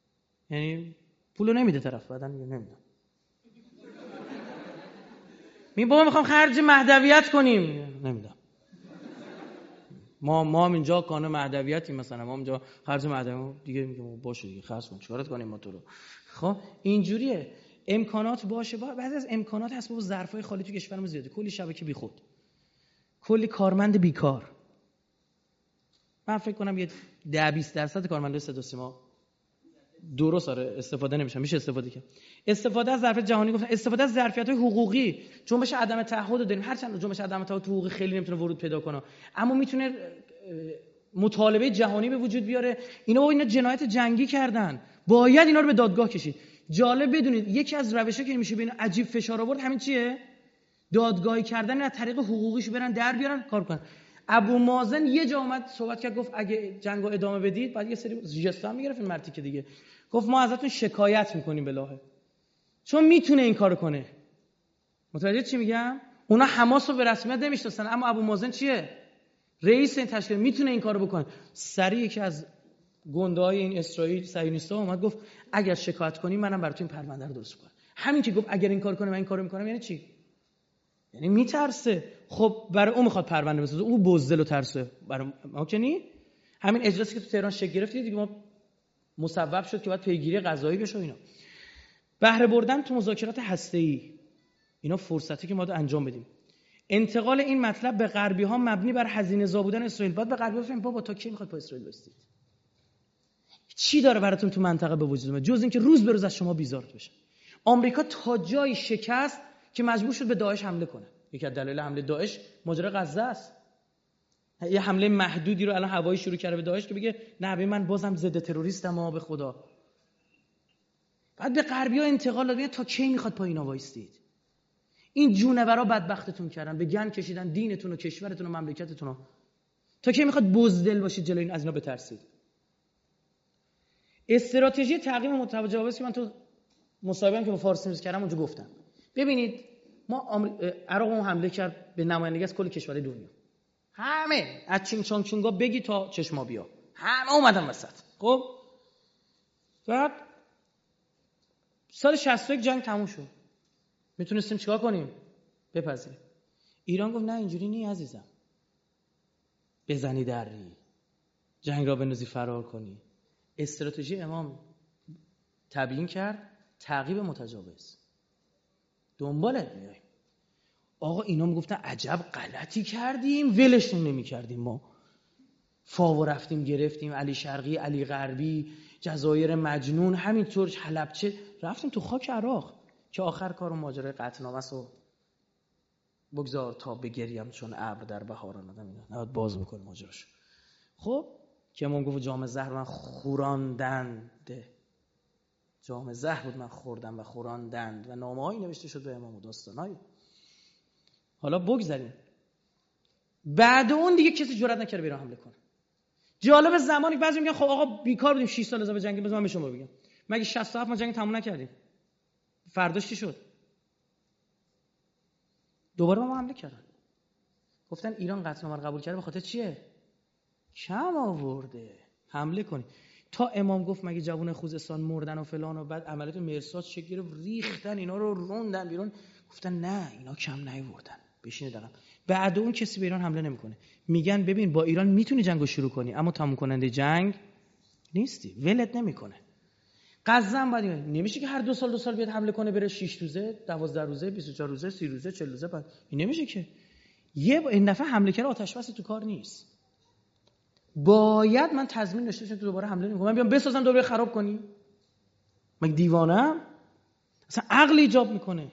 یعنی پولو نمیده طرف، بعدن میگه نمیدونم. می بابا میخوام خرج مهدویت کنیم. نمیدم. ما ما هم اینجا کانون مهدویتیم، مثلا ما اینجا خرج مهدویت دیگه میگم باشه دیگه خرج کن، چیکارت کنیم ما تو رو. خب اینجوریه. امکانات باشه، بعضی از امکانات هست بابا ظرفای خالی تو کشورمون زیاده، کلی شبکه بیخود، کلی کارمند بیکار. من فکر کنم یه ده بیست درصد کارمندای صدا و سیما درست آره استفاده نمیشن، میشه استفاده کرد. استفاده از ظرفیت جهانی گفتن، استفاده از ظرفیت‌های حقوقی، جنبش عدم تعهد رو داریم، هرچند جنبش عدم تعهد حقوقی خیلی نمیتونه ورود پیدا کنه، اما میتونه مطالبه جهانی به وجود بیاره. اینا با اینا جنایت جنگی کردن، باید اینا رو به دادگاه کشید. جالب بدونید یکی از روش‌ها که میشه ببین عجیب فشار آورد همین چیه؟ دادگاهی کردن از طریق حقوقیشو برن در بیارن کار کنن. ابو مازن یه جا اومد صحبت کرد، گفت اگه جنگو ادامه بدید بعد یه سری ژستا هم میگرفت این مرتی که دیگه گفت ما ازتون شکایت میکنیم به لاهه، چون میتونه این کارو کنه. متوجه چی میگم؟ اونا حماس رو به رسمیت نمیشناسن، اما ابو مازن چیه؟ رئیس این تشکیل، میتونه این کارو بکنه. سریع یکی از گنده‌های این اسرائیل صهیونیست‌ها اومد گفت اگر شکایت کنی منم براتون این پرونده رو درست می‌کنم. همین که گفت اگر این کار کنه من این کارو می‌کنم یعنی چی؟ یعنی میترسه. خب برای اون میخواد پرونده بسازه، اون بزدل و ترسه. برای ما که نی. همین اجلاسی که تو تهران شکل گرفت دیگه ما مسبب شد که باید پیگیری قضایی بشه. اینا بهره بردن تو مذاکرات هسته‌ای، اینا فرصتی که ما رو انجام بدیم. انتقال این مطلب به غربی‌ها مبنی بر هزینه‌زا بودن اسرائیل. بعد به غربی‌ها بفهمیم بابا تا کی میخواد با اسرائیل بستید؟ چی داره براتون تو منطقه به وجود اومد جز اینکه روز به روز از شما بیزار بشه؟ آمریکا تا جای شکست که مجبور شد به داعش حمله کنه. یکی از دلایل حمله داعش ماجرا غزه است. یه حمله محدودی رو الان هوایی شروع کرده به داعش که بگه نه ببین من بازم ضد تروریستم ها به خدا. بعد به غربی‌ها انتقال داد تا کی میخواد پا اینا وایستید؟ این جونورا بدبختتون کردن، به گند کشیدن دینتون و کشورتون و مملکتتون رو. تا کی میخواد بزدل باشید جلوی این از اینا بترسید؟ استراتژی تعقیب متجاوز که من تو مصاحبه‌ام که با فارسی نیوز کردم اونجا گفتم. ببینید ما عراق اون حمله کرد به نمایندگی از کل کشورهای دنیا. همه از چینگ چانگ چونگا بگی تا چشمابیا همه اومدن وسط. خب بعد سال شصت و یک جنگ تموم شد. میتونستیم چیکار کنیم؟ بپذیریم. ایران گفت نه اینجوری نی عزیزم. بزنی دری. جنگ را بندازی فرار کنی. استراتژی امام تبیین کرد، تعقیب متجاوز. دنبالت میایم. آقا اینا میگفتن عجب غلطی کردیم، ولشون نمی‌کردیم ما. فاو رفتیم گرفتیم، علی شرقی، علی غربی، جزایر مجنون، همینطور حلبچه رفتیم تو خاک عراق که آخر کار و ماجرای قطعنامه رو بگذار تا بگریم چون ابر در بهار آمدم. اینا نباید باز بکنه ماجراش. خب که امام گفت جام زهر من خوراندند، جام زهر بود من خوردم و خوراندند و نامه‌هایی نوشته شد به امام و داستانایی. حالا بگذاریم. بعد اون دیگه کسی جرئت نکرد به ایران حمله کنه. جالب زمانی بعضی میگن خب آقا بیکار بودیم شش سال از به جنگ، بذار من به شما بگم مگه شصت و هفت ما جنگ تموم نکردیم؟ فرداش چی شد؟ دوباره ما حمله کردن. گفتن ایران قطعنامه رو قبول کرده به خاطر چیه؟ کم آورده. حمله کنی. تا امام گفت مگه جوان خوزستان مردن و فلان و بعد عملیات مرصاد چه گرفت ریختن اینا رو روندن بیرون. گفتن نه اینا کم نیوردن. بشینه دقیقاً. بعد اون کسی به ایران حمله نمیکنه. میگن ببین با ایران میتونی جنگو شروع کنی اما تموم کننده جنگ نیستی. ولت نمیکنه. غزه هم باید نمیشه که هر دو سال دو سال بیاد حمله کنه بره شش روزه، دوازده روزه، بیست و چهار روزه، سی روزه، چهل روزه بعد. این نمیشه که. یه این دفعه حمله کرده آتش بس تو کار نیست. باید من تضمین داشته باشم تو دوباره حمله نمیکنم. من بیام بسازم دوباره خراب کنی؟ مگه دیوانه‌ام؟ اصلا عقل ایجاب میکنه.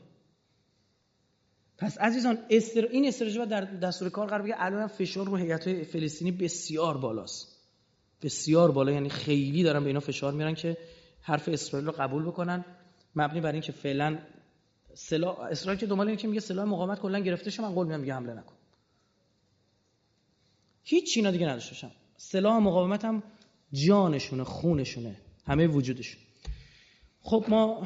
پس عزیزان استر... این استراتژی در دستور کار قرار بگیره. الان فشار رو هیئت‌های فلسطینی بسیار بالاست. بسیار بالا، یعنی خیلی دارن به اینا فشار میارن که حرف اسرائیل رو قبول بکنن، مبنی بر این که فعلا سلاح اسرائیل که دنبال اینه که میگه سلاح مقاومت کلا گرفته شه، من قول میدم دیگه حمله نکن. هیچ چیزی دیگه نداشته باشم. سلاح مقاومت هم جانشونه، خونشونه، همه وجودشون. خب ما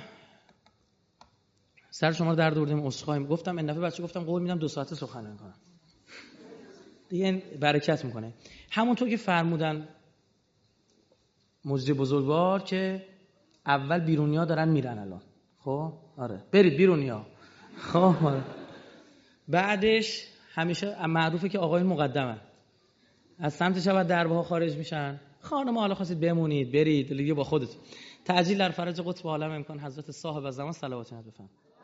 سر شما رو درد آوردیم، عذرخواهی گفتم این دفعه بچه گفتم قول میدم دو ساعته سخن نکنم. دیگه برکت میکنه. همونطور که فرمودن مجری بزرگوار که اول بیرونیا دارن میرن الان. خب آره برید بیرونیا. خب آره. بعدش همیشه معروفه که آقای مقدمه، از سمت شب دربها خارج میشن. خانم حالا خواستید بمونید برید دیگه با خودت. تعجیل در فرج قطب عالم امکان حضرت صاحب زمان صلوات بفرمایید.